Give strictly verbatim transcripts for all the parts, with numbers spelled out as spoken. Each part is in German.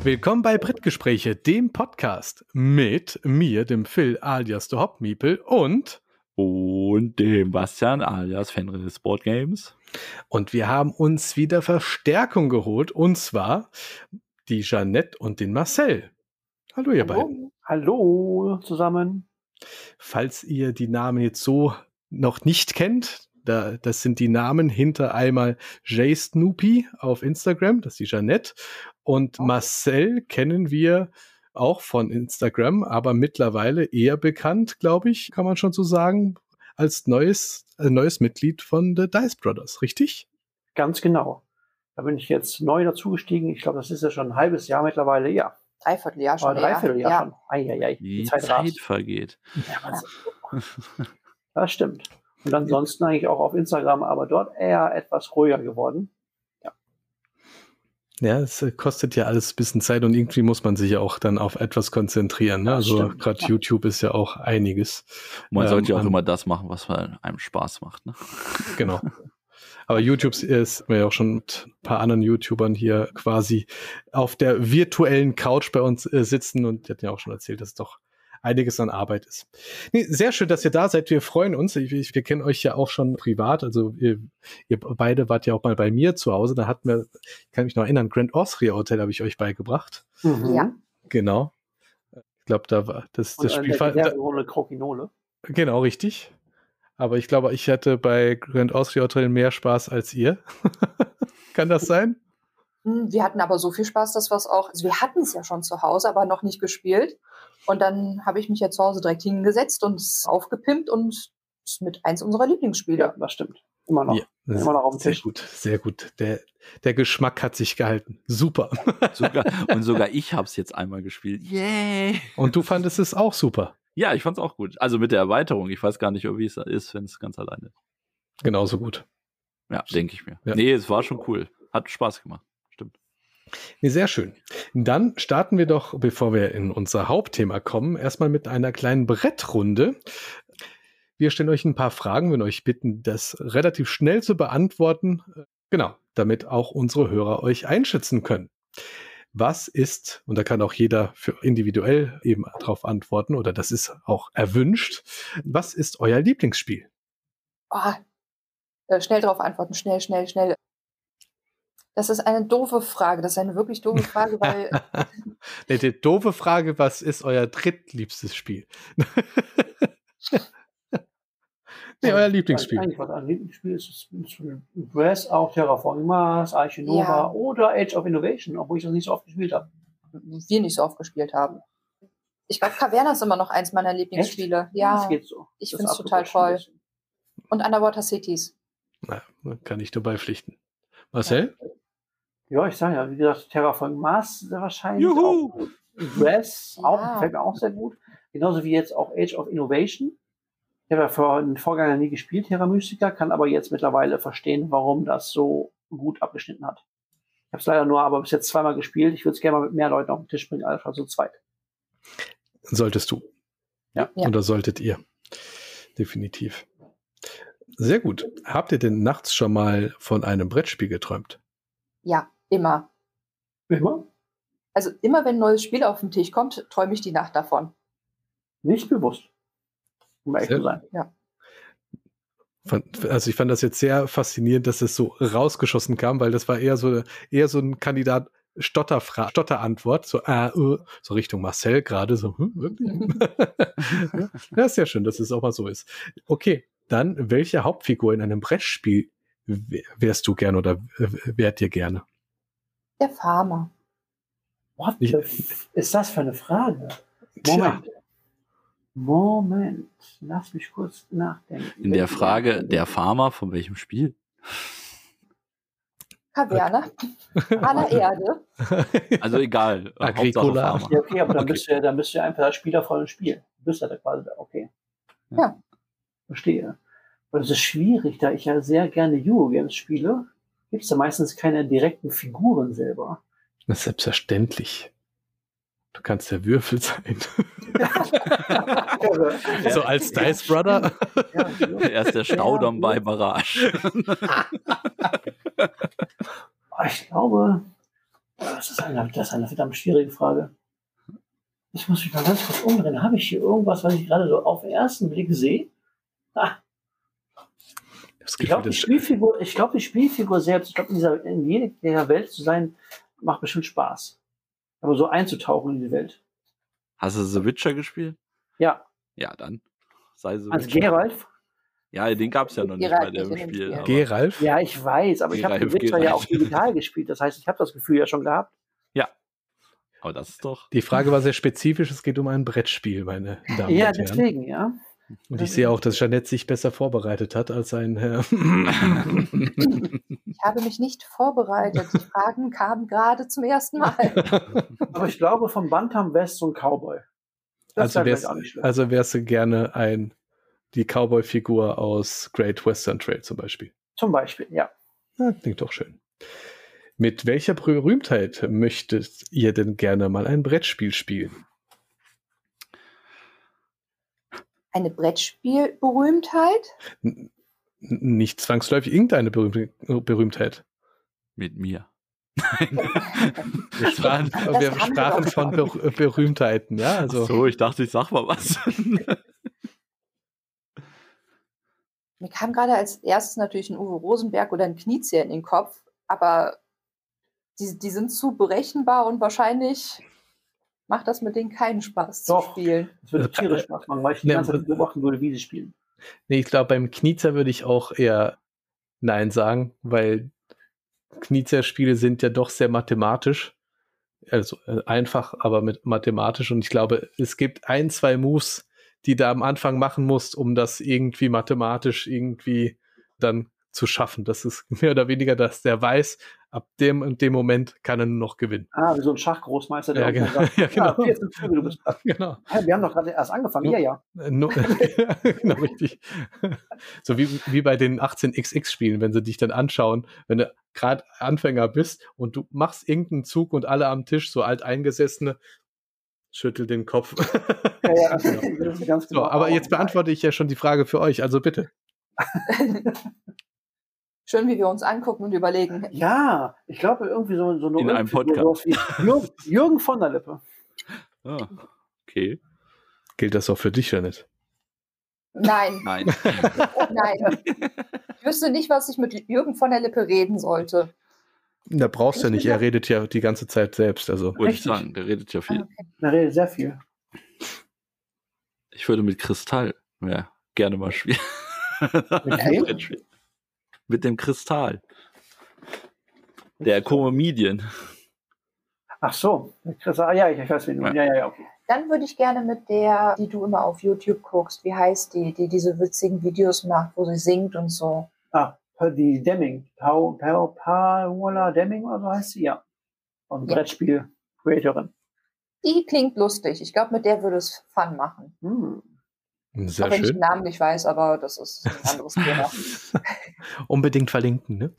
Willkommen bei Brettgespräche, dem Podcast mit mir, dem Phil alias der Hopmiepel und und dem Bastian alias Fenris Board Games. Und wir haben uns wieder Verstärkung geholt, und zwar die Jeanette und den Marcel. Hallo ihr Hallo. beiden. Hallo zusammen. Falls ihr die Namen jetzt so noch nicht kennt, da, das sind die Namen hinter einmal Jay Snoopy auf Instagram, das ist die Jeanette, und Marcel kennen wir auch von Instagram, aber mittlerweile eher bekannt, glaube ich, kann man schon so sagen, als neues, äh, neues Mitglied von The Dice Brothers, richtig? Ganz genau. Da bin ich jetzt neu dazugestiegen. Ich glaube, das ist ja schon ein halbes Jahr mittlerweile, ja. Dreivierteljahr schon. Aber Dreivierteljahr ja. schon. Eieiei, Die, die Zeit, Zeit rast. vergeht. Ja, was- das stimmt. Und ansonsten eigentlich auch auf Instagram, aber dort eher etwas ruhiger geworden. Ja, es äh, kostet ja alles ein bisschen Zeit und irgendwie muss man sich ja auch dann auf etwas konzentrieren. Ne? Das Also stimmt, gerade ja. YouTube ist ja auch einiges. Man Ähm, sollte ja auch an- immer das machen, was einem Spaß macht. Ne? Genau. Aber YouTube ist mir ja auch schon mit ein paar anderen YouTubern hier quasi auf der virtuellen Couch bei uns äh, sitzen und die hatten ja auch schon erzählt, dass es doch einiges an Arbeit ist. Nee, sehr schön, dass ihr da seid. Wir freuen uns. Ich, ich, wir kennen euch ja auch schon privat. Also ihr, ihr beide wart ja auch mal bei mir zu Hause. Da hatten wir, ich kann mich noch erinnern, Grand Austria Hotel habe ich euch beigebracht. Mhm. Ja. Genau. Ich glaube, da war das, das Und Spiel. eine Da, Runde Krokinole. genau, richtig. Aber ich glaube, ich hatte bei Grand Austria Hotel mehr Spaß als ihr. Kann das sein? Hm, Wir hatten aber so viel Spaß, dass wir es auch, also wir hatten es ja schon zu Hause, aber noch nicht gespielt. Und dann habe ich mich ja zu Hause direkt hingesetzt und es aufgepimpt und es ist mit eins unserer Lieblingsspiele. Ja, das stimmt. Immer noch. Ja, Immer noch auf dem sehr Tisch. gut, sehr gut. Der, der Geschmack hat sich gehalten. Super. Sogar, und sogar ich habe es jetzt einmal gespielt. Yay! Und du fandest es auch super. Ja, ich fand's auch gut. Also mit der Erweiterung. Ich weiß gar nicht, wie es ist, wenn es ganz alleine ist. Genauso gut. Ja, denke ich mir. Ja. Nee, es war schon cool. Hat Spaß gemacht. Stimmt. Nee, sehr schön. Dann starten wir doch, bevor wir in unser Hauptthema kommen, erstmal mit einer kleinen Brettrunde. Wir stellen euch ein paar Fragen, wenn euch bitten, das relativ schnell zu beantworten. Genau, damit auch unsere Hörer euch einschätzen können. Was ist, und da kann auch jeder für individuell eben drauf antworten, oder das ist auch erwünscht, was ist euer Lieblingsspiel? Oh, äh, schnell darauf antworten, schnell, schnell, schnell. Das ist eine doofe Frage. Das ist eine wirklich doofe Frage, weil Die, die doofe Frage, was ist euer drittliebstes Spiel? Nee, euer Lieblingsspiel. Eigentlich was ein Lieblingsspiel ist, ist Dress, auch Terraforming Mars, Arche Nova Ja. oder Age of Innovation, obwohl ich das nicht so oft gespielt habe. wir nicht so oft gespielt haben. Ich glaube, Caverna ist immer noch eins meiner Lieblingsspiele. Ja, Das geht so. ich Das find's ist total abgerutscht ein toll. bisschen. und Underwater Cities. Na, kann ich nur beipflichten. Marcel? Ja, ich sage ja, wie gesagt, Terraforming Mars sehr wahrscheinlich. Juhu! Auch gut. Dress auch, Ja. gefällt mir auch sehr gut. Genauso wie jetzt auch Age of Innovation. Ich habe ja vor den Vorgänger nie gespielt, Terra Mystica, kann aber jetzt mittlerweile verstehen, warum das so gut abgeschnitten hat. Ich habe es leider nur aber bis jetzt zweimal gespielt. Ich würde es gerne mal mit mehr Leuten auf den Tisch bringen, als so zweit. Solltest du. Ja. Ja. Oder solltet ihr. Definitiv. Sehr gut. Habt ihr denn nachts schon mal von einem Brettspiel geträumt? Ja, immer. Immer? Also immer, wenn ein neues Spiel auf den Tisch kommt, träume ich die Nacht davon. Nicht bewusst. Um ehrlich Sehr- zu sein. Fand- Also ich fand das jetzt sehr faszinierend, dass es so rausgeschossen kam, weil das war eher so, eher so ein Kandidat Stotterfra Stotterantwort, so, äh, äh, so Richtung Marcel gerade, so, hm, wirklich? Ja, ist sehr schön, dass es auch mal so ist. Okay, dann, welche Hauptfigur in einem Brettspiel w- wärst du gern oder äh, wärt ihr gerne? Der Farmer. What Ich- the f ist das für eine Frage? Tja. Moment. Moment. Lass mich kurz nachdenken. In der Frage, der Farmer, von welchem Spiel? Caverna. Aller Erde. Also egal. Agricola. Hauptsache Farmer. Ja, okay, aber dann Okay. bist du ja, dann bist du ja einfach der Spieler von dem Spiel. Du bist ja der quasi, der- okay. Ja. Verstehe. Und es ist schwierig, da ich ja sehr gerne Eurogames spiele, gibt es da meistens keine direkten Figuren selber. Das ist selbstverständlich. Du kannst der Würfel sein. So als Dice Brother. Ja, Er ist der Staudamm bei Barrage. ich glaube, Das ist eine, das ist eine verdammt schwierige Frage. Ich muss mich mal ganz kurz umdrehen. Habe ich hier irgendwas, was ich gerade so auf den ersten Blick sehe? Ah. Das Ich glaube, die Spielfigur, ich glaube, die Spielfigur selbst, ich glaube, in dieser, in jeder Welt zu sein, macht bestimmt Spaß. Aber so einzutauchen in die Welt. Hast du The Witcher gespielt? Ja. Ja, dann. Sei The Als Witcher. Geralt? Ja, den gab es ja noch nicht Geralt bei dem nicht in dem Spiel. Spiel. aber- Geralf? Ja, ich weiß, aber ich habe Geralt, den Witcher ja Geralt. auch digital gespielt. Das heißt, ich habe das Gefühl ja schon gehabt. Ja. Aber das ist doch. Die Frage war sehr spezifisch. Es geht um ein Brettspiel, meine Damen Ja, und Herren. deswegen, ja. Und ich sehe auch, dass Jeanette sich besser vorbereitet hat als ein Herr. Ich habe mich nicht vorbereitet. Die Fragen kamen gerade zum ersten Mal. Aber ich glaube, vom Bantam West so ein Cowboy. Das Also wäre wärst, vielleicht auch nicht schlecht. also wärst du gerne ein, die Cowboy-Figur aus Great Western Trail zum Beispiel. Zum Beispiel, ja. Ja, klingt doch schön. Mit welcher Berühmtheit möchtet ihr denn gerne mal ein Brettspiel spielen? Eine Brettspielberühmtheit? N nicht zwangsläufig irgendeine Berühmte Berühmtheit. Mit mir. Wir sprachen, Das wir haben wir sprachen doch von Ber Berühmtheiten, ja. Also so, ich dachte, ich sag mal was. Mir kam gerade als erstes natürlich ein Uwe Rosenberg oder ein Knizia in den Kopf, aber die, die sind zu berechenbar und wahrscheinlich macht das mit denen keinen Spaß Doch. zu spielen. Das würde tierisch Spaß machen, weil ich die Ne, ganze Zeit beobachten würde, wie sie spielen. nee, ich glaube, beim Knizia würde ich auch eher Nein sagen, weil Knizia-Spiele sind ja doch sehr mathematisch. Also äh, einfach, aber mit mathematisch. Und ich glaube, es gibt ein, zwei Moves, die du am Anfang machen musst, um das irgendwie mathematisch irgendwie dann zu schaffen. Das ist mehr oder weniger, dass der weiß, ab dem und dem Moment kann er nur noch gewinnen. Ah, wie so ein Schachgroßmeister, der Ja, irgendwann genau. sagt, Ja, genau. vier, fünf Züge, du bist platt. Genau. Hä, wir haben doch gerade erst angefangen. Ja, ja. No, genau, richtig. So wie, wie bei den achtzehn X X-Spielen, wenn sie dich dann anschauen, wenn du gerade Anfänger bist und du machst irgendeinen Zug und alle am Tisch, so Alteingesessene, schüttel den Kopf. Ja, ja. Das ist ganz So, genau. aber jetzt beantworte ich ja schon die Frage für euch, also bitte. Schön, wie wir uns angucken und überlegen. Ja, ich glaube irgendwie so, so eine In einem Rückfigur, sowas wie Jürgen, Jürgen von der Lippe. Ah, okay. Gilt das auch für dich, Janet? Nein, Nein. nein. Ich wüsste nicht, was ich mit Jürgen von der Lippe reden sollte. Da brauchst du ja nicht, er redet ja die ganze Zeit selbst. Also Wollte ich Richtig. sagen, der redet ja viel. Da redet sehr viel. Ich würde mit Kristall ja, gerne mal spielen. Mit wem? Mit dem Kristall. Der Comedian. Ach so, Chris, ah, ja, ich weiß, wen du Ja. ja. ja, ja, okay. Dann würde ich gerne mit der, die du immer auf YouTube guckst, wie heißt die, die diese witzigen Videos macht, wo sie singt und so. Ah, die Deming. Pau, Pau, Paola Deming oder so heißt sie, ja. Und Ja. Brettspiel-Creatorin. Die klingt lustig. Ich glaube, mit der würde es Fun machen. Hm. sehr Auch wenn ich den schön. Namen nicht weiß, aber das ist ein anderes Thema. Unbedingt verlinken, ne?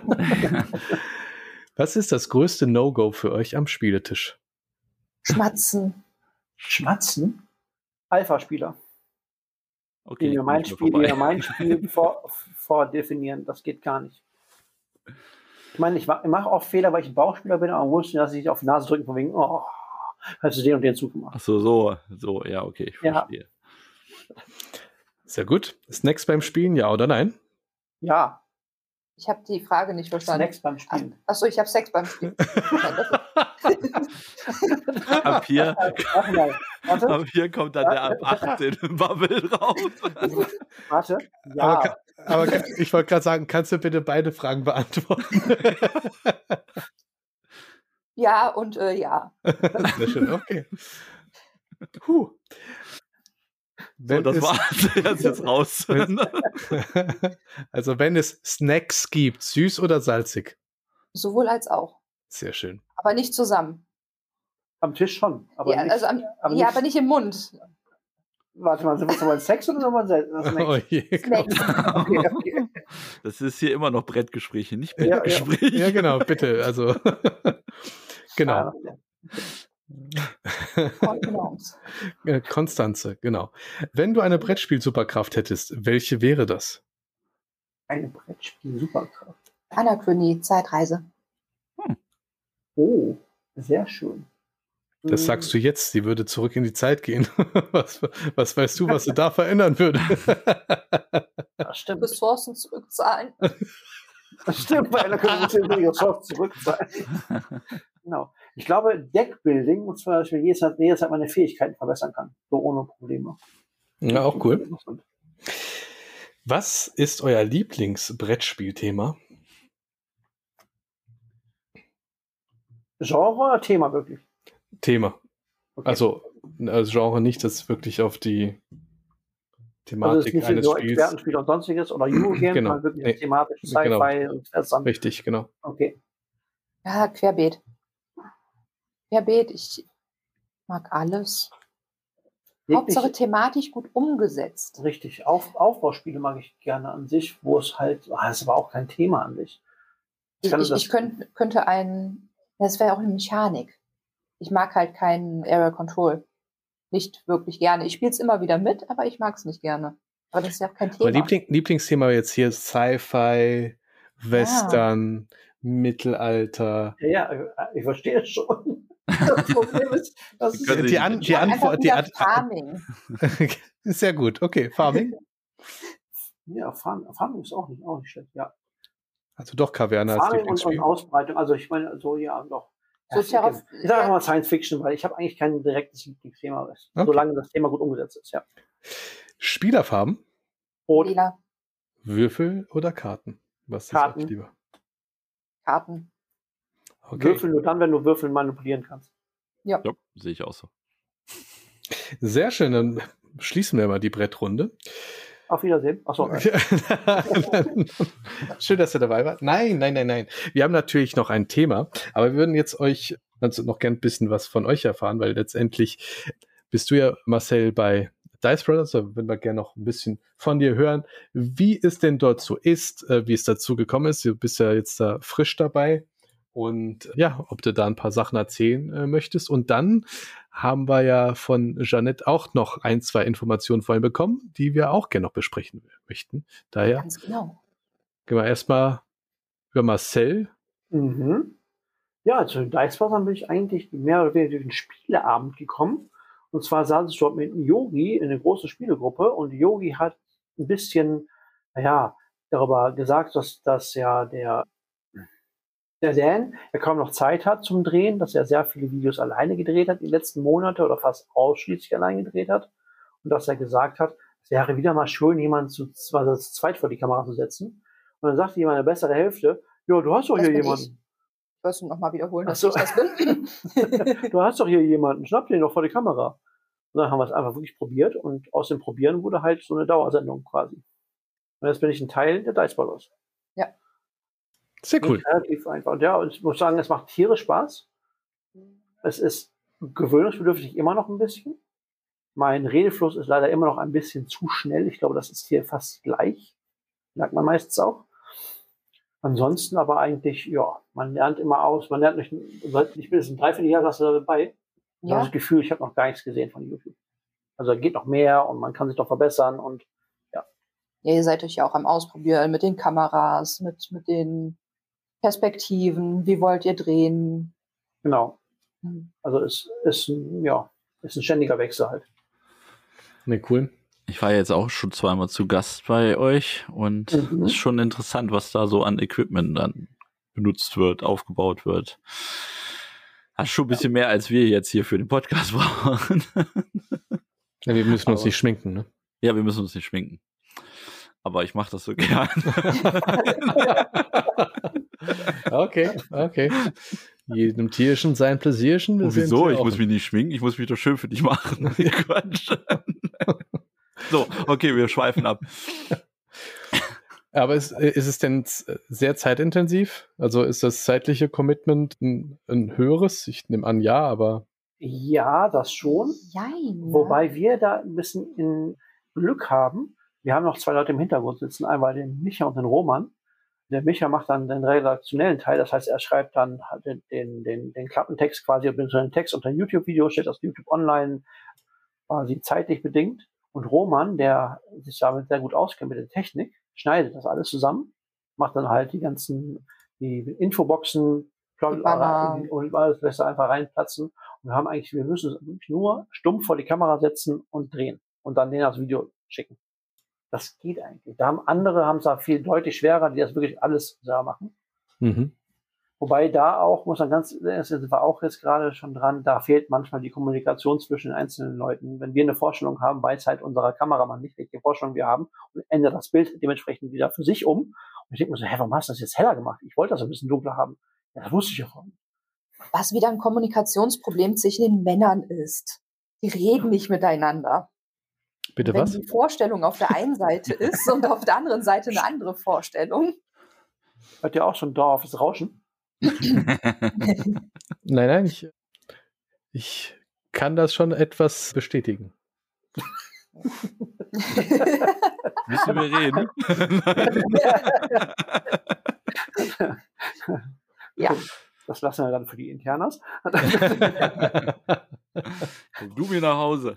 Was ist das größte No-Go für euch am Spieletisch? Schmatzen. Schmatzen? Alpha-Spieler. Okay, Die mir mein komm ich Spiel, mal die mir vorbei. mein Spiel vor, vordefinieren. Das geht gar nicht. Ich meine, ich mache auch Fehler, weil ich ein Bauchspieler bin, aber wusste, dass ich auf die Nase drücken von wegen, oh, hast du den und den Zug gemacht. Ach so, so, so, ja, okay, ich Ja. verstehe. Sehr gut. Snacks beim Spielen, ja oder nein? Ja, Ich habe die Frage nicht verstanden. Snacks beim Spielen. Achso, ich habe Sex beim Spielen. Ab hier, Warte mal, warte, ab hier kommt dann der ab achtzehn Bubble raus. warte. Aber, Ja, ka- aber ka- ich wollte gerade sagen, kannst du bitte beide Fragen beantworten? Ja und äh, ja. Sehr schön, okay. Puh. Wenn Und das es, war's. Er ist jetzt raus. also wenn es Snacks gibt, süß oder salzig? Sowohl als auch. Sehr schön. Aber nicht zusammen. am Tisch schon. Aber ja, nicht, also am, aber ja, nicht- aber nicht im Mund. Warte mal, sind wir nochmal Sex oder nochmal Sex? Oh je, Snacks. Okay, okay. Das ist hier immer noch Brettgespräche, nicht Ja, ja. Bettgespräche. Ja, genau, bitte. Also genau. Kontenance. Äh, Konstanze, genau. Wenn du eine Brettspiel-Superkraft hättest, welche wäre das? Eine Brettspiel-Superkraft. Anachronie, Zeitreise. Oh, sehr schön. Das sagst du jetzt, sie würde zurück in die Zeit gehen. Was, was weißt du, was sie da verändern würde? Das stimmt. Ressourcen zurückzahlen. Das stimmt, weil da können wir die Ressourcen zurückzahlen. Genau. Ich glaube, Deckbuilding, und zum Beispiel jederzeit, jederzeit meine Fähigkeiten verbessern kann. So ohne Probleme. Ja, auch cool. Was ist euer Lieblingsbrettspielthema? Genre oder Thema wirklich? Thema. Okay. Also, als Genre nicht, das wirklich auf die Thematik also es ist nicht eines so Spiels. Expertenspiel und sonstiges oder Eurogame, Genau. sondern wirklich Nee. thematisch Sci-Fi Genau. und interessant. Richtig, genau. Okay. Ja, querbeet. Querbeet, ich mag alles. Hauptsache Jegliche- thematisch gut umgesetzt. Richtig. Auf, Aufbauspiele mag ich gerne an sich, wo es halt, ah, das ist aber auch kein Thema an sich. Ich, kann ich, das- ich könnt, könnte ein, das wäre auch eine Mechanik. Ich mag halt keinen Area Control. Nicht wirklich gerne. Ich spiele es immer wieder mit, aber ich mag es nicht gerne. Aber das ist ja auch kein Thema. Aber Liebling, Lieblingsthema jetzt hier ist Sci-Fi, Western, Mittelalter. Ja, ja, ich verstehe es schon. Das Problem ist, das Sie ist können Die, sich An die Ja, einfach Antwort, die wieder An Farming. ist sehr gut. Okay, Farming. ja, Farming, Farming ist auch nicht, auch nicht schlecht, ja. Also doch Kaverne als Farming und, und Lieblingsspiel. Ausbreitung, also ich meine, so ja, doch. So Ja, ich Terra- ich sage mal Science Fiction, weil ich habe eigentlich kein direktes Lieblingsthema, Okay. solange das Thema gut umgesetzt ist, ja. Spielerfarben, Rot, Lila Würfel oder Karten? Was ist Karten. euch lieber? Karten. Okay, Würfel nur dann, wenn du Würfel manipulieren kannst. Ja, sehe ich auch so. sehr schön. Dann schließen wir mal die Brettrunde. Auf Wiedersehen. Achso, Schön, dass ihr dabei wart. Nein, nein, nein, nein. Wir haben natürlich noch ein Thema, aber wir würden jetzt euch also noch gern ein bisschen was von euch erfahren, weil letztendlich bist du ja, Marcel, bei Dice Brothers, da würden wir gerne noch ein bisschen von dir hören, wie es denn dort so ist, äh, wie es dazu gekommen ist. Du bist ja jetzt da frisch dabei und ja, ob du da ein paar Sachen erzählen äh, möchtest. Und dann haben wir ja von Jeanette auch noch ein, zwei Informationen vorhin bekommen, die wir auch gerne noch besprechen möchten. Daher Ganz genau. gehen wir erstmal über Marcel. Mhm. Ja, zu den Dice Brothers bin ich eigentlich mehr oder weniger durch den Spieleabend gekommen. Und zwar saß ich dort mit Yogi in einer großen Spielegruppe und Yogi hat ein bisschen, naja, darüber gesagt, dass, dass ja der, der Dan ja kaum noch Zeit hat zum Drehen, dass er sehr viele Videos alleine gedreht hat die letzten Monate oder fast ausschließlich allein gedreht hat. Und dass er gesagt hat, es wäre wieder mal schön, jemanden zu, also zu zweit vor die Kamera zu setzen. Und dann sagte jemand, eine bessere Hälfte, ja, du hast doch Das hier bin jemanden. Ich wollte noch mal wiederholen, Ach dass so. ich das bin. Du hast doch hier jemanden, schnapp den doch vor die Kamera. Und dann haben wir es einfach wirklich probiert und aus dem Probieren wurde halt so eine Dauersendung quasi. Und jetzt bin ich ein Teil der Dice Brothers. Sehr cool. Relativ einfach. Und ja, und ich muss sagen, es macht tierisch Spaß. Es ist gewöhnungsbedürftig immer noch ein bisschen. Mein Redefluss ist leider immer noch ein bisschen zu schnell. Ich glaube, das ist hier fast gleich. Merkt man meistens auch. Ansonsten aber eigentlich, ja, man lernt immer aus. Man lernt nicht, ich bin jetzt ein Dreivierteljahr dabei. Ich habe Ja, das Gefühl, ich habe noch gar nichts gesehen von YouTube. Also da geht noch mehr und man kann sich doch verbessern und ja, ihr seid euch ja auch am Ausprobieren mit den Kameras, mit, mit den Perspektiven, wie wollt ihr drehen. genau. Hm. Also es ist ein, ja, ist ein ständiger Wechsel halt. Ne, cool. Ich war jetzt auch schon zweimal zu Gast bei euch und es Mhm. ist schon interessant, was da so an Equipment dann benutzt wird, aufgebaut wird. Das ist schon ein bisschen mehr, als wir jetzt hier für den Podcast brauchen. Ja, wir müssen uns Aber- nicht schminken, ne? Ja, wir müssen uns nicht schminken. Aber ich mache das so gern. Okay, okay. Jedem Tierchen sein Pläsierchen. Wir Und sind wieso? ja Ich auch- muss mich nicht schminken, ich muss mich doch schön für dich machen. Quatsch. So, okay, wir schweifen ab. Aber ist, ist es denn z- sehr zeitintensiv? Also ist das zeitliche Commitment ein, ein höheres? Ich nehme an, ja, aber Ja, das schon. Jein. ne? Wobei wir da ein bisschen in Glück haben. Wir haben noch zwei Leute im Hintergrund sitzen, einmal den Micha und den Roman. Der Micha macht dann den redaktionellen Teil, das heißt, er schreibt dann halt den, den, den, den Klappentext quasi, oder den Text unter ein YouTube-Video, steht auf YouTube online, quasi zeitlich bedingt. Und Roman, der sich damit sehr gut auskennt mit der Technik, schneidet das alles zusammen, macht dann halt die ganzen, die Infoboxen und alles lässt er einfach reinplatzen. Und wir haben eigentlich, wir müssen wirklich nur stumpf vor die Kamera setzen und drehen und dann denen das Video schicken. Das geht eigentlich. Da haben andere, haben es da viel deutlich schwerer, die das wirklich alles selber machen. Mhm. Wobei da auch, muss man ganz, da sind wir auch jetzt gerade schon dran, da fehlt manchmal die Kommunikation zwischen den einzelnen Leuten. Wenn wir eine Vorstellung haben, weiß halt unserer Kameramann nicht, welche Vorstellung wir haben und ändert das Bild dementsprechend wieder für sich um. Und ich denke mir so, hä, warum hast du das jetzt heller gemacht? Ich wollte das ein bisschen dunkler haben. Ja, das wusste ich ja von. Was wieder ein Kommunikationsproblem zwischen den Männern ist. Die reden nicht miteinander. Bitte Wenn was? die Vorstellung auf der einen Seite ist und auf der anderen Seite eine andere Vorstellung. Hört ihr auch schon dauerhaftes Rauschen? Nein, nein, ich, ich kann das schon etwas bestätigen. Müssen wir reden? Ja. Das lassen wir dann für die Internas. Komm du mir nach Hause.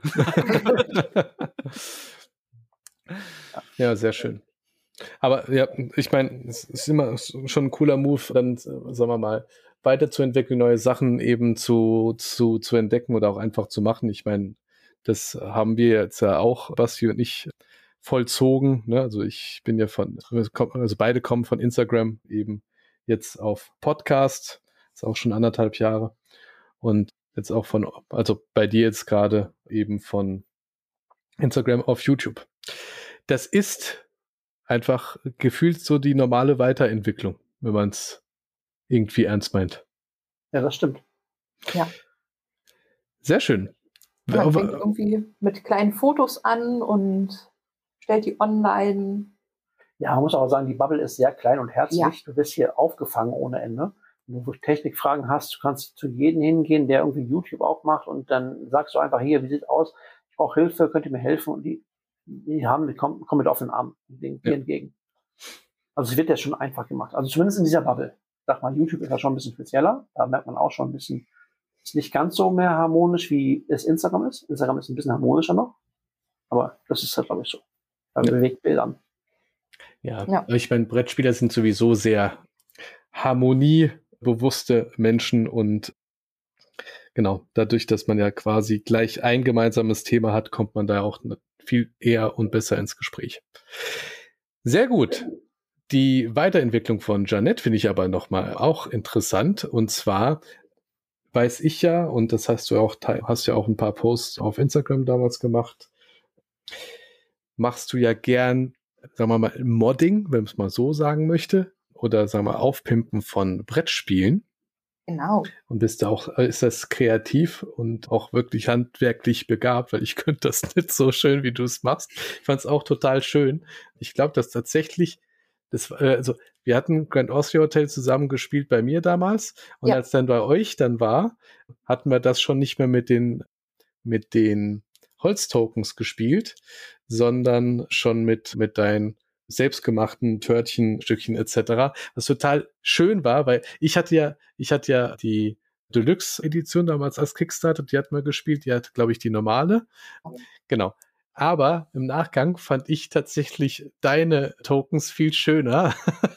Ja, sehr schön. Aber ja, ich meine, es ist immer schon ein cooler Move, dann, sagen wir mal, weiterzuentwickeln, neue Sachen eben zu, zu, zu entdecken oder auch einfach zu machen. Ich meine, das haben wir jetzt ja auch, Basti und ich, vollzogen. Ne? Also ich bin ja von, also beide kommen von Instagram eben jetzt auf Podcast, ist auch schon anderthalb Jahre. Und jetzt auch von, also bei dir jetzt gerade eben von Instagram auf YouTube. Das ist einfach gefühlt so die normale Weiterentwicklung, wenn man es irgendwie ernst meint. Ja, das stimmt. Ja. Sehr schön. Man fängt irgendwie mit kleinen Fotos an und stellt die online. Ja, man muss auch sagen, die Bubble ist sehr klein und herzlich. Ja. Du wirst hier aufgefangen ohne Ende. Wenn du Technikfragen hast, du kannst zu jedem hingehen, der irgendwie YouTube auch macht und dann sagst du einfach, hier, wie sieht's aus? Ich brauche Hilfe, könnt ihr mir helfen? Und die, die haben, die kommen, kommen mit offenen Armen dir ja. entgegen. Also es wird ja schon einfach gemacht. Also zumindest in dieser Bubble. Sag mal, YouTube ist ja schon ein bisschen spezieller. Da merkt man auch schon ein bisschen, ist nicht ganz so mehr harmonisch, wie es Instagram ist. Instagram ist ein bisschen harmonischer noch. Aber das ist halt, glaube ich, so. Bei ja. Bewegtbildern. Ja, ja. Ich meine, Brettspieler sind sowieso sehr harmoniebewusste Menschen und genau, dadurch, dass man ja quasi gleich ein gemeinsames Thema hat, kommt man da auch viel eher und besser ins Gespräch. Sehr gut. Die Weiterentwicklung von Jeanette finde ich aber nochmal auch interessant. Und zwar weiß ich ja, und das hast du auch, hast ja auch ein paar Posts auf Instagram damals gemacht, machst du ja gern, sagen wir mal, Modding, wenn man es mal so sagen möchte, oder sagen wir Aufpimpen von Brettspielen. Genau. Und bist du auch, ist das kreativ und auch wirklich handwerklich begabt, weil ich könnte das nicht so schön, wie du es machst. Ich fand es auch total schön. Ich glaube, dass tatsächlich, das, also wir hatten Grand Austria Hotel zusammen gespielt bei mir damals und ja. als dann bei euch dann war, hatten wir das schon nicht mehr mit den, mit den Holztokens gespielt, sondern schon mit, mit deinen selbstgemachten Törtchen, Stückchen et cetera, was total schön war, weil ich hatte ja, ich hatte ja die Deluxe-Edition damals als Kickstarter, die hat man gespielt, die hat, glaube ich, die normale. Genau. Aber im Nachgang fand ich tatsächlich deine Tokens viel schöner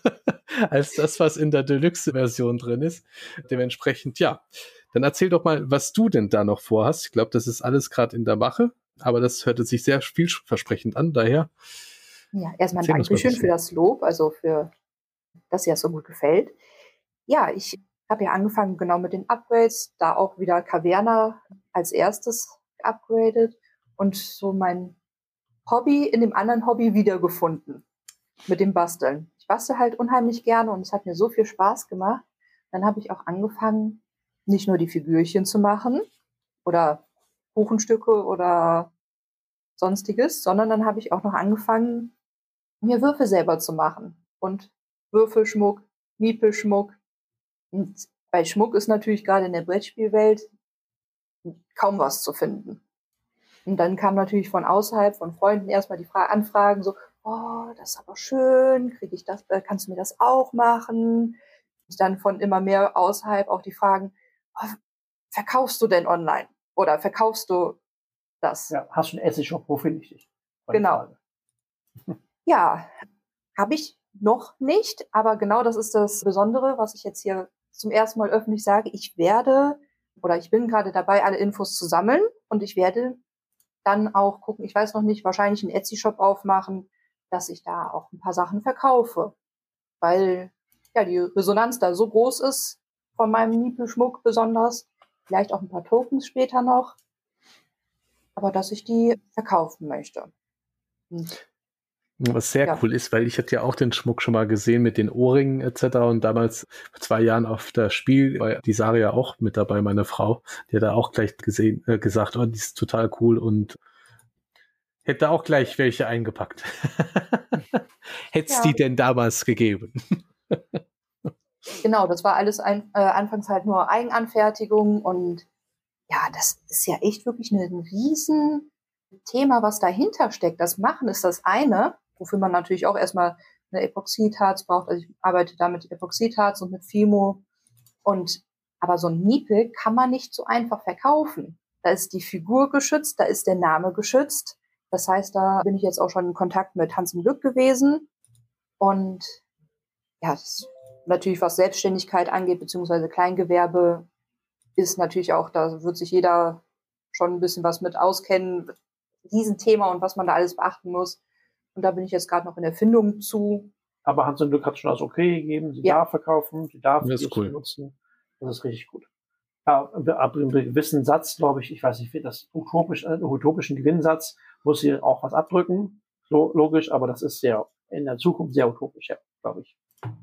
als das, was in der Deluxe-Version drin ist. Dementsprechend, ja. Dann erzähl doch mal, was du denn da noch vorhast. Ich glaube, das ist alles gerade in der Mache, aber das hörte sich sehr vielversprechend an, daher. Ja, erstmal ein Dankeschön für das Lob, also für, dass dir das so gut gefällt. Ja, ich habe ja angefangen genau mit den Upgrades, da auch wieder Caverna als erstes geupgradet und so mein Hobby in dem anderen Hobby wiedergefunden, mit dem Basteln. Ich bastel halt unheimlich gerne und es hat mir so viel Spaß gemacht. Dann habe ich auch angefangen, nicht nur die Figürchen zu machen oder Kuchenstücke oder Sonstiges, sondern dann habe ich auch noch angefangen, mir Würfel selber zu machen und Würfelschmuck, Miepelschmuck. Und bei Schmuck ist natürlich gerade in der Brettspielwelt kaum was zu finden. Und dann kam natürlich von außerhalb, von Freunden erstmal die Fra- Anfragen so, oh, das ist aber schön, kriege ich das, kannst du mir das auch machen? Und dann von immer mehr außerhalb auch die Fragen, oh, verkaufst du denn online? Oder verkaufst du das? Ja, hast du einen Etsy-Shop, wo finde ich dich? Genau. Ja, habe ich noch nicht, aber genau das ist das Besondere, was ich jetzt hier zum ersten Mal öffentlich sage, ich werde oder ich bin gerade dabei, alle Infos zu sammeln und ich werde dann auch gucken, ich weiß noch nicht, wahrscheinlich einen Etsy-Shop aufmachen, dass ich da auch ein paar Sachen verkaufe, weil ja die Resonanz da so groß ist von meinem Miepelschmuck besonders, vielleicht auch ein paar Tokens später noch, aber dass ich die verkaufen möchte. Und was sehr ja. cool ist, weil ich hatte ja auch den Schmuck schon mal gesehen mit den Ohrringen et cetera und damals vor zwei Jahren auf das Spiel war die Saria auch mit dabei, meine Frau, die hat da auch gleich gesehen, äh, gesagt, oh, die ist total cool und hätte auch gleich welche eingepackt. Hätt's Ja. die denn damals gegeben? Genau, das war alles ein, äh, anfangs halt nur Eigenanfertigung und ja, das ist ja echt wirklich ein riesen Thema, was dahinter steckt. Das Machen ist das eine, wofür man natürlich auch erstmal eine Epoxidharz braucht. Also ich arbeite da mit Epoxidharz und mit Fimo. Und aber so ein Niepel kann man nicht so einfach verkaufen. Da ist die Figur geschützt, da ist der Name geschützt. Das heißt, da bin ich jetzt auch schon in Kontakt mit Hans im Glück gewesen. Und ja, das natürlich, was Selbstständigkeit angeht, beziehungsweise Kleingewerbe, ist natürlich auch, da wird sich jeder schon ein bisschen was mit auskennen, Riesenthema und was man da alles beachten muss. Und da bin ich jetzt gerade noch in der Findung zu. Aber Hans im Glück hat schon das Okay gegeben. Sie Ja. darf verkaufen, sie darf Das ist es cool. benutzen. Das ist richtig gut. Ja, ab einem gewissen Satz, glaube ich, ich weiß nicht, wie das utopisch, äh, utopischen Gewinnsatz, muss sie auch was abdrücken. So logisch, aber das ist sehr in der Zukunft sehr utopisch, ja, glaube ich.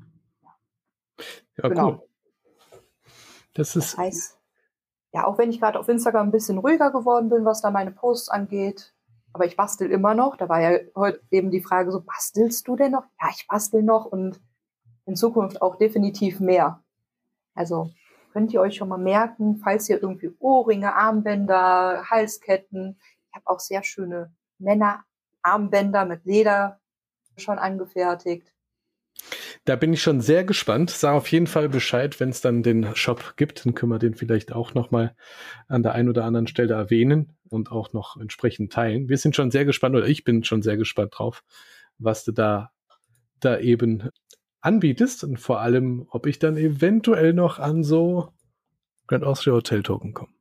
Ja, Genau. cool. Das ist Das heißt, ja, auch wenn ich gerade auf Instagram ein bisschen ruhiger geworden bin, was da meine Posts angeht, aber ich bastel immer noch. Da war ja heute eben die Frage so, bastelst du denn noch? Ja, ich bastel noch und in Zukunft auch definitiv mehr. Also könnt ihr euch schon mal merken, falls ihr irgendwie Ohrringe, Armbänder, Halsketten, ich habe auch sehr schöne Männerarmbänder mit Leder schon angefertigt. Da bin ich schon sehr gespannt. Sag auf jeden Fall Bescheid, wenn es dann den Shop gibt. Dann können wir den vielleicht auch nochmal an der einen oder anderen Stelle erwähnen und auch noch entsprechend teilen. Wir sind schon sehr gespannt, oder ich bin schon sehr gespannt drauf, was du da, da eben anbietest und vor allem, ob ich dann eventuell noch an so Grand Austria Hotel Token komme.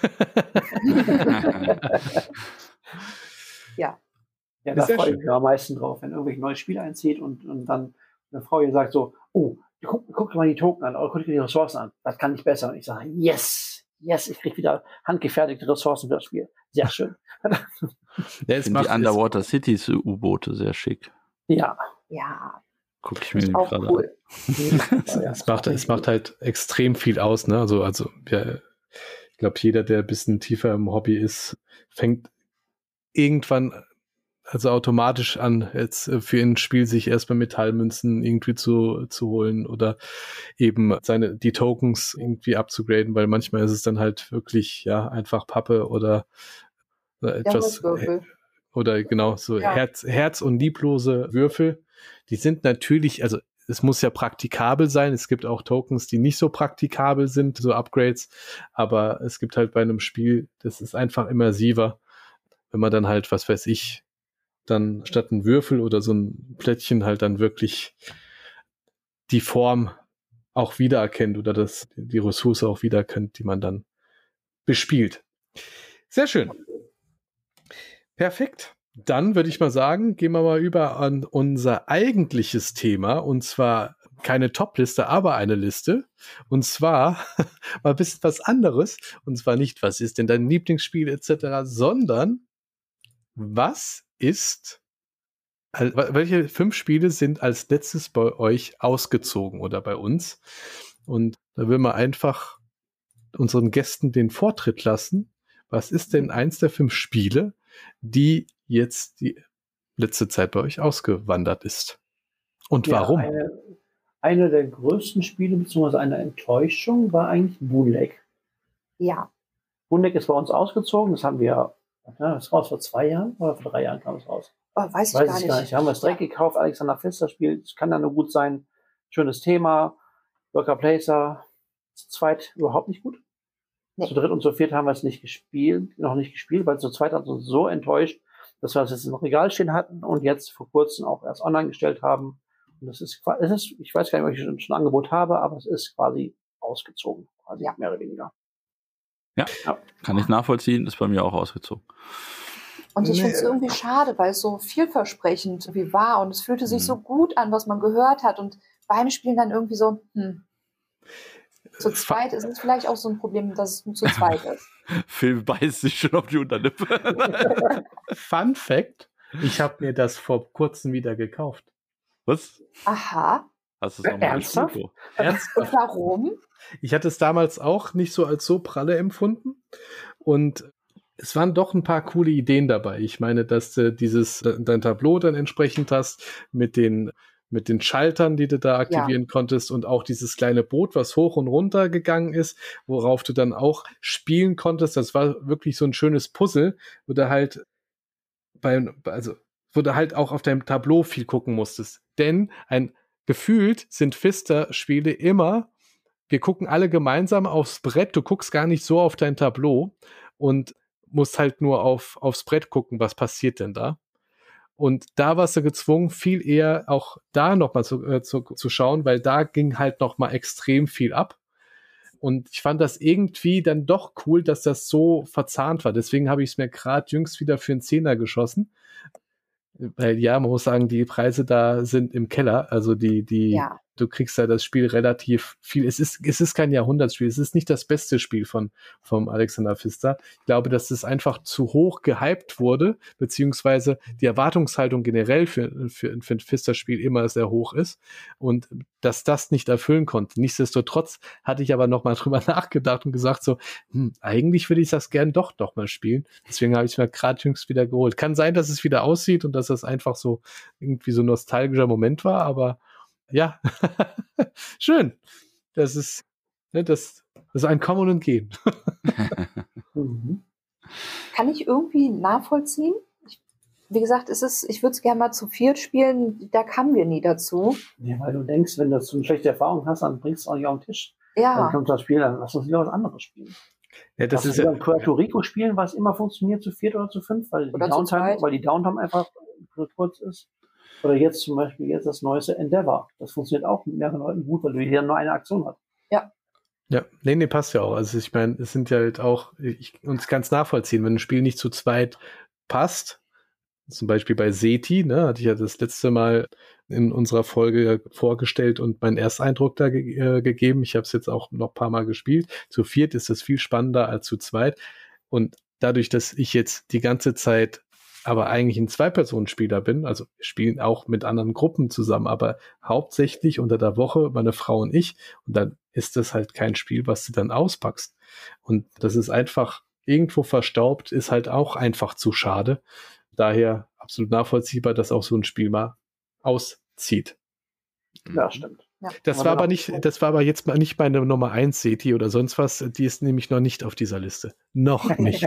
Ja. Ja, da Sehr freue ich schön. mich am meisten drauf, wenn irgendwelche neues Spiel einzieht und, und dann eine Frau ihr sagt so, oh, guck, guck dir mal die Token an, oder guck dir die Ressourcen an, das kann ich besser. Und ich sage, yes, yes, ich kriege wieder handgefertigte Ressourcen für das Spiel. Sehr schön. Ja, Ich es finde macht, die Underwater Cities U-Boote sehr schick. Ja. Ja, Gucke ich mir ist die auch gerade cool. es, es, macht, es macht halt extrem viel aus, ne? Also, also ja, ich glaube, jeder, der ein bisschen tiefer im Hobby ist, fängt irgendwann also automatisch an, jetzt für ein Spiel sich erstmal Metallmünzen irgendwie zu, zu holen oder eben seine, die Tokens irgendwie abzugraden, weil manchmal ist es dann halt wirklich, ja, einfach Pappe oder äh, etwas, Holzwürfel. oder genau, so Ja. Herz, Herz- und lieblose Würfel. Die sind natürlich, also es muss ja praktikabel sein. Es gibt auch Tokens, die nicht so praktikabel sind, so Upgrades. Aber es gibt halt bei einem Spiel, das ist einfach immersiver, wenn man dann halt, was weiß ich, dann statt ein Würfel oder so ein Plättchen halt dann wirklich die Form auch wiedererkennt oder das, die Ressource auch wiedererkennt, die man dann bespielt. Sehr schön. Perfekt. Dann würde ich mal sagen, gehen wir mal über an unser eigentliches Thema, und zwar keine Top-Liste, aber eine Liste. Und zwar mal ein bisschen was anderes. Und zwar nicht, was ist denn dein Lieblingsspiel et cetera, sondern was ist, also, welche fünf Spiele sind als letztes bei euch ausgezogen oder bei uns? Und da will man einfach unseren Gästen den Vortritt lassen. Was ist denn eins der fünf Spiele, die jetzt die letzte Zeit bei euch ausgewandert ist? Und Ja, warum? Eine, eine der größten Spiele, beziehungsweise eine Enttäuschung, war eigentlich Boonlake. Ja, Boonlake ist bei uns ausgezogen, das haben wir, ja, das ist raus vor zwei Jahren oder vor drei Jahren kam es raus. oh, weiß ich Weiß gar ich nicht. gar nicht. Haben wir es direkt gekauft, Alexander Pfister spielt, das kann ja nur gut sein. Schönes Thema, Worker Placer, zu zweit überhaupt nicht gut. Nee. Zu dritt und zu viert haben wir es nicht gespielt, noch nicht gespielt, weil zu zweit hat es uns so enttäuscht, dass wir es jetzt im Regal stehen hatten und jetzt vor kurzem auch erst online gestellt haben. Und das ist, es ist, ich weiß gar nicht, ob ich schon, schon ein Angebot habe, aber es ist quasi ausgezogen, quasi Ja. mehr oder weniger. Ja, Ja. kann ich nachvollziehen, ist bei mir auch ausgezogen. Und ich Nee. finde es irgendwie schade, weil es so vielversprechend irgendwie war und es fühlte sich Mhm. so gut an, was man gehört hat und beim Spielen dann irgendwie so, hm. Zu zweit ist es vielleicht auch so ein Problem, dass es nur zu zweit ist. Phil beißt sich schon auf die Unterlippe. Fun Fact, ich habe mir das vor kurzem wieder gekauft. Was? Aha. Hast du es nochmal Ernsthaft? gespielt? Ernsthaft? Und warum? Ich hatte es damals auch nicht so als so pralle empfunden und es waren doch ein paar coole Ideen dabei. Ich meine, dass du dieses, dein Tableau dann entsprechend hast mit den, mit den Schaltern, die du da aktivieren ja. konntest und auch dieses kleine Boot, was hoch und runter gegangen ist, worauf du dann auch spielen konntest. Das war wirklich so ein schönes Puzzle, wo du halt bei, also, wo du halt auch auf deinem Tableau viel gucken musstest. Denn ein gefühlt sind Pfister-Spiele immer, wir gucken alle gemeinsam aufs Brett, du guckst gar nicht so auf dein Tableau und musst halt nur auf, aufs Brett gucken, was passiert denn da. Und da warst du gezwungen, viel eher auch da nochmal zu, äh, zu, zu schauen, weil da ging halt nochmal extrem viel ab. Und ich fand das irgendwie dann doch cool, dass das so verzahnt war. Deswegen habe ich es mir gerade jüngst wieder für einen Zehner geschossen. Weil ja, man muss sagen, die Preise da sind im Keller. Also die, die, ja. du kriegst da das Spiel relativ viel. Es ist, es ist kein Jahrhundertspiel. Es ist nicht das beste Spiel von, vom Alexander Pfister. Ich glaube, dass es einfach zu hoch gehypt wurde, beziehungsweise die Erwartungshaltung generell für, für, für ein Pfister-Spiel immer sehr hoch ist und dass das nicht erfüllen konnte. Nichtsdestotrotz hatte ich aber nochmal drüber nachgedacht und gesagt so, hm, eigentlich würde ich das gern doch doch mal spielen. Deswegen habe ich es mir gerade jüngst wieder geholt. Kann sein, dass es wieder aussieht und dass das einfach so irgendwie so ein nostalgischer Moment war, aber ja, schön. Das ist, ne, das, das ist ein Kommen und Gehen. Mhm. Kann ich irgendwie nachvollziehen. Ich, wie gesagt, es ist, ich würde es gerne mal zu viert spielen, da kamen wir nie dazu. Ja, weil du denkst, wenn du so eine schlechte Erfahrung hast, dann bringst du es auch nicht auf den Tisch. Ja. Dann kommt das Spiel, dann lass uns wieder was anderes spielen. Ja, das lass ist uns ja wieder Puerto Rico spielen, was immer funktioniert, zu viert oder zu fünf, weil die Oder zu Downtime, zweit. weil die Downtime einfach kurz ist. Oder jetzt zum Beispiel jetzt das neueste Endeavor. Das funktioniert auch mit mehreren Leuten gut, weil du hier nur eine Aktion hast. Ja. Ja, nee, nee, passt ja auch. Also ich meine, es sind ja halt auch, ich uns kann es nachvollziehen, wenn ein Spiel nicht zu zweit passt, zum Beispiel bei Seti, ne, hatte ich ja das letzte Mal in unserer Folge vorgestellt und meinen Ersteindruck da ge- äh, gegeben. Ich habe es jetzt auch noch ein paar Mal gespielt. Zu viert ist es viel spannender als zu zweit. Und dadurch, dass ich jetzt die ganze Zeit aber eigentlich ein Zwei-Personen-Spieler bin, also wir spielen auch mit anderen Gruppen zusammen, aber hauptsächlich unter der Woche meine Frau und ich, und dann ist das halt kein Spiel, was du dann auspackst. Und das ist einfach irgendwo verstaubt, ist halt auch einfach zu schade. Daher absolut nachvollziehbar, dass auch so ein Spiel mal auszieht. Ja, stimmt. Ja. Das Aber war aber dann- nicht, das war aber jetzt mal nicht meine Nummer eins Seti oder sonst was. Die ist nämlich noch nicht auf dieser Liste. Noch nicht.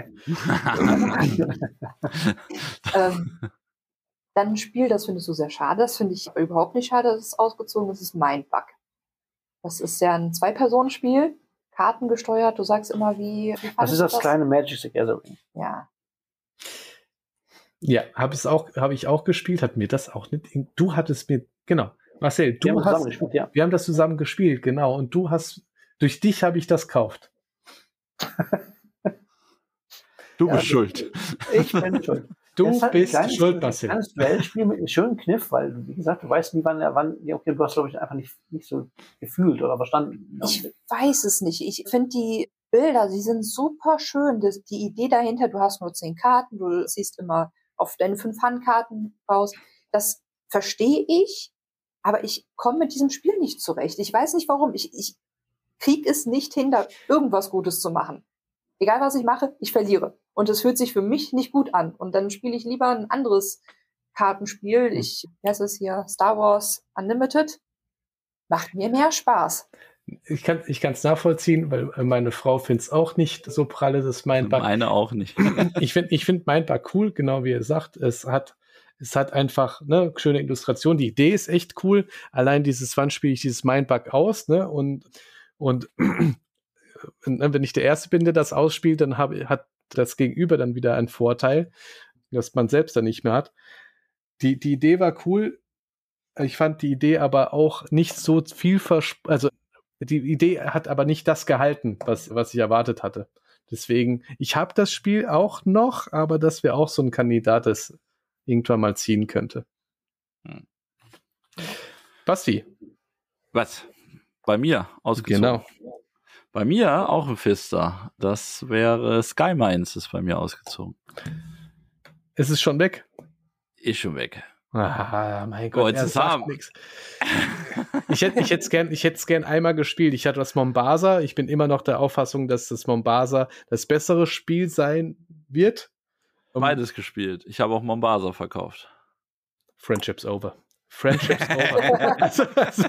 ähm, dann ein Spiel, das findest du sehr schade. Das finde ich aber überhaupt nicht schade, dass es ausgezogen ist, das ist Mindbug. Das ist ja ein Zwei-Personen-Spiel, kartengesteuert. Du sagst immer, wie, wie Das fandest ist du das kleine Magic the Gathering. Ja. Ja, habe ich auch, habe ich auch gespielt. Hat mir das auch nicht. Du hattest mir, genau. Marcel, Wir haben du zusammen hast, gespielt, ja. wir haben das zusammen gespielt, genau. Und du hast, durch dich habe ich das gekauft. Du Ja, bist schuld. Ich bin schuld. Du Das ist halt ein bist kleines- schuld, Ein Marcel. kleines Duellspiel mit einem schönen Kniff, weil, wie gesagt, du weißt nie, wann, wann ja, okay, du hast, glaube ich, einfach nicht, nicht so gefühlt oder verstanden. Ich weiß es nicht. Ich finde die Bilder, die sind super schön. Das, die Idee dahinter, du hast nur zehn Karten, du siehst immer auf deine fünf Handkarten raus. Das verstehe ich, aber ich komme mit diesem Spiel nicht zurecht. Ich weiß nicht warum. Ich, ich kriege es nicht hin, da irgendwas Gutes zu machen. Egal was ich mache, ich verliere. Und es fühlt sich für mich nicht gut an. Und dann spiele ich lieber ein anderes Kartenspiel. Ich, wie heißt es hier? Star Wars Unlimited. Macht mir mehr Spaß. Ich kann ich kann es nachvollziehen, weil meine Frau findet es auch nicht so pralle, das Mindbug. Meine auch nicht. Ich finde ich find Mindbug cool, genau wie ihr sagt. Es hat, es hat einfach eine schöne Illustration. Die Idee ist echt cool. Allein dieses, wann spiele ich dieses Mindbug aus, ne? Und, und wenn ich der Erste bin, der das ausspielt, dann hab, hat das Gegenüber dann wieder einen Vorteil, dass man selbst dann nicht mehr hat. Die, die Idee war cool. Ich fand die Idee aber auch nicht so viel, vers- also die Idee hat aber nicht das gehalten, was, was ich erwartet hatte. Deswegen, ich habe das Spiel auch noch, aber das wäre auch so ein Kandidat, das irgendwann mal ziehen könnte. Hm. Basti. Was? Bei mir ausgezogen. Genau. Bei mir auch ein Pfister. Das wäre Sky Mines, ist bei mir ausgezogen. Ist es schon weg? Ist schon weg. Ah, mein Gott, er sagt nix. Ich hätte ich hätte es gern, ich hätte es gern einmal gespielt. Ich hatte das Mombasa. Ich bin immer noch der Auffassung, dass das Mombasa das bessere Spiel sein wird. Um, Beides gespielt. Ich habe auch Mombasa verkauft. Friendships over. Friendships over. also, also.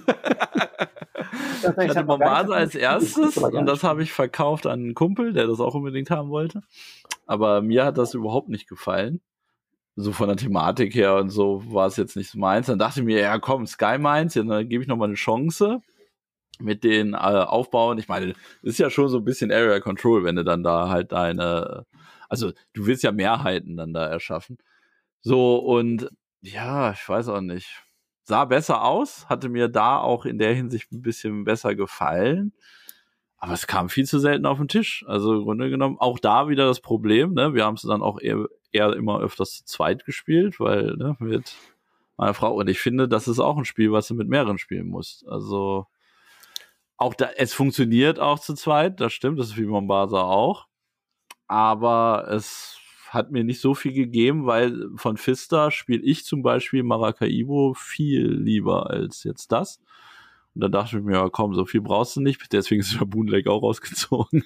Ich hatte Mombasa als erstes und das habe ich verkauft an einen Kumpel, der das auch unbedingt haben wollte. Aber mir hat das überhaupt nicht gefallen. So von der Thematik her und so war es jetzt nicht so meins. Dann dachte ich mir, ja komm, Sky Mines, ja, dann gebe ich nochmal eine Chance mit den äh, Aufbauen. Ich meine, das ist ja schon so ein bisschen Area Control, wenn du dann da halt deine, also du willst ja Mehrheiten dann da erschaffen. So und ja, ich weiß auch nicht. Sah besser aus, hatte mir da auch in der Hinsicht ein bisschen besser gefallen. Aber es kam viel zu selten auf den Tisch. Also im Grunde genommen auch da wieder das Problem, ne? Wir haben es dann auch eher, eher immer öfters zu zweit gespielt, weil ne, mit meiner Frau. Und ich finde, das ist auch ein Spiel, was du mit mehreren spielen musst. Also auch da, es funktioniert auch zu zweit, das stimmt, das ist wie Mombasa auch. Aber es hat mir nicht so viel gegeben, weil von Pfister spiele ich zum Beispiel Maracaibo viel lieber als jetzt das. Und dann dachte ich mir, komm, so viel brauchst du nicht. Deswegen ist der Boonleg auch rausgezogen.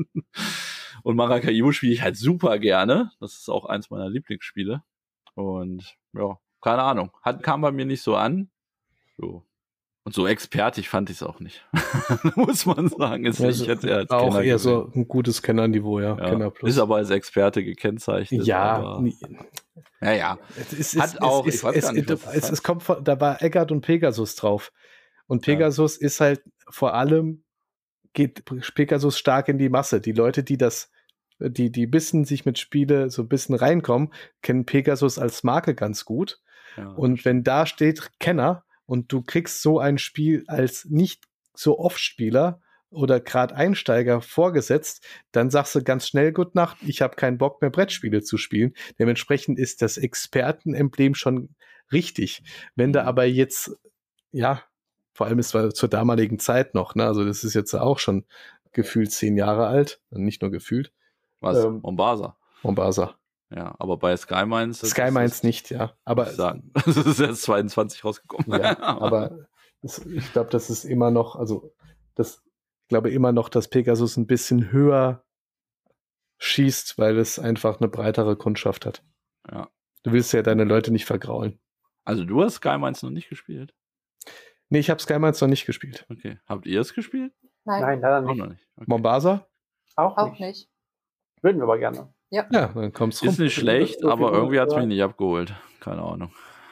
Und Maracaibo spiele ich halt super gerne. Das ist auch eins meiner Lieblingsspiele. Und ja, keine Ahnung. Hat, kam bei mir nicht so an. So. Und so expertig fand ich es auch nicht. Muss man sagen. Ist also ich jetzt eher als auch Kenner eher gesehen. so ein gutes Kennerniveau, ja. Ja. Kenner Plus. Ist aber als Experte gekennzeichnet. Ja. Aber, ja, ja. Es, es, Hat es, auch, es, ich weiß es, gar nicht, es, was es, das es kommt von, da war Eggert und Pegasus drauf. Und Pegasus ja. ist halt vor allem, geht Pegasus stark in die Masse. Die Leute, die das, die, die bisschen sich mit Spiele so ein bisschen reinkommen, kennen Pegasus als Marke ganz gut. Ja, und wenn da steht Kenner und du kriegst so ein Spiel als nicht so Oft-Spieler oder gerade Einsteiger vorgesetzt, dann sagst du ganz schnell Gute Nacht, ich habe keinen Bock mehr Brettspiele zu spielen. Dementsprechend ist das Expertenemblem schon richtig. Wenn da aber jetzt, ja, vor allem ist es zur damaligen Zeit noch, ne? Also das ist jetzt auch schon gefühlt zehn Jahre alt, nicht nur gefühlt. Was? Ähm, Mombasa. Mombasa. Ja, aber bei Sky Mines. Sky Mines nicht, ja. Aber sagen. Das ist erst zweiundzwanzig rausgekommen. Ja, aber das, ich glaube, das ist immer noch, also das, ich glaube immer noch, dass Pegasus ein bisschen höher schießt, weil es einfach eine breitere Kundschaft hat. Ja. Du willst ja deine Leute nicht vergraulen. Also du hast Sky Mines noch nicht gespielt? Nee, ich habe Sky Mines noch nicht gespielt. Okay. Habt ihr es gespielt? Nein. Nein, leider nicht. Auch noch nicht. Okay. Mombasa? Auch, Auch nicht. nicht. Würden wir aber gerne. Ja, ja dann kommst du rum. Ist nicht schlecht, so aber irgendwie hat es ja. mich nicht abgeholt. Keine Ahnung.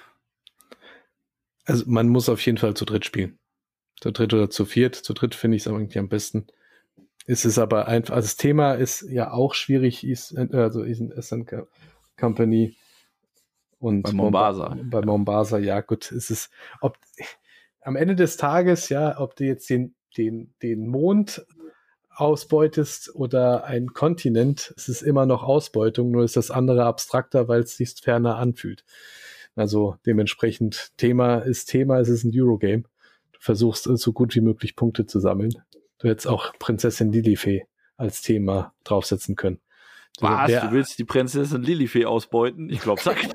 Also man muss auf jeden Fall zu dritt spielen. Zu dritt oder zu viert. Zu dritt finde ich es eigentlich am besten. Es ist aber einfach, also das Thema ist ja auch schwierig, ist, also Eastern Company und bei Mombasa. Momba, bei Mombasa, ja gut, es ist, ob am Ende des Tages, ja, ob du jetzt den, den, den Mond ausbeutest oder ein Kontinent, es ist immer noch Ausbeutung, nur ist das andere abstrakter, weil es sich ferner anfühlt. Also dementsprechend Thema ist Thema, es ist ein Eurogame. Du versuchst so gut wie möglich Punkte zu sammeln. Du hättest auch Prinzessin Lilifee als Thema draufsetzen können. So, was? Der, du willst die Prinzessin Lilifee ausbeuten? Ich glaube, sag.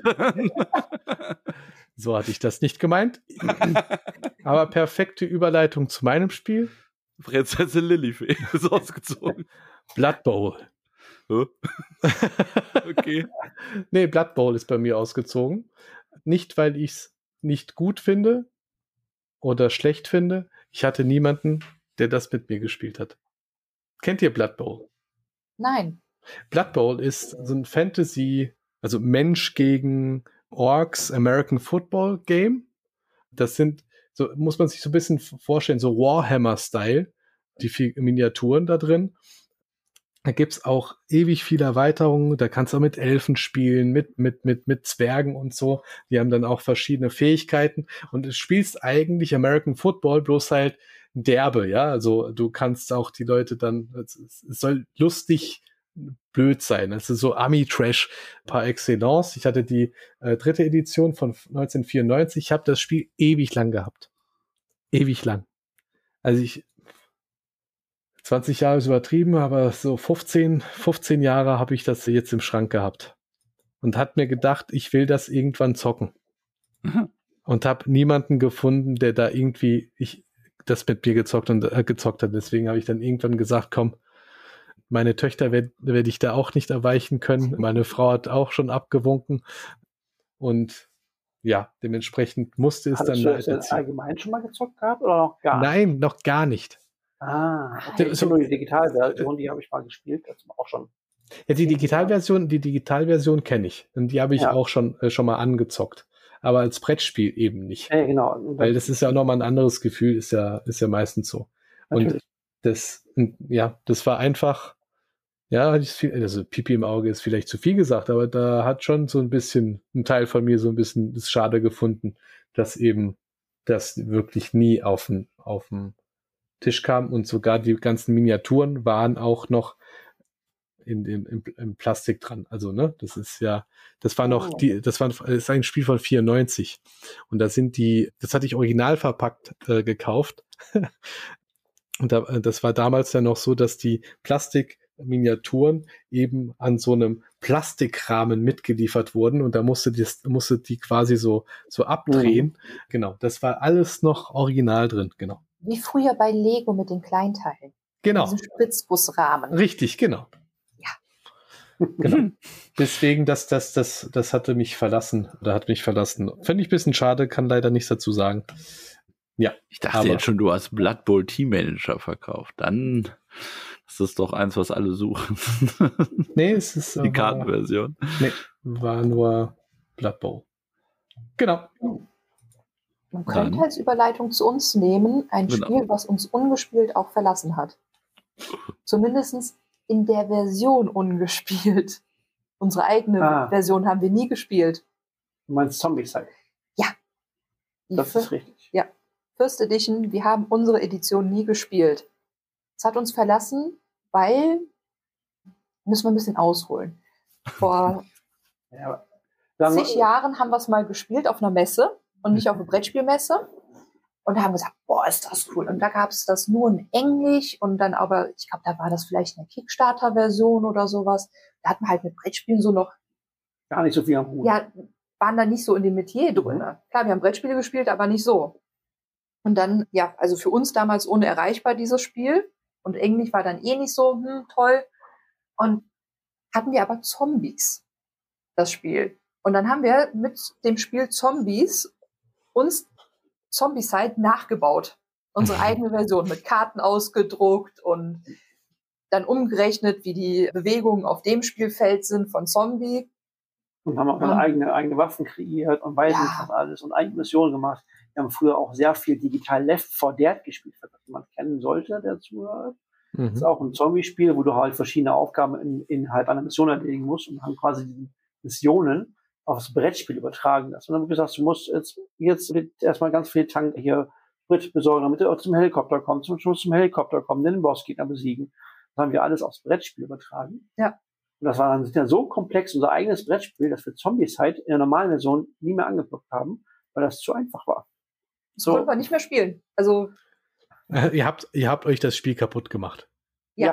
So hatte ich das nicht gemeint. Aber perfekte Überleitung zu meinem Spiel. Prinzessin Lilifee ist ausgezogen. Blood Bowl. Okay. Nee, Blood Bowl ist bei mir ausgezogen. Nicht, weil ich es nicht gut finde oder schlecht finde. Ich hatte niemanden, der das mit mir gespielt hat. Kennt ihr Blood Bowl? Nein. Blood Bowl ist so ein Fantasy, also Mensch gegen Orks American Football Game. Das sind, so muss man sich so ein bisschen vorstellen, so Warhammer-Style, die Miniaturen da drin. Da gibt's auch ewig viele Erweiterungen, da kannst du auch mit Elfen spielen, mit, mit, mit, mit Zwergen und so. Die haben dann auch verschiedene Fähigkeiten und du spielst eigentlich American Football, bloß halt derbe, ja. Also du kannst auch die Leute dann, es, es soll lustig blöd sein. Es ist so Ami-Trash par excellence. Ich hatte die äh, dritte Edition von neunzehnhundertvierundneunzig. Ich habe das Spiel ewig lang gehabt. Ewig lang. Also ich zwanzig Jahre ist übertrieben, aber so fünfzehn, fünfzehn Jahre habe ich das jetzt im Schrank gehabt. Und hat mir gedacht, ich will das irgendwann zocken. Mhm. Und habe niemanden gefunden, der da irgendwie ich das mit mir gezockt und äh, gezockt hat. Deswegen habe ich dann irgendwann gesagt, komm, meine Töchter werde werd ich da auch nicht erweichen können. Meine Frau hat auch schon abgewunken. Und ja, dementsprechend musste es Hattest dann... Hast du das allgemein schon mal gezockt gehabt oder noch gar nicht? Nein, noch gar nicht. Ah, okay. Ich so, nur die Digitalversion, die habe ich mal gespielt, das war auch schon. Ja, die Digitalversion, die Digitalversion kenne ich. Und die habe ich ja. auch schon, äh, schon mal angezockt. Aber als Brettspiel eben nicht. Ja, genau. Weil das ist ja auch nochmal ein anderes Gefühl, ist ja, ist ja meistens so. Natürlich. Und das, ja, das war einfach, ja, also Pipi im Auge ist vielleicht zu viel gesagt, aber da hat schon so ein bisschen, ein Teil von mir so ein bisschen das schade gefunden, dass eben das wirklich nie auf den, auf den Tisch kam und sogar die ganzen Miniaturen waren auch noch in dem, im, im Plastik dran. Also, ne, das ist ja, das war noch, oh. die, das war, das ist ein Spiel von vierundneunzig. Und da sind die, das hatte ich original verpackt äh, gekauft. Und da, das war damals ja noch so, dass die Plastikminiaturen eben an so einem Plastikrahmen mitgeliefert wurden und da musste die, musste die quasi so, so abdrehen. Mhm. Genau. Das war alles noch original drin, genau. Wie früher bei Lego mit den Kleinteilen. Genau. Diesen Spritzbusrahmen. Richtig, genau. Genau. Deswegen, das, das, das, das hatte mich verlassen, oder hat mich verlassen. Finde ich ein bisschen schade, kann leider nichts dazu sagen. Ja. Ich dachte jetzt schon, du hast Blood Bowl Team Manager verkauft. Dann ist das doch eins, was alle suchen. Nee, es ist die Kartenversion. Nee, war nur Blood Bowl. Genau. Man könnte Dann. als Überleitung zu uns nehmen, ein genau. Spiel, was uns ungespielt auch verlassen hat. Zumindest in der Version ungespielt. Unsere eigene ah. Version haben wir nie gespielt. Du meinst Zombicide? Ja. Das ist richtig. Ja. First Edition, wir haben unsere Edition nie gespielt. Es hat uns verlassen, weil, müssen wir ein bisschen ausholen. Vor ja, zig Jahren haben wir es mal gespielt auf einer Messe und nicht auf einer Brettspielmesse. Und da haben wir gesagt, boah, ist das cool. Und da gab es das nur in Englisch und dann aber, ich glaube, da war das vielleicht eine Kickstarter-Version oder sowas. Da hatten wir halt mit Brettspielen so noch gar nicht so viel am Hut. Ja, waren da nicht so in dem Metier drin. Mhm. Klar, wir haben Brettspiele gespielt, aber nicht so. Und dann, ja, also für uns damals unerreichbar dieses Spiel. Und Englisch war dann eh nicht so, hm, toll. Und hatten wir aber Zombies, das Spiel. Und dann haben wir mit dem Spiel Zombies uns Zombicide nachgebaut. Unsere eigene Version mit Karten ausgedruckt und dann umgerechnet, wie die Bewegungen auf dem Spielfeld sind von Zombie. Und haben auch um, eigene, eigene Waffen kreiert und weiß nicht was alles und eigene Missionen gemacht. Wir haben früher auch sehr viel digital Left four Dead gespielt, was jemand kennen sollte, der zuhört. Mhm. Das ist auch ein Zombie-Spiel, wo du halt verschiedene Aufgaben in, innerhalb einer Mission erledigen musst und haben quasi die Missionen aufs Brettspiel übertragen. Und dann haben wir gesagt, du musst jetzt, jetzt erstmal ganz viel Tank hier Sprit besorgen, damit du zum Helikopter kommst, zum Schluss zum Helikopter kommen, den Bossgegner besiegen. Das haben wir alles aufs Brettspiel übertragen. Ja. Und das war dann ja so komplex, unser eigenes Brettspiel, dass wir Zombicide in der normalen Version nie mehr angeguckt haben, weil das zu einfach war. So konnten wir nicht mehr spielen. Also äh, ihr habt, ihr habt euch das Spiel kaputt gemacht. Ja.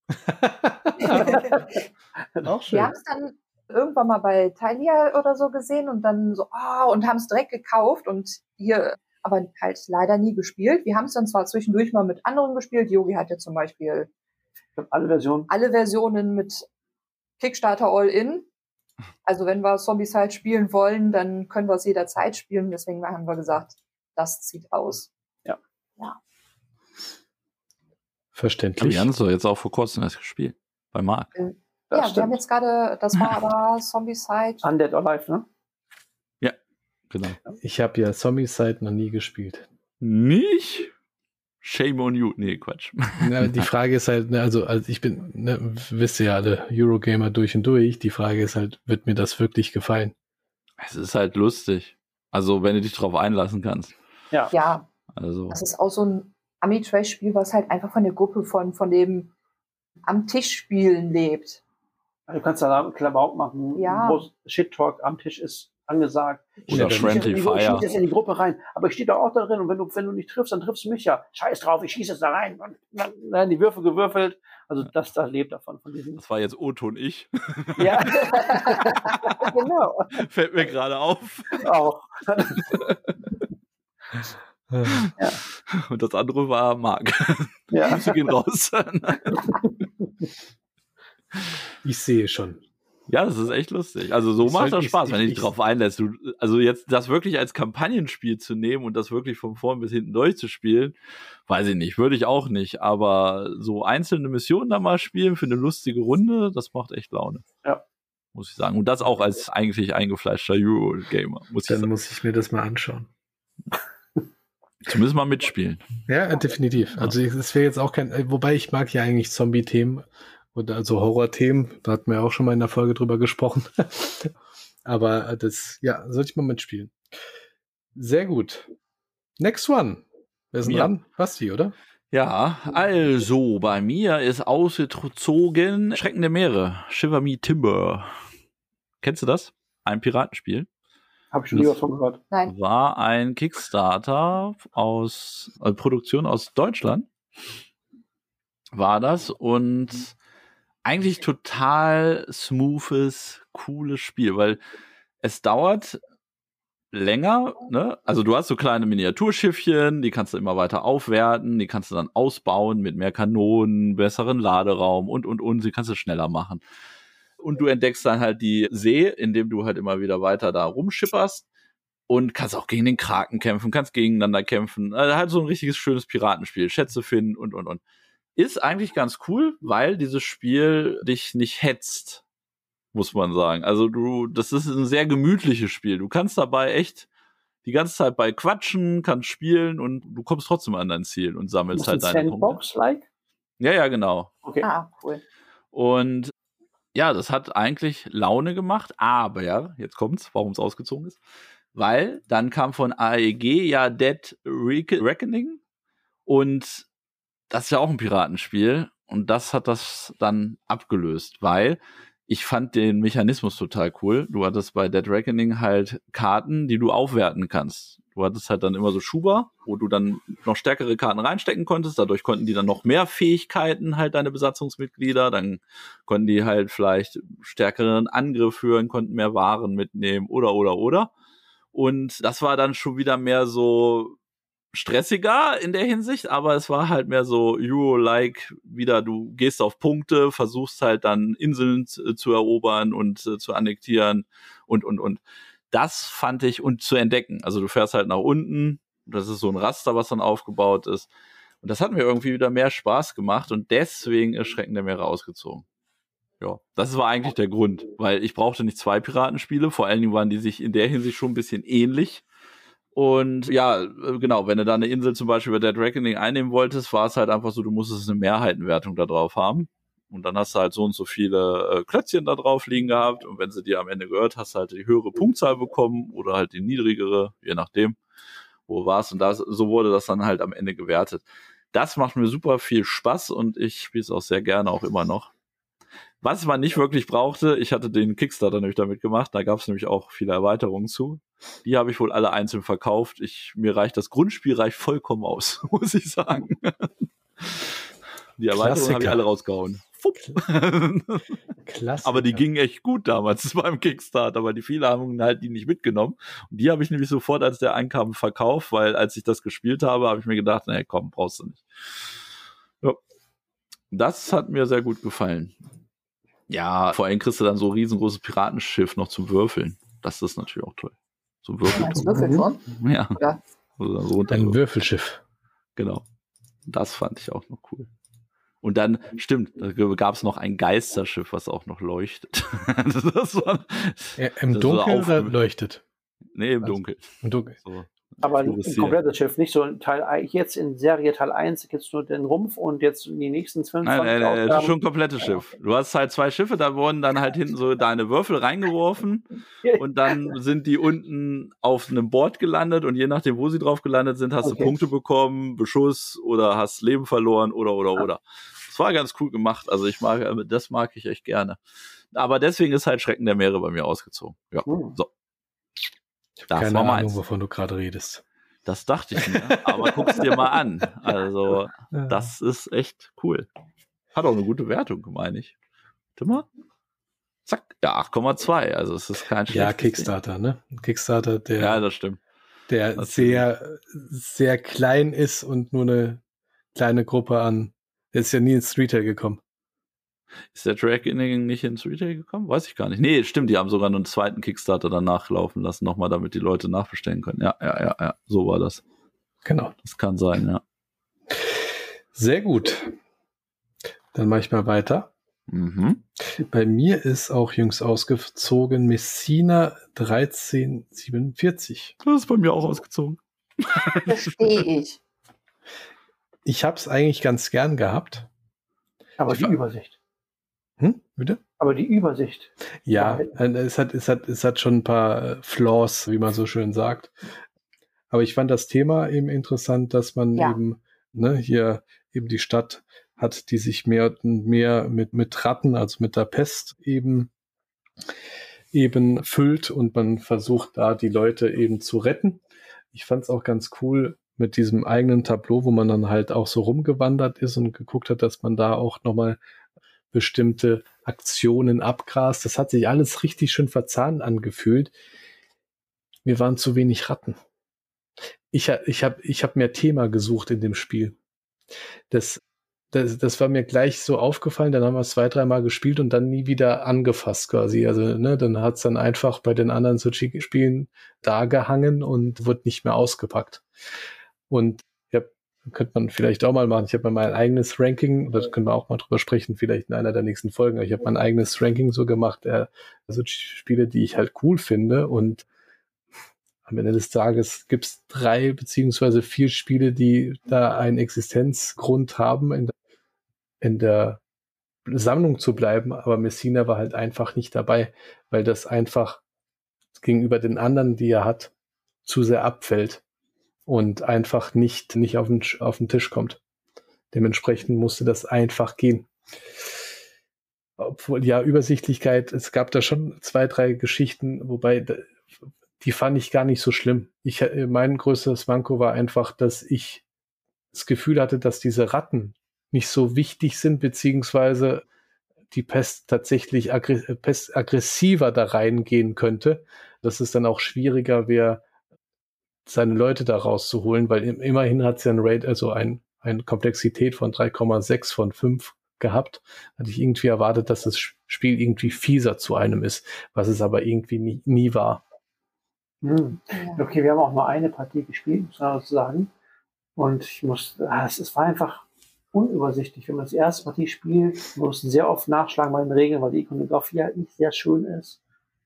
ja. Auch schön. Wir haben es dann irgendwann mal bei Thalia oder so gesehen und dann so, oh, und haben es direkt gekauft und hier aber halt leider nie gespielt. Wir haben es dann zwar zwischendurch mal mit anderen gespielt. Yogi hatte zum Beispiel ich glaub, alle Versionen. Alle Versionen mit Kickstarter All-In. Also wenn wir Zombicide spielen wollen, dann können wir es jederzeit spielen. Deswegen haben wir gesagt, das zieht aus. Ja. Ja. Verständlich. Wir haben es doch jetzt auch vor kurzem erst gespielt. Bei Marc. Äh, ja, stimmt. Wir haben jetzt gerade, das war aber Zombicide. Undead or Alive, ne? Ja, genau. Ich habe ja Zombicide noch nie gespielt. Nicht? Shame on you. Nee, Quatsch. Na, die Frage ist halt, ne, also, also ich bin, ne, wisst ihr ja alle, Eurogamer durch und durch. Die Frage ist halt, wird mir das wirklich gefallen? Es ist halt lustig. Also, wenn du dich drauf einlassen kannst. Ja. Ja. Also. Das ist auch so ein Amitrash-Spiel, was halt einfach von der Gruppe von, von dem am Tisch spielen lebt. Du kannst da Klamauk machen, ja. wo Shit-Talk am Tisch ist angesagt. Oder Friendly Fire. Ich schieße jetzt in die Gruppe rein, aber ich stehe da auch da drin und wenn du, wenn du nicht triffst, dann triffst du mich ja. Scheiß drauf, ich schieße jetzt da rein. Und dann werden die Würfel gewürfelt. Also das, das lebt davon. Von diesem. Das war jetzt O-Ton ich. Ja, genau. Fällt mir gerade auf. Auch. Ja. Und das andere war Marc. Ja. Sie gehen raus. Ich sehe schon. Ja, das ist echt lustig. Also so ich macht soll, das Spaß, ich, wenn du ich, dich drauf einlässt. Du, also jetzt das wirklich als Kampagnenspiel zu nehmen und das wirklich von vorn bis hinten durchzuspielen, weiß ich nicht, würde ich auch nicht. Aber so einzelne Missionen da mal spielen für eine lustige Runde, das macht echt Laune. Ja. Muss ich sagen. Und das auch als eigentlich eingefleischter Euro-Gamer. Muss Dann ich sagen. muss ich mir das mal anschauen. Zumindest mal mitspielen. Ja, definitiv. Also es wäre jetzt auch kein, wobei ich mag ja eigentlich Zombie-Themen oder also Horror-Themen, da hatten wir auch schon mal in der Folge drüber gesprochen. Aber das, ja, sollte ich mal mitspielen. Sehr gut. Next one. Wer ist denn Ja. dran? Basti, oder? Ja, also bei mir ist ausgezogen Schrecken der Meere, Shiver Me Timber. Kennst du das? Ein Piratenspiel. Habe ich schon nie was von gehört. Nein. War ein Kickstarter aus also Produktion aus Deutschland. War das und eigentlich total smoothes, cooles Spiel, weil es dauert länger, ne? Also du hast so kleine Miniaturschiffchen, die kannst du immer weiter aufwerten, die kannst du dann ausbauen mit mehr Kanonen, besseren Laderaum und, und, und, sie kannst du schneller machen. Und du entdeckst dann halt die See, indem du halt immer wieder weiter da rumschipperst und kannst auch gegen den Kraken kämpfen, kannst gegeneinander kämpfen. Also halt so ein richtiges schönes Piratenspiel, Schätze finden und, und, und. Ist eigentlich ganz cool, weil dieses Spiel dich nicht hetzt, muss man sagen. Also du, das ist ein sehr gemütliches Spiel. Du kannst dabei echt die ganze Zeit bei quatschen, kannst spielen und du kommst trotzdem an dein Ziel und sammelst halt deine Punkte. Sandbox-like? Ja, ja, genau. Okay. Ah, cool. Und ja, das hat eigentlich Laune gemacht, aber jetzt kommt's, warum es ausgezogen ist. Weil dann kam von A E G ja Dead Reckoning und das ist ja auch ein Piratenspiel und das hat das dann abgelöst, weil ich fand den Mechanismus total cool. Du hattest bei Dead Reckoning halt Karten, die du aufwerten kannst. Du hattest halt dann immer so Schuber, wo du dann noch stärkere Karten reinstecken konntest. Dadurch konnten die dann noch mehr Fähigkeiten, halt deine Besatzungsmitglieder. Dann konnten die halt vielleicht stärkeren Angriff führen, konnten mehr Waren mitnehmen oder, oder, oder. Und das war dann schon wieder mehr so stressiger in der Hinsicht, aber es war halt mehr so Euro-like wieder, du gehst auf Punkte, versuchst halt dann Inseln zu, zu erobern und äh, zu annektieren und, und, und. Das fand ich, und zu entdecken. Also du fährst halt nach unten, das ist so ein Raster, was dann aufgebaut ist. Und das hat mir irgendwie wieder mehr Spaß gemacht und deswegen ist Schrecken der Meere ausgezogen. Ja, das war eigentlich der Grund, weil ich brauchte nicht zwei Piratenspiele, vor allen Dingen waren die sich in der Hinsicht schon ein bisschen ähnlich. Und ja, genau, wenn du da eine Insel zum Beispiel bei Dead Reckoning einnehmen wolltest, war es halt einfach so, du musstest eine Mehrheitenwertung da drauf haben. Und dann hast du halt so und so viele äh, Klötzchen da drauf liegen gehabt. Und wenn sie dir am Ende gehört, hast du halt die höhere Punktzahl bekommen oder halt die niedrigere, je nachdem, wo du warst. Und das, so wurde das dann halt am Ende gewertet. Das macht mir super viel Spaß und ich spiele es auch sehr gerne, auch immer noch. Was man nicht wirklich brauchte, ich hatte den Kickstarter nämlich damit gemacht, da gab es nämlich auch viele Erweiterungen zu. Die habe ich wohl alle einzeln verkauft. Ich, mir reicht das Grundspiel reicht vollkommen aus, muss ich sagen. Die Erweiterungen habe ich alle rausgehauen. Klassiker. Aber die gingen echt gut damals beim Kickstarter, aber die viele haben halt die nicht mitgenommen. Und die habe ich nämlich sofort, als der einkam, verkauft, weil als ich das gespielt habe, habe ich mir gedacht, naja, komm, brauchst du nicht. Ja. Das hat mir sehr gut gefallen. Ja, vor allem kriegst du dann so ein riesengroßes Piratenschiff noch zum Würfeln. Das ist natürlich auch toll. So ein Als Würfelturm. Würfelturm? Ja. Ja. Also so Ein Würfelschiff. Genau. Das fand ich auch noch cool. Und dann, stimmt, da gab es noch ein Geisterschiff, was auch noch leuchtet. das war, Ja, Im das Dunkeln war oder leuchtet? Nee, im Also, Dunkeln. Im Dunkeln. So. Aber ein komplettes Schiff, nicht so ein Teil, jetzt in Serie Teil eins gibt es nur den Rumpf und jetzt in die nächsten zweiundzwanzig Nein, nein, nein, das ist schon ein komplettes Schiff. Du hast halt zwei Schiffe, da wurden dann halt hinten so deine Würfel reingeworfen und dann sind die unten auf einem Board gelandet und je nachdem, wo sie drauf gelandet sind, hast okay. du Punkte bekommen, Beschuss oder hast Leben verloren oder, oder, oder. Das war ganz cool gemacht, also ich mag, das mag ich echt gerne. Aber deswegen ist halt Schrecken der Meere bei mir ausgezogen. Ja, hm. so. Das Keine war Ahnung, wovon du gerade redest. Das dachte ich mir, aber guck's dir mal an. Also, das ist echt cool. Hat auch eine gute Wertung, meine ich. Warte mal. Zack, ja, acht Komma zwei. Also, es ist kein schlechtes Ja, Kickstarter, Ding. ne? Kickstarter, der, ja, das stimmt. der das sehr, stimmt. sehr klein ist und nur eine kleine Gruppe an. Der ist ja nie ins Retail gekommen. Ist der Tracking nicht ins Retail gekommen? Weiß ich gar nicht. Nee, stimmt, die haben sogar noch einen zweiten Kickstarter danach laufen lassen, nochmal, damit die Leute nachbestellen können. Ja, ja, ja, ja, so war das. Genau. Das kann sein, ja. Sehr gut. Dann mache ich mal weiter. Mhm. Bei mir ist auch jüngst ausgezogen Messina dreizehn siebenundvierzig. Das ist bei mir auch ausgezogen. Verstehe ich. Ich habe es eigentlich ganz gern gehabt. Aber die Übersicht. Hm, bitte? Aber die Übersicht. Ja, es hat, es hat, es hat schon ein paar Flaws, wie man so schön sagt. Aber ich fand das Thema eben interessant, dass man ja. eben, ne, hier eben die Stadt hat, die sich mehr und mehr mit, mit Ratten, also mit der Pest eben, eben füllt und man versucht da die Leute eben zu retten. Ich fand es auch ganz cool mit diesem eigenen Tableau, wo man dann halt auch so rumgewandert ist und geguckt hat, dass man da auch nochmal bestimmte Aktionen abgrast. Das hat sich alles richtig schön verzahnt angefühlt. Mir waren zu wenig Ratten. Ich, ich habe ich hab mehr Thema gesucht in dem Spiel. Das, das, das war mir gleich so aufgefallen, dann haben wir es zwei, dreimal gespielt und dann nie wieder angefasst quasi. Also, ne, dann hat es dann einfach bei den anderen Sochi-Spielen da gehangen und wird nicht mehr ausgepackt. Und ja, könnte man vielleicht auch mal machen. Ich habe mein eigenes Ranking, da können wir auch mal drüber sprechen, vielleicht in einer der nächsten Folgen. Ich habe mein eigenes Ranking so gemacht, äh, also Spiele, die ich halt cool finde. Und am Ende des Tages gibt es drei beziehungsweise vier Spiele, die da einen Existenzgrund haben, in der, in der Sammlung zu bleiben. Aber Messina war halt einfach nicht dabei, weil das einfach gegenüber den anderen, die er hat, zu sehr abfällt. Und einfach nicht, nicht auf den, auf den Tisch kommt. Dementsprechend musste das einfach gehen. Obwohl, ja, Übersichtlichkeit, es gab da schon zwei, drei Geschichten, wobei die fand ich gar nicht so schlimm. Ich, mein größtes Manko war einfach, dass ich das Gefühl hatte, dass diese Ratten nicht so wichtig sind, beziehungsweise die Pest tatsächlich aggr- Pest aggressiver da reingehen könnte, dass es dann auch schwieriger wäre, seine Leute da rauszuholen, weil immerhin hat es ja ein Rate, also ein, eine Komplexität von drei Komma sechs von fünf gehabt. Hatte ich irgendwie erwartet, dass das Spiel irgendwie fieser zu einem ist, was es aber irgendwie nie, nie war. Hm. Okay, wir haben auch nur eine Partie gespielt, muss man sagen. Und ich muss, es, es war einfach unübersichtlich. Wenn man das erste Partie spielt, muss sehr oft nachschlagen bei den Regeln, weil die Ikonografie halt nicht sehr schön ist.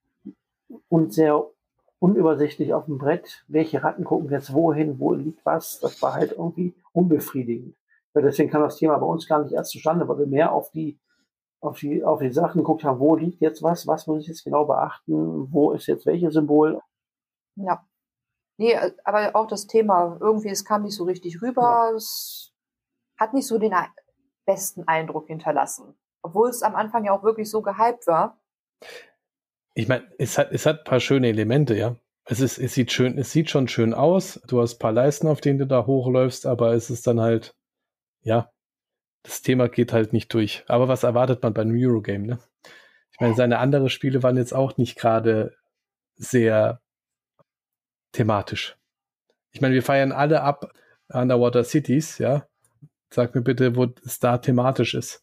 Und sehr unübersichtlich auf dem Brett, welche Ratten gucken jetzt wohin, wo liegt was, das war halt irgendwie unbefriedigend. Ja, deswegen kam das Thema bei uns gar nicht erst zustande, weil wir mehr auf die, auf die, auf die Sachen geguckt haben, wo liegt jetzt was, was muss ich jetzt genau beachten, wo ist jetzt welches Symbol. Ja. Nee, aber auch das Thema, irgendwie, es kam nicht so richtig rüber, ja. Es hat nicht so den besten Eindruck hinterlassen. Obwohl es am Anfang ja auch wirklich so gehypt war. Ich meine, es hat, es hat ein paar schöne Elemente, ja. Es ist, es sieht schön, es sieht schon schön aus. Du hast ein paar Leisten, auf denen du da hochläufst, aber es ist dann halt, ja, das Thema geht halt nicht durch. Aber was erwartet man beim Eurogame, ne? Ich meine, seine anderen Spiele waren jetzt auch nicht gerade sehr thematisch. Ich meine, wir feiern alle ab Underwater Cities, ja. Sag mir bitte, wo es da thematisch ist.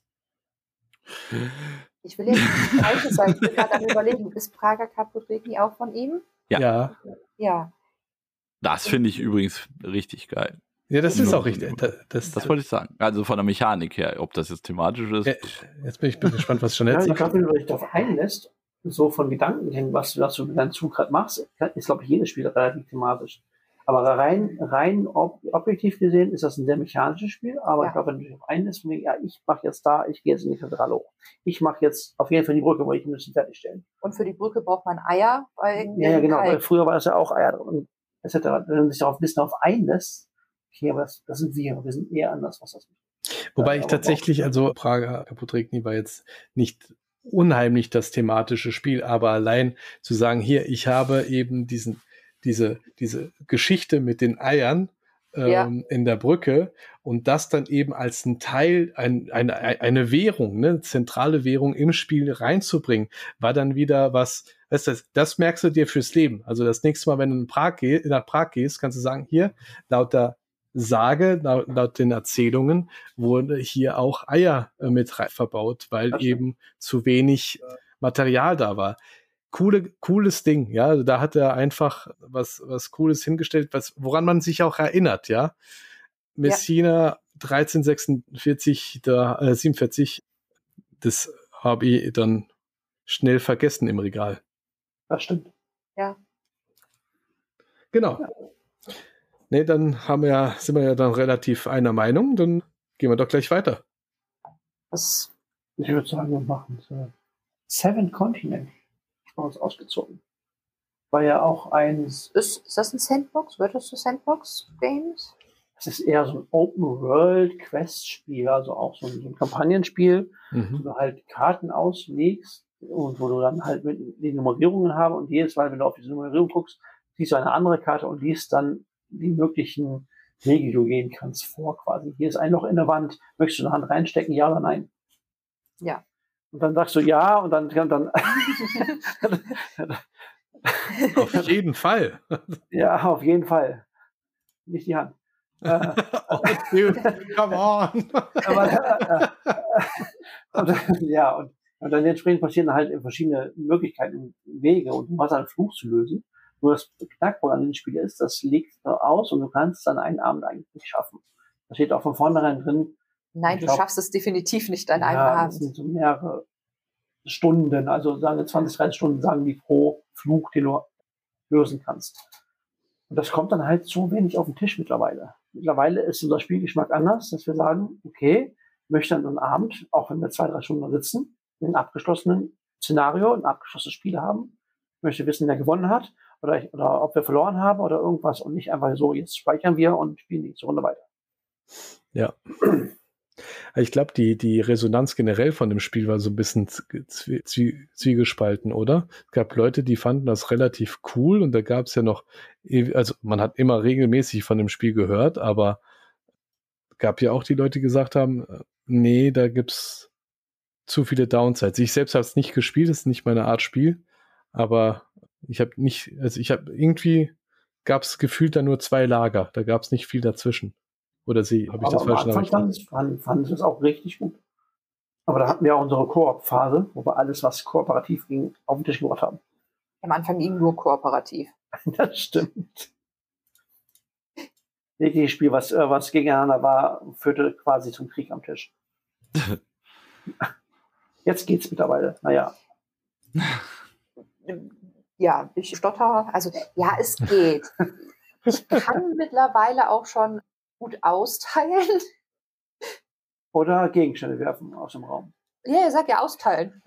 Ich will jetzt nicht Falsches sagen, ich bin gerade am Überlegen, ist Prager Capodregni auch von ihm? Ja. Ja. ja. Das finde ich übrigens richtig geil. Ja, das ist auch richtig. Das, das, das wollte ich sagen. Also von der Mechanik her, ob das jetzt thematisch ist. Ja, jetzt bin ich gespannt, was Jeanette sagt. Ja, ich glaube, wenn du dich darauf einlässt, so von Gedanken hin, was, was du mit deinem Zug gerade machst, ist, glaube ich, jedes Spiel relativ thematisch. Aber rein, rein ob, objektiv gesehen ist das ein sehr mechanisches Spiel, aber Ja. ich glaube, wenn du dich auf einen ist, von wegen, ja, ich mache jetzt da, ich gehe jetzt in die Kathedrale hoch. Ich mache jetzt auf jeden Fall die Brücke, weil ich müssen fertigstellen. Und für die Brücke braucht man Eier, weil Ja, ja, genau, weil Kalk. früher war das ja auch Eier drin und et cetera. Wenn man sich darauf ein bisschen auf einlässt, okay, aber das, das sind wir, wir sind eher anders, was das betrifft. Wobei Ja, ich aber tatsächlich, also Prager Apothekni war jetzt nicht unheimlich das thematische Spiel, aber allein zu sagen, hier, ich habe eben diesen, diese, diese Geschichte mit den Eiern ähm, Ja. in der Brücke und das dann eben als ein Teil, ein, eine, eine Währung, ne, zentrale Währung im Spiel reinzubringen, war dann wieder was, weißt du, das, das merkst du dir fürs Leben. Also das nächste Mal, wenn du in Prag geh, nach Prag gehst, kannst du sagen, hier, laut der Sage, laut, laut den Erzählungen, wurde hier auch Eier äh, mit rein verbaut, weil Das stimmt. eben zu wenig äh, Material da war. Coole, cooles Ding, ja. Also da hat er einfach was, was Cooles hingestellt, was, woran man sich auch erinnert, ja. Messina dreizehnhundertsechsundvierzig, da, äh, siebenundvierzig, das habe ich dann schnell vergessen im Regal. Das stimmt. Ja. Genau. Ja. Nee, dann haben wir ja, sind wir ja dann relativ einer Meinung, dann gehen wir doch gleich weiter. Das, Ich würde sagen, wir machen so Seven Continent. Bei uns ausgezogen. War ja auch ein, ist, ist das ein Sandbox? Wird das zu Sandbox-Games? es ist eher so ein Open-World-Quest-Spiel, also auch so ein, so ein Kampagnenspiel, wo Mhm. du halt Karten auslegst und wo du dann halt mit die Nummerierungen haben und jedes Mal, wenn du auf diese Nummerierung guckst, siehst du eine andere Karte und liest dann die möglichen Wege, die du gehen kannst, vor quasi. Hier ist ein Loch in der Wand, möchtest du eine Hand reinstecken, ja oder nein? Ja. Und dann sagst du ja und dann, dann Auf jeden Fall. ja, auf jeden Fall. Nicht die Hand. Äh, Oh, dude, come on. aber, äh, und, ja, und, und dann entsprechend passieren halt verschiedene Möglichkeiten, Wege und du hast einen Fluch zu lösen. Nur das Knackpunkt an dem Spiel ist, das liegt aus und du kannst dann einen Abend eigentlich nicht schaffen. Da steht auch von vornherein drin. Nein, Ich du glaub, schaffst es definitiv nicht an einem ja, das Abend. sind so mehrere Stunden, also sagen wir zwanzig, dreißig Stunden, sagen die pro Fluch, den du lösen kannst. Und das kommt dann halt so wenig auf den Tisch mittlerweile. Mittlerweile ist unser Spielgeschmack anders, dass wir sagen, okay, ich möchte an einem Abend, auch wenn wir zwei, drei Stunden da sitzen, in einem abgeschlossenen Szenario, ein abgeschlossenes Spiel haben. Ich möchte wissen, wer gewonnen hat oder, ich, oder ob wir verloren haben oder irgendwas und nicht einfach so, jetzt speichern wir und spielen die nächste Runde weiter. Ja. Ich glaube, die, die Resonanz generell von dem Spiel war so ein bisschen zwie- zwie- zwiegespalten, oder? Es gab Leute, die fanden das relativ cool und da gab es ja noch, also man hat immer regelmäßig von dem Spiel gehört, aber gab ja auch die Leute, die gesagt haben, nee, da gibt's zu viele Downsides. Ich selbst habe es nicht gespielt, das ist nicht meine Art Spiel, aber ich habe nicht, also ich habe irgendwie, gab es gefühlt da nur zwei Lager, da gab es nicht viel dazwischen. Oder sie, habe ich das Aber am falsch Anfang nachrichtet? fanden, fanden sie es auch richtig gut. Aber da hatten wir auch unsere Koop-Phase, wo wir alles, was kooperativ ging, auf den Tisch gebracht haben. Am Anfang ging nur kooperativ. Das stimmt. Jedes Spiel, was, äh, was gegeneinander war, führte quasi zum Krieg am Tisch. Jetzt geht's mittlerweile. Naja. Ja, ich stotter. Also, ja, es geht. Ich kann mittlerweile auch schon gut austeilen. Oder Gegenstände werfen aus dem Raum. Ja, ihr sagt ja austeilen.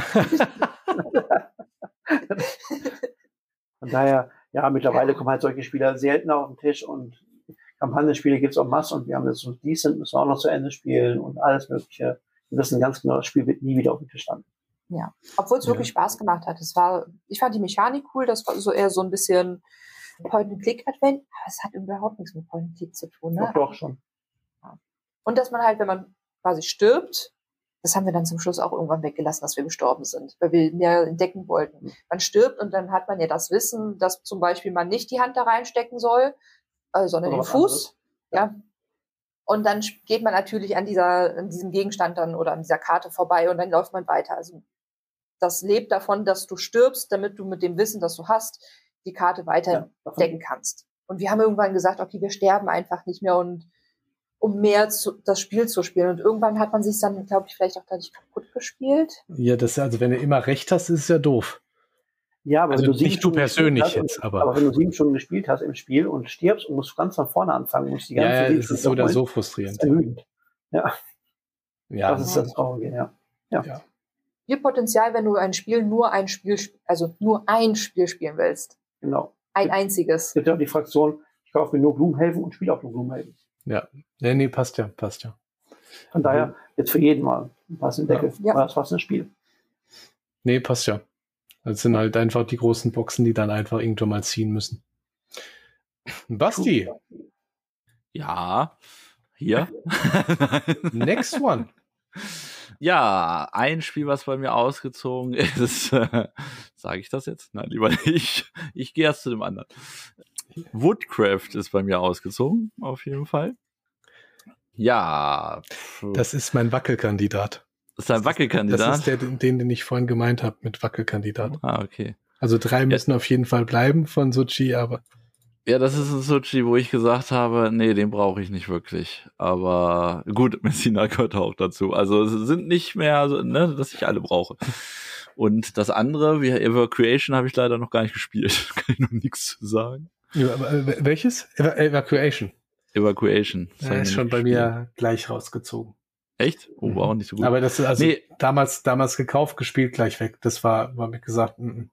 Von daher, ja, mittlerweile kommen halt solche Spieler seltener auf den Tisch und Kampagnenspiele gibt es en masse und wir haben jetzt so Decent, müssen wir auch noch zu Ende spielen und alles Mögliche. Wir wissen ganz genau, das Spiel wird nie wieder auf dem Tisch landen. Ja, obwohl es Ja. wirklich Spaß gemacht hat. Es war, ich fand die Mechanik cool, das war so eher so ein bisschen Point-and-Click-Advent, aber es hat überhaupt nichts mit Point-and-Click zu tun. Ne? Doch, doch schon. Und dass man halt, wenn man quasi stirbt, das haben wir dann zum Schluss auch irgendwann weggelassen, dass wir gestorben sind, weil wir mehr entdecken wollten. Man stirbt und dann hat man ja das Wissen, dass zum Beispiel man nicht die Hand da reinstecken soll, äh, sondern Oder den was Fuß. anderes. Ja. Und dann geht man natürlich an dieser, an diesem Gegenstand dann oder an dieser Karte vorbei und dann läuft man weiter. Also das lebt davon, dass du stirbst, damit du mit dem Wissen, das du hast, die Karte weiter Ja, davon- decken kannst. Und wir haben irgendwann gesagt, okay, wir sterben einfach nicht mehr und um mehr zu, das Spiel zu spielen. Und irgendwann hat man sich dann, glaube ich, vielleicht auch dadurch kaputt gespielt. Ja, das, also wenn du immer recht hast, ist es ja doof. Ja, aber also wenn du nicht du persönlich hast, jetzt, aber. Aber wenn du sieben Stunden gespielt hast im Spiel und stirbst und musst ganz von vorne anfangen, musst die ganze Ja, ja, sieben es ist Stunden so oder wiederholen, so das ist frustrierend. ermüdend. Ja, Ja, das ist das Traurige, ja. Ja. ja. Viel Potenzial, wenn du ein Spiel nur ein Spiel, sp- also nur ein Spiel spielen willst. Genau. Ein einziges. Es gibt ja auch die Fraktion, ich kaufe mir nur Gloomhaven und spiele auch nur Gloomhaven. Ja, nee, nee, passt ja, passt ja. Von daher, jetzt für jeden mal ein passendes Deckel, Ja. war das passendes Spiel. Nee, passt ja. Das sind halt einfach die großen Boxen, die dann einfach irgendwann mal ziehen müssen. Basti, Ja, hier. next one. Ja, ein Spiel, was bei mir ausgezogen ist, äh, sage ich das jetzt? Nein, lieber nicht. Ich gehe erst zu dem anderen. Woodcraft ist bei mir ausgezogen, auf jeden Fall. Ja. Pff. Das ist mein Wackelkandidat. Das ist ein Wackelkandidat? Das ist der, den, den ich vorhin gemeint habe mit Wackelkandidat. Ah, okay. Also drei müssen ja auf jeden Fall bleiben von Suchi, aber... Ja, das ist ein Suchi, wo ich gesagt habe, nee, den brauche ich nicht wirklich. Aber gut, Messina gehört auch dazu. Also es sind nicht mehr, ne, dass ich alle brauche. Und das andere, wie Evacuation, habe ich leider noch gar nicht gespielt. Kann ich noch nichts zu sagen. Ja, aber, äh, welches? Eva- Evacuation. Evacuation. Ja, ist schon bei mir gleich rausgezogen. Echt? Oh, war auch nicht so gut. Aber das ist also nee. damals, damals gekauft, gespielt, gleich weg. Das war, war mir gesagt, n-n.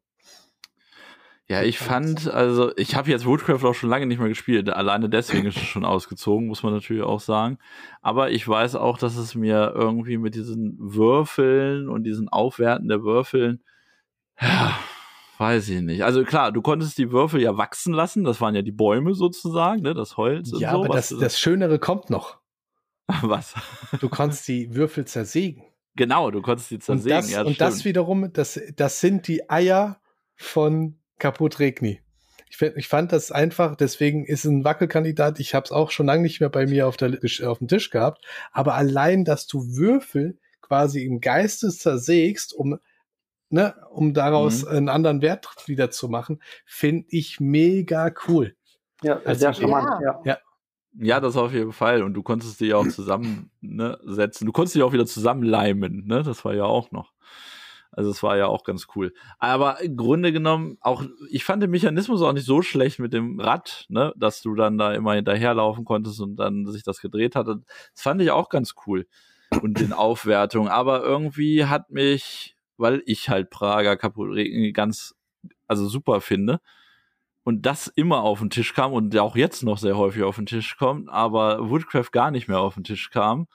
Ja, ich fand, also ich habe jetzt Woodcraft auch schon lange nicht mehr gespielt. Alleine deswegen ist es schon ausgezogen, muss man natürlich auch sagen. Aber ich weiß auch, dass es mir irgendwie mit diesen Würfeln und diesen Aufwerten der Würfeln, ja, weiß ich nicht. Also klar, du konntest die Würfel ja wachsen lassen. Das waren ja die Bäume sozusagen, ne, das Holz und ja, so. aber das, das Schönere kommt noch. Was? Du konntest die Würfel zersägen. Genau, du konntest die zersägen. Und das, ja, das und das wiederum, das, das sind die Eier von Kaputt Regni. Ich, find, ich fand das einfach, deswegen ist ein Wackelkandidat, ich habe es auch schon lange nicht mehr bei mir auf, der, auf dem Tisch gehabt, aber allein, dass du Würfel quasi im Geiste zersägst, um, ne, um daraus mhm. einen anderen Wert wieder zu machen, finde ich mega cool. Ja, also sehr charmant. Ja. Ja. Ja, das auf jeden Fall. Und du konntest die ja auch zusammensetzen. Ne, du konntest die auch wieder zusammenleimen. Ne? Das war ja auch noch. Also es war ja auch ganz cool. Aber im Grunde genommen, auch ich fand den Mechanismus auch nicht so schlecht mit dem Rad, ne, dass du dann da immer hinterherlaufen konntest und dann sich das gedreht hatte. Das fand ich auch ganz cool. Und den Aufwertungen. Aber irgendwie hat mich, weil ich halt Prager Kaputt ganz, also super finde, und das immer auf den Tisch kam und auch jetzt noch sehr häufig auf den Tisch kommt, aber Woodcraft gar nicht mehr auf den Tisch kam.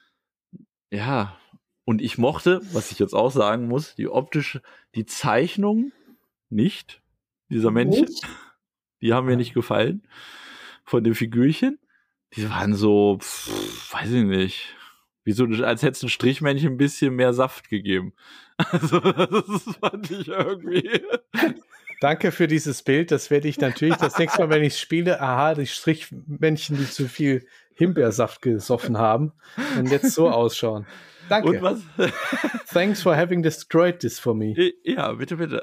Ja, und ich mochte, was ich jetzt auch sagen muss, die optische, die Zeichnung nicht, dieser Männchen, nicht? Die haben mir nicht gefallen, von den Figürchen. Die waren so, pff, weiß ich nicht, wie so, als hätte es ein Strichmännchen ein bisschen mehr Saft gegeben. Also, das fand ich irgendwie... Danke für dieses Bild. Das werde ich natürlich das nächste Mal, wenn ich spiele, aha, die Strichmännchen, die zu viel Himbeersaft gesoffen haben und jetzt so ausschauen. Danke. Und was? Thanks for having destroyed this for me. Ja, bitte, bitte.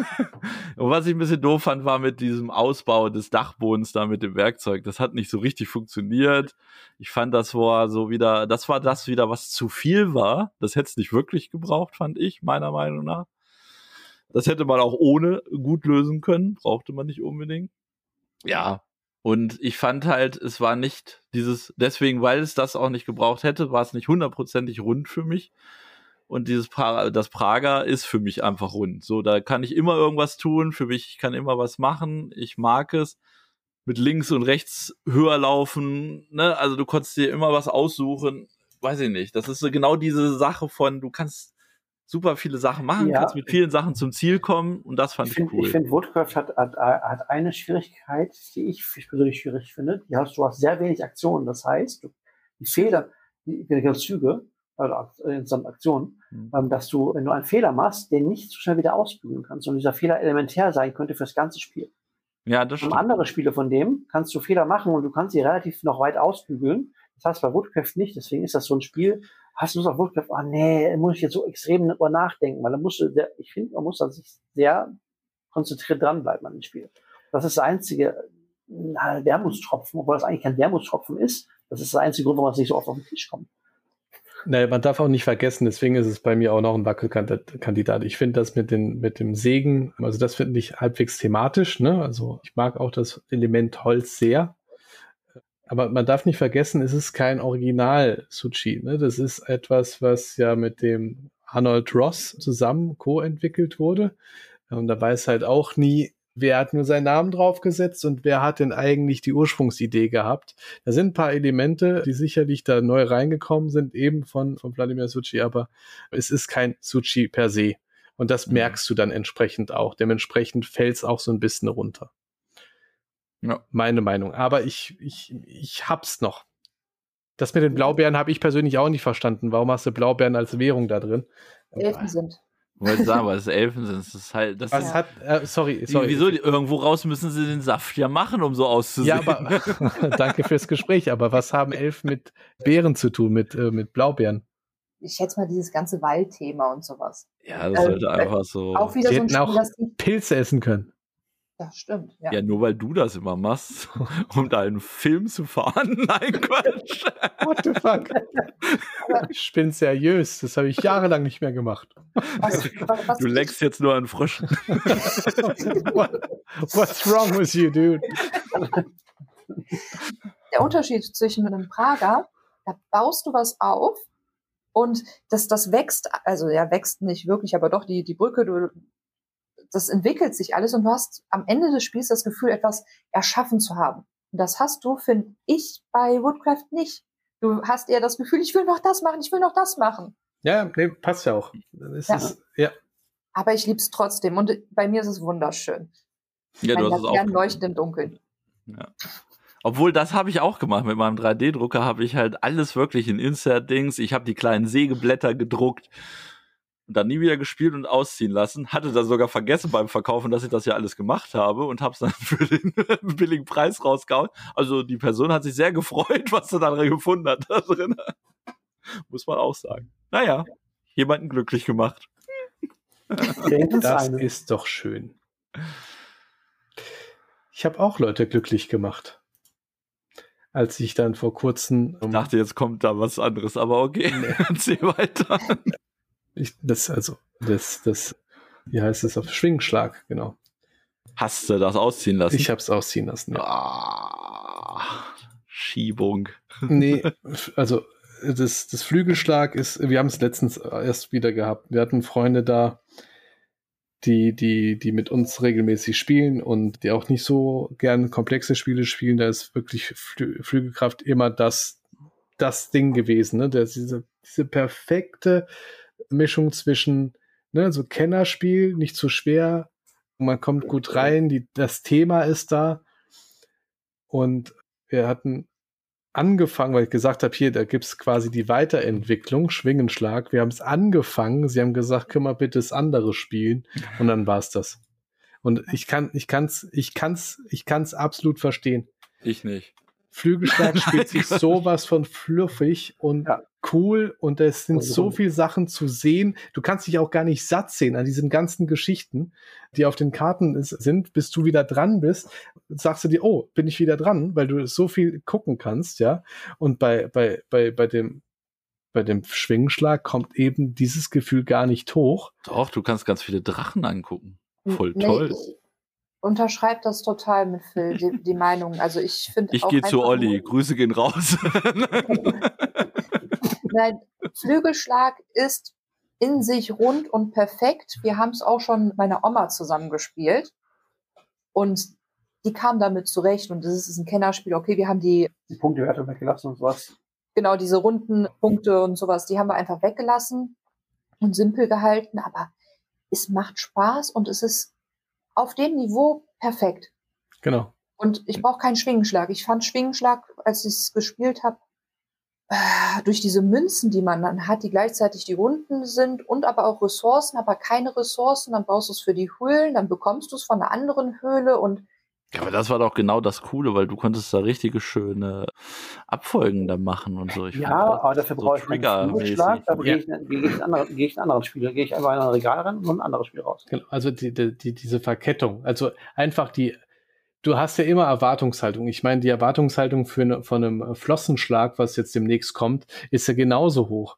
Und was ich ein bisschen doof fand, war mit diesem Ausbau des Dachbodens da mit dem Werkzeug. Das hat nicht so richtig funktioniert. Ich fand, das war so wieder, das war das wieder, was zu viel war. Das hätte es nicht wirklich gebraucht, fand ich, meiner Meinung nach. Das hätte man auch ohne gut lösen können. Brauchte man nicht unbedingt. Ja. Und ich fand halt, es war nicht dieses, deswegen, weil es das auch nicht gebraucht hätte, war es nicht hundertprozentig rund für mich. Und dieses pra- das Prager ist für mich einfach rund. So, da kann ich immer irgendwas tun. Für mich, ich kann immer was machen. Ich mag es. Mit links und rechts höher laufen. Ne? Also du konntest dir immer was aussuchen. Weiß ich nicht. Das ist so genau diese Sache von, du kannst super viele Sachen machen, ja. Kannst mit vielen Sachen zum Ziel kommen und das fand ich, ich find, cool. Ich finde, Woodcraft hat, hat, hat eine Schwierigkeit, die ich persönlich schwierig finde. Die hast, du hast sehr wenig Aktionen. Das heißt, du, die Fehler, die, die Züge, also insgesamt Aktionen, mhm. ähm, dass du, wenn du einen Fehler machst, den nicht so schnell wieder ausbügeln kannst und dieser Fehler elementär sein könnte für das ganze Spiel. Ja, das stimmt. Und andere Spiele von dem kannst du Fehler machen und du kannst sie relativ noch weit ausbügeln. Das heißt bei Woodcraft nicht. Deswegen ist das so ein Spiel, hast du Lust auf Woodcraft? Oh nee, muss ich jetzt so extrem darüber nachdenken, weil da musst du, sehr, ich finde, man muss da sich sehr konzentriert dranbleiben an dem Spiel. Das ist der einzige na, Wermutstropfen, obwohl das eigentlich kein Wermutstropfen ist. Das ist der einzige Grund, warum es nicht so oft auf den Tisch kommt. Naja, man darf auch nicht vergessen, deswegen ist es bei mir auch noch ein Wackelkandidat. Ich finde das mit, den, mit dem Sägen, also das finde ich halbwegs thematisch, ne? Also ich mag auch das Element Holz sehr. Aber man darf nicht vergessen, es ist kein Original-Sushi, ne? Das ist etwas, was ja mit dem Arnold Ross zusammen co-entwickelt wurde. Und da weiß halt auch nie, wer hat nur seinen Namen draufgesetzt und wer hat denn eigentlich die Ursprungsidee gehabt. Da sind ein paar Elemente, die sicherlich da neu reingekommen sind, eben von, von Vladimir Suchý, aber es ist kein Sushi per se. Und das mhm. merkst du dann entsprechend auch. Dementsprechend fällt es auch so ein bisschen runter. Ja. Meine Meinung. Aber ich, ich, ich hab's noch. Das mit den Blaubeeren habe ich persönlich auch nicht verstanden. Warum hast du Blaubeeren als Währung da drin? Elfen sind. Wollte sagen, weil es Elfen sind. Das ist halt, das Was ist, hat, äh, sorry, sorry. Die, wieso? Die, irgendwo raus müssen sie den Saft ja machen, um so auszusehen. Ja, aber danke fürs Gespräch. Aber was haben Elfen mit Beeren zu tun, mit, äh, mit Blaubeeren? Ich schätze mal dieses ganze Waldthema und sowas. Ja, das sollte äh, einfach so. Auch wieder Sie so ein hätten Spiel, auch das die Pilze essen können. Das stimmt, ja. Ja, nur weil du das immer machst, um deinen Film zu fahren. Nein, Quatsch. What the fuck? Ich bin seriös. Das habe ich jahrelang nicht mehr gemacht. Was, was, was du leckst jetzt nur an Fröschen. What, what's wrong with you, dude? Der Unterschied zwischen einem Prager, da baust du was auf und das, das wächst, also ja, wächst nicht wirklich, aber doch die, die Brücke, du das entwickelt sich alles und du hast am Ende des Spiels das Gefühl, etwas erschaffen zu haben. Und das hast du, finde ich, bei Woodcraft nicht. Du hast eher das Gefühl, ich will noch das machen, ich will noch das machen. Ja, nee, passt ja auch. Das ja. Ist, ja. Aber ich liebe es trotzdem und bei mir ist es wunderschön. Ja, du hast es auch. Leuchtet im Dunkeln. Ja. Obwohl, das habe ich auch gemacht. Mit meinem drei D Drucker habe ich halt alles wirklich in Insert-Dings. Ich habe die kleinen Sägeblätter gedruckt. Und dann nie wieder gespielt und ausziehen lassen. Hatte dann sogar vergessen beim Verkaufen, dass ich das ja alles gemacht habe und habe es dann für den billigen Preis rausgehauen. Also die Person hat sich sehr gefreut, was sie dann gefunden hat da drin. Muss man auch sagen. Naja, jemanden glücklich gemacht. Das ist doch schön. Ich habe auch Leute glücklich gemacht. Als ich dann vor kurzem... Ich dachte, jetzt kommt da was anderes, aber okay, nee. Erzähl weiter. Ich, das, also, das, das, wie heißt es auf Schwingenschlag, genau. Hast du das ausziehen lassen? Ich hab's ausziehen lassen, ja. Ah, Schiebung. Nee, also, das, das Flügelschlag ist, wir haben es letztens erst wieder gehabt. Wir hatten Freunde da, die, die, die mit uns regelmäßig spielen und die auch nicht so gern komplexe Spiele spielen. Da ist wirklich Flü- Flügelkraft immer das, das Ding gewesen, ne? Das, diese, diese perfekte Mischung zwischen, ne, so Kennerspiel, nicht zu schwer, man kommt gut rein, die, das Thema ist da und wir hatten angefangen, weil ich gesagt habe, hier, da gibt's quasi die Weiterentwicklung, Schwingenschlag, wir haben es angefangen, sie haben gesagt, können wir bitte das andere spielen und dann war's das. Und ich kann, ich kann's, ich kann's, ich kann's absolut verstehen. Ich nicht. Flügelschlag spielt sich sowas von fluffig und ja. cool und es sind also, so viele Sachen zu sehen. Du kannst dich auch gar nicht satt sehen an diesen ganzen Geschichten, die auf den Karten ist, sind, bis du wieder dran bist. Sagst du dir, oh, bin ich wieder dran, weil du so viel gucken kannst, ja. Und bei, bei, bei, bei dem, bei dem Schwingenschlag kommt eben dieses Gefühl gar nicht hoch. Doch, du kannst ganz viele Drachen angucken. Voll nee, toll. Ich unterschreibt das total mit Phil, die, die Meinung. Also ich finde Ich gehe zu Olli, Grüße gehen raus. Nein, Flügelschlag ist in sich rund und perfekt. Wir haben es auch schon mit meiner Oma zusammen gespielt und die kam damit zurecht und das ist ein Kennerspiel. Okay, wir haben die, die Punktewerte weggelassen und sowas. Genau, diese runden Punkte und sowas, die haben wir einfach weggelassen und simpel gehalten, aber es macht Spaß und es ist auf dem Niveau perfekt. Genau. Und ich brauche keinen Schwingenschlag. Ich fand Schwingenschlag, als ich es gespielt habe, äh, durch diese Münzen, die man dann hat, die gleichzeitig die Runden sind und aber auch Ressourcen, aber keine Ressourcen, dann brauchst du es für die Höhlen, dann bekommst du es von einer anderen Höhle und ja, aber das war doch genau das Coole, weil du konntest da richtige schöne Abfolgen da machen und so. Ich ja, aber dafür so brauche ich einen Flügelschlag, da gehe ich, geh ich, andere, geh ich in anderen Spiel, gehe ich einfach in ein Regal rein und ein anderes Spiel raus. Genau, also die, die, die, diese Verkettung, also einfach die, du hast ja immer Erwartungshaltung. Ich meine, die Erwartungshaltung für eine, von einem Flossenschlag, was jetzt demnächst kommt, ist ja genauso hoch.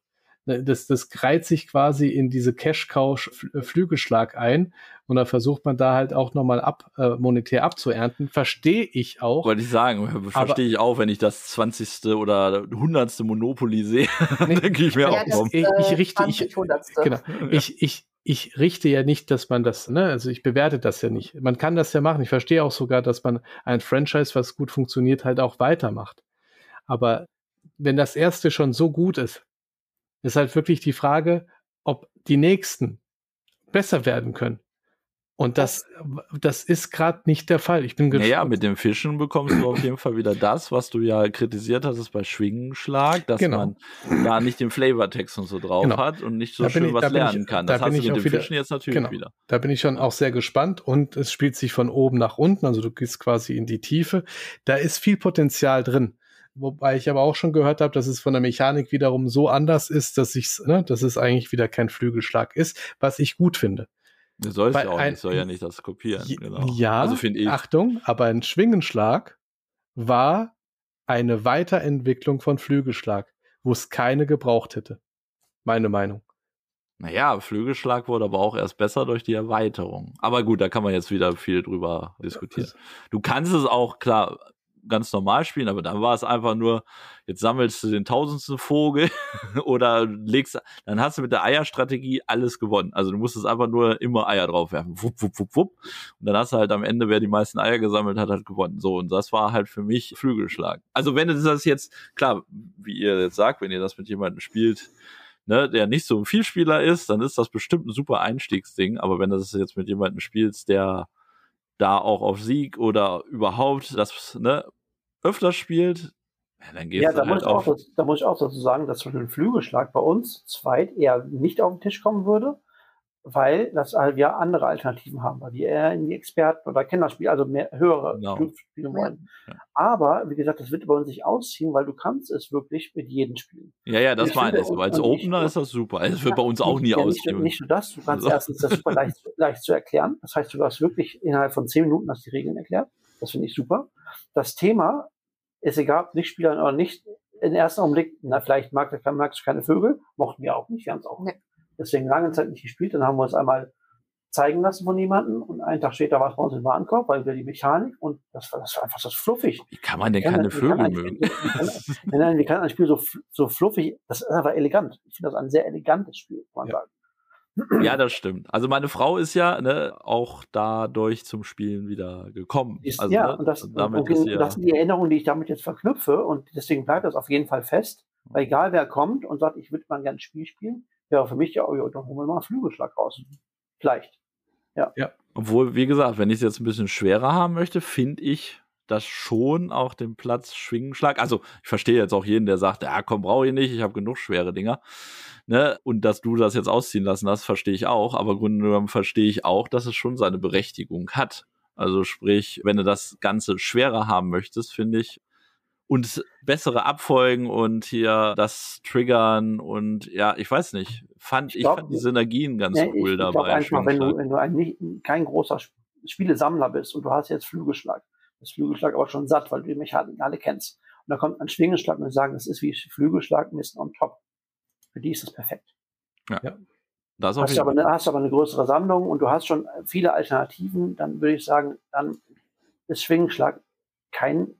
Das, das reiht sich quasi in diese Cash-Cow-Flügelschlag ein und da versucht man da halt auch nochmal ab, äh, monetär abzuernten. Verstehe ich auch. Wollte ich sagen, verstehe ich auch, wenn ich das zwanzigste oder hundertste Monopoly sehe, nee, denke ich mir ja, auch. Das, ich, ich richte, ich, genau, ich, ich, ich richte ja nicht, dass man das, ne, also ich bewerte das ja nicht. Man kann das ja machen. Ich verstehe auch sogar, dass man ein Franchise, was gut funktioniert, halt auch weitermacht. Aber wenn das erste schon so gut ist, ist halt wirklich die Frage, ob die nächsten besser werden können. Und das, das ist gerade nicht der Fall. Ich bin gespannt. Naja, mit dem Fischen bekommst du auf jeden Fall wieder das, was du ja kritisiert hast bei Schwingenschlag, dass genau. man da nicht den Flavortext und so drauf genau. hat und nicht so schön ich, was lernen ich, kann. Das da hast du mit dem wieder, Fischen jetzt natürlich genau. wieder. Da bin ich schon auch sehr gespannt und es spielt sich von oben nach unten, also du gehst quasi in die Tiefe. Da ist viel Potenzial drin. Wobei ich aber auch schon gehört habe, dass es von der Mechanik wiederum so anders ist, dass ich, ne, dass es eigentlich wieder kein Flügelschlag ist, was ich gut finde. Du sollst ja auch ein, nicht, soll ja nicht das kopieren. J- genau. Ja, also finde ich. Achtung, aber ein Schwingenschlag war eine Weiterentwicklung von Flügelschlag, wo es keine gebraucht hätte. Meine Meinung. Naja, Flügelschlag wurde aber auch erst besser durch die Erweiterung. Aber gut, da kann man jetzt wieder viel drüber diskutieren. Du kannst es auch, klar, ganz normal spielen, aber dann war es einfach nur, jetzt sammelst du den tausendsten Vogel oder legst, dann hast du mit der Eierstrategie alles gewonnen. Also du musstest einfach nur immer Eier draufwerfen. Wupp, wupp, wupp, wupp. Und dann hast du halt am Ende, wer die meisten Eier gesammelt hat, hat gewonnen. So, und das war halt für mich Flügelschlag. Also wenn du das jetzt, klar, wie ihr jetzt sagt, wenn ihr das mit jemandem spielt, ne, der nicht so ein Vielspieler ist, dann ist das bestimmt ein super Einstiegsding. Aber wenn du das jetzt mit jemandem spielst, der da auch auf Sieg oder überhaupt das, ne, öfter spielt, ja, dann geht's ja, da, halt muss auf. Auch, da muss ich auch dazu sagen, dass zum Beispiel ein Flügelschlag bei uns zweit eher nicht auf den Tisch kommen würde, weil das halt wir andere Alternativen haben, weil wir eher in die Experten- oder Kennerspiele, also mehr höhere Genau. Spiele wollen. Ja. Aber, wie gesagt, das wird bei uns nicht ausziehen, weil du kannst es wirklich mit jedem spielen. Ja, ja, das meine ich. Aber als Opener ich, ist das super. Es wird ja, bei uns auch nicht, nie ja, ausziehen. Nicht nur das, du kannst also. erstens das super leicht, leicht zu erklären. Das heißt, du hast wirklich innerhalb von zehn Minuten hast die Regeln erklärt. Das finde ich super. Das Thema ist egal, ob Nichtspielern oder nicht, im ersten Augenblick, na, vielleicht mag der, magst du keine Vögel, mochten wir auch nicht, wir haben es auch nee. deswegen lange Zeit nicht gespielt, dann haben wir uns einmal zeigen lassen von jemandem und einen Tag später war es bei uns im Warenkorb, weil wir die Mechanik und das war, das war einfach so fluffig. Wie kann man denn keine kann, Vögel mögen? Nein, wie kann ein Spiel so, so fluffig, das ist einfach elegant. Ich finde das ein sehr elegantes Spiel, kann man ja. sagen. Ja, das stimmt. Also meine Frau ist ja, ne, auch dadurch zum Spielen wieder gekommen. Ist, also, ja, ne, und das, damit und, ist und ja das sind die Erinnerungen, die ich damit jetzt verknüpfe und deswegen bleibt das auf jeden Fall fest. Weil egal wer kommt und sagt, ich würde mal gerne ein Spiel spielen, wäre für mich ja, oh, dann holen wir mal einen Flügelschlag raus. Vielleicht. Ja. ja. Obwohl, wie gesagt, wenn ich es jetzt ein bisschen schwerer haben möchte, finde ich das schon auch den Platz Schwingenschlag. Also ich verstehe jetzt auch jeden, der sagt, ja komm, brauche ich nicht, ich habe genug schwere Dinger. Ne? Und dass du das jetzt ausziehen lassen hast, verstehe ich auch. Aber im Grunde genommen verstehe ich auch, dass es schon seine Berechtigung hat. Also sprich, wenn du das Ganze schwerer haben möchtest, finde ich, und bessere Abfolgen und hier das Triggern und ja, ich weiß nicht, fand ich, glaub, ich fand die Synergien ganz ne, cool ich, dabei. Ich glaube einfach, wenn du, wenn du ein, nicht, kein großer Spielesammler bist und du hast jetzt Flügelschlag, das Flügelschlag aber schon satt, weil du die Mechaniken alle kennst. Und da kommt ein Schwingelschlag und wir sagen, das ist wie Flügelschlag, ein bisschen on top. Für die ist das perfekt. Ja. ja. Das hast, du aber eine, hast du aber eine größere Sammlung und du hast schon viele Alternativen, dann würde ich sagen, dann ist Schwingelschlag kein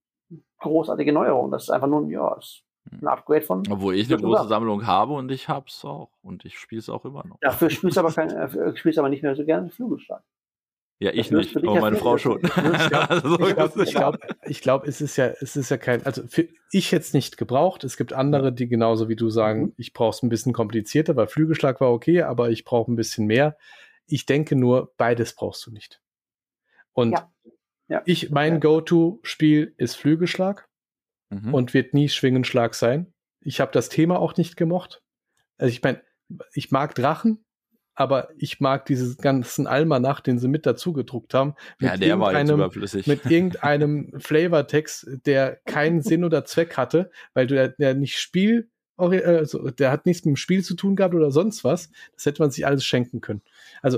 großartige Neuerung. Das ist einfach nur ja, ein Upgrade von. Obwohl ich eine große Sammlung habe und ich hab's auch. Und ich spiele es auch immer noch. Dafür spielst du aber, kein, spielst aber nicht mehr so gerne Flügelschlag. Ja, ich nicht, aber meine Frau schon. Ich glaube, ich glaub, ich glaub, es ist ja, es ist ja kein, also für, ich hätte es nicht gebraucht. Es gibt andere, die genauso wie du sagen, mhm. ich brauche es ein bisschen komplizierter, weil Flügelschlag war okay, aber ich brauche ein bisschen mehr. Ich denke nur, beides brauchst du nicht. Und ja. Ja. Ich, mein ja. Go-To-Spiel ist Flügelschlag mhm. und wird nie Schwingenschlag sein. Ich habe das Thema auch nicht gemocht. Also ich meine, ich mag Drachen, aber ich mag diesen ganzen Almanach, den sie mit dazu gedruckt haben. Ja, der war jetzt überflüssig. Mit irgendeinem Flavortext, der keinen Sinn oder Zweck hatte, weil der, der nicht Spiel, also der hat nichts mit dem Spiel zu tun gehabt oder sonst was. Das hätte man sich alles schenken können. Also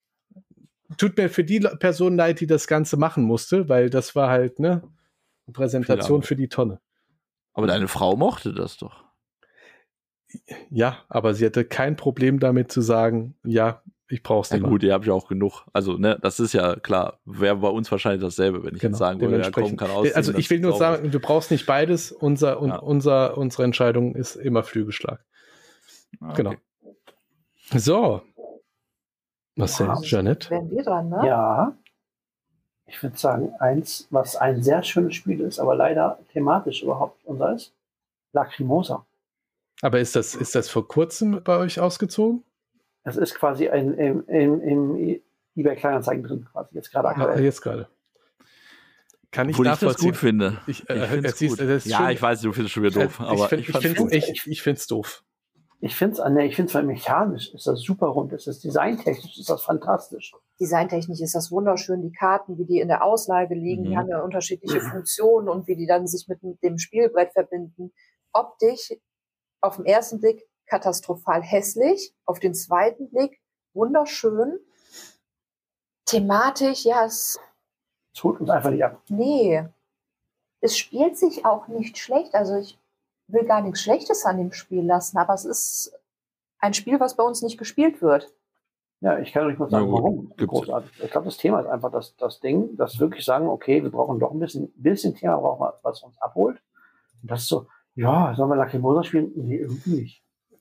tut mir für die Person leid, die das Ganze machen musste, weil das war halt, ne, eine Präsentation für die Tonne. Aber deine Frau mochte das doch. Ja, aber sie hatte kein Problem damit zu sagen, ja, ich brauch's nicht ja, gut, die habe ich auch genug. Also, ne, das ist ja klar. Wäre bei uns wahrscheinlich dasselbe, wenn ich genau, jetzt sagen würde, ja, komm, kann aussehen. Also ich will nur sagen, du brauchst nicht beides. Unser, und ja. unser, unsere Entscheidung ist immer Flügelschlag. Okay. Genau. So. Was wow. denn, Jeanette? Wären wir dran, ne? Ja. Ich würde sagen, eins, was ein sehr schönes Spiel ist, aber leider thematisch überhaupt unser ist, Lacrimosa. Aber ist das, ist das vor kurzem bei euch ausgezogen? Das ist quasi ein, im, im, im eBay Kleinanzeigen drin, quasi jetzt gerade aktuell. Ah, jetzt gerade. Kann ich Obwohl ich das gut finde. Ich, äh, ich siehst, gut. Das ja, schon, ich weiß, du findest es schon wieder doof. Ich, aber ich, ich finde es ich, ich doof. Ich finde es nee, ich find's, weil mechanisch ist das super rund. Ist das designtechnisch ist das fantastisch. Designtechnisch ist das wunderschön. Die Karten, wie die in der Auslage liegen, mhm. die haben ja unterschiedliche mhm. Funktionen und wie die dann sich mit dem Spielbrett verbinden. Optisch auf den ersten Blick katastrophal hässlich, auf den zweiten Blick wunderschön. Thematisch, ja, es... Es holt uns einfach nicht ab. Nee. Es spielt sich auch nicht schlecht. Also ich will gar nichts Schlechtes an dem Spiel lassen, aber es ist ein Spiel, was bei uns nicht gespielt wird. Ja, ich kann euch mal sagen, warum. Großartig. Ich glaube, das Thema ist einfach das, das Ding, dass wirklich sagen, okay, wir brauchen doch ein bisschen, bisschen Thema, brauchen wir, was uns abholt. Und das ist so, ja, sollen wir Lacrimosa spielen? Nee, irgendwie nicht.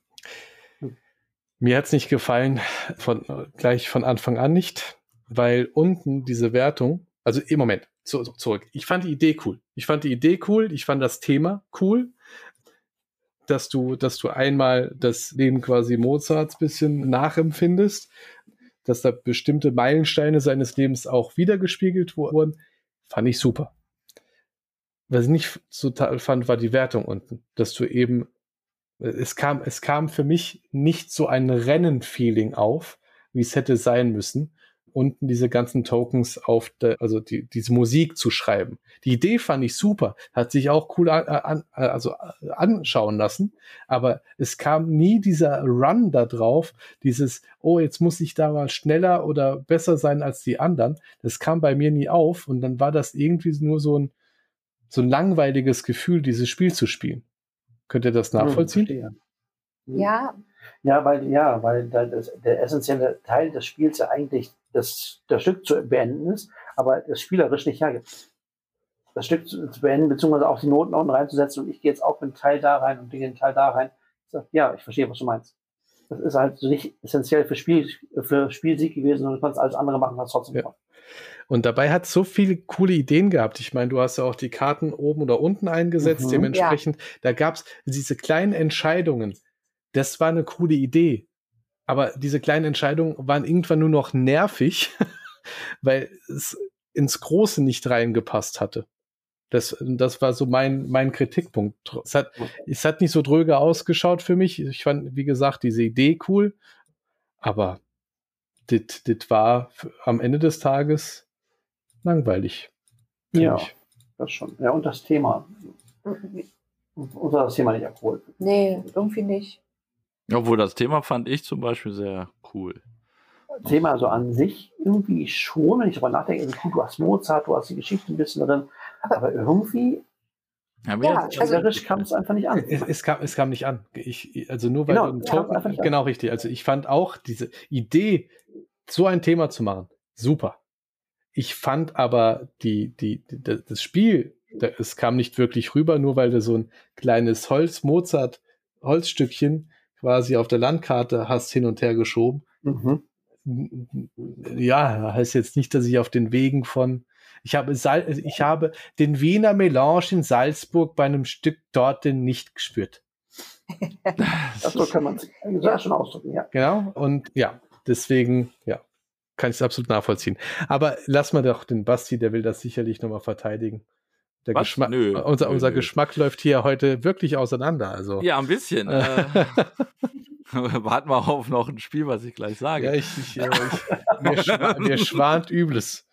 Mir hat es nicht gefallen, von, gleich von Anfang an nicht, weil unten diese Wertung, also im Moment, zu, zurück. Ich fand die Idee cool. Ich fand die Idee cool, ich fand das Thema cool, dass du, dass du einmal das Leben quasi Mozarts bisschen nachempfindest, dass da bestimmte Meilensteine seines Lebens auch wiedergespiegelt wurden, fand ich super. Was ich nicht so total fand, war die Wertung unten, dass du eben Es kam, es kam für mich nicht so ein Rennen-Feeling auf, wie es hätte sein müssen, unten diese ganzen Tokens auf der, also die, diese Musik zu schreiben. Die Idee fand ich super, hat sich auch cool an, an, also anschauen lassen, aber es kam nie dieser Run da drauf, dieses, oh, jetzt muss ich da mal schneller oder besser sein als die anderen. Das kam bei mir nie auf und dann war das irgendwie nur so ein, so ein langweiliges Gefühl, dieses Spiel zu spielen. Könnt ihr das nachvollziehen? Hm, ja. Ja, weil, ja, weil das, der essentielle Teil des Spiels ja eigentlich das, das Stück zu beenden ist, aber das spielerisch nicht hergibt. Das Stück zu, zu beenden, beziehungsweise auch die Noten unten reinzusetzen und ich gehe jetzt auch mit einem Teil da rein und gehe den Teil da rein. Ich sag, ja, ich verstehe, was du meinst. Das ist halt so nicht essentiell für, Spiel, für Spielsieg gewesen, sondern du kannst alles andere machen, was trotzdem ja. Und dabei hat es so viele coole Ideen gehabt. Ich meine, du hast ja auch die Karten oben oder unten eingesetzt, mhm. dementsprechend, ja. Da gab es diese kleinen Entscheidungen. Das war eine coole Idee. Aber diese kleinen Entscheidungen waren irgendwann nur noch nervig, weil es ins Große nicht reingepasst hatte. Das, das war so mein, mein Kritikpunkt. Es hat, es hat nicht so dröge ausgeschaut für mich. Ich fand, wie gesagt, diese Idee cool, aber das war am Ende des Tages langweilig. Ja, ich. Das schon. Ja, und das Thema. Uns hat das Thema nicht abgeholt. Nee, irgendwie nicht. Obwohl, das Thema fand ich zum Beispiel sehr cool. Thema also an sich irgendwie schon, wenn ich darüber nachdenke, also gut, du hast Mozart, du hast die Geschichte ein bisschen drin, aber, aber irgendwie ja, ja, spielerisch kam es einfach nicht an. Es, es, kam, es kam nicht an. Ich, also nur weil genau, du einen Token, genau an. Richtig. Also ich fand auch diese Idee, so ein Thema zu machen, super. Ich fand aber die, die, die das Spiel, es kam nicht wirklich rüber, nur weil du so ein kleines Holz-Mozart-Holzstückchen quasi auf der Landkarte hast hin und her geschoben. Mhm. Ja, heißt jetzt nicht, dass ich auf den Wegen von ich habe Sal ich habe den Wiener Melange in Salzburg bei einem Stück Torte nicht gespürt. Das so kann man ja schon ausdrücken, ja. Genau, und ja, deswegen, ja, kann ich es absolut nachvollziehen. Aber lass mal doch den Basti, der will das sicherlich nochmal verteidigen. Der Was? Geschmack, nö, unser, nö, unser nö. Geschmack läuft hier heute wirklich auseinander. Also. Ja, ein bisschen. äh, warten wir auf noch ein Spiel, was ich gleich sage. Ja, ich, ich, äh, ich mir, schwa mir schwant Übles.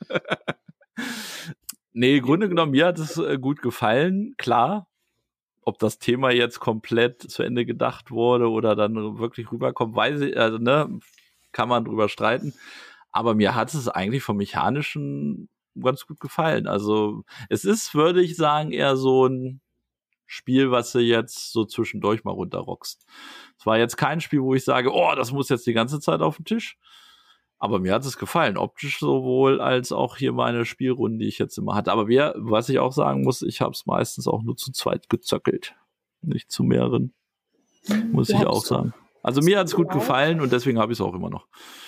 Nee, im Grunde genommen, mir hat es äh, gut gefallen, klar. Ob das Thema jetzt komplett zu Ende gedacht wurde oder dann wirklich rüberkommt, weiß ich, also, ne, kann man drüber streiten. Aber mir hat es eigentlich vom Mechanischen ganz gut gefallen. Also, es ist, würde ich sagen, eher so ein Spiel, was du jetzt so zwischendurch mal runterrockst. Es war jetzt kein Spiel, wo ich sage, oh, das muss jetzt die ganze Zeit auf den Tisch. Aber mir hat es gefallen, optisch sowohl als auch hier meine Spielrunden, die ich jetzt immer hatte. Aber wir, was ich auch sagen muss, ich habe es meistens auch nur zu zweit gezöckelt. Nicht zu mehreren, muss ich auch sagen. Also mir hat es gut gefallen und deswegen habe ich es auch immer noch.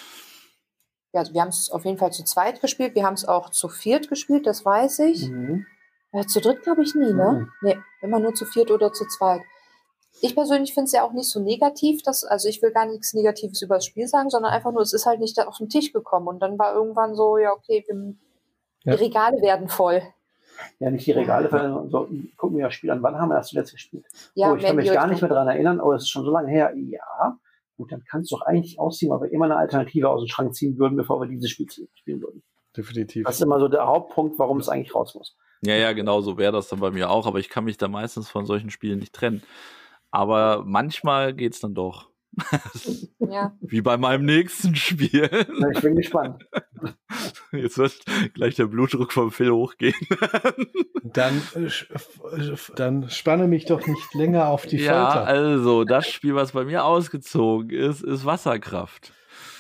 Ja, also wir haben es auf jeden Fall zu zweit gespielt. Wir haben es auch zu viert gespielt, das weiß ich. Mhm. Äh, zu dritt glaube ich nie, ne? Mhm. Nee, immer nur zu viert oder zu zweit. Ich persönlich finde es ja auch nicht so negativ, dass, also ich will gar nichts Negatives über das Spiel sagen, sondern einfach nur, es ist halt nicht auf den Tisch gekommen und dann war irgendwann so, ja okay, wir, Ja. die Regale werden voll. Ja, nicht die Regale, sondern so, gucken wir das Spiel an. Wann haben wir das zuletzt gespielt? Ja, oh, ich kann wenn mich ihr gar euch nicht mehr daran erinnern, aber es ist schon so lange her. Ja, gut, dann kannst du doch eigentlich ausziehen, weil wir immer eine Alternative aus dem Schrank ziehen würden, bevor wir dieses Spiel spielen würden. Definitiv. Das ist immer so der Hauptpunkt, warum es eigentlich raus muss. Ja, ja, genau so wäre das dann bei mir auch, aber ich kann mich da meistens von solchen Spielen nicht trennen. Aber manchmal geht's dann doch. Ja. Wie bei meinem nächsten Spiel. Na, ich bin gespannt. Jetzt wird gleich der Blutdruck vom Phil hochgehen. Dann, äh, dann spanne mich doch nicht länger auf die Ja, Folter. also das Spiel, was bei mir ausgezogen ist, ist Wasserkraft.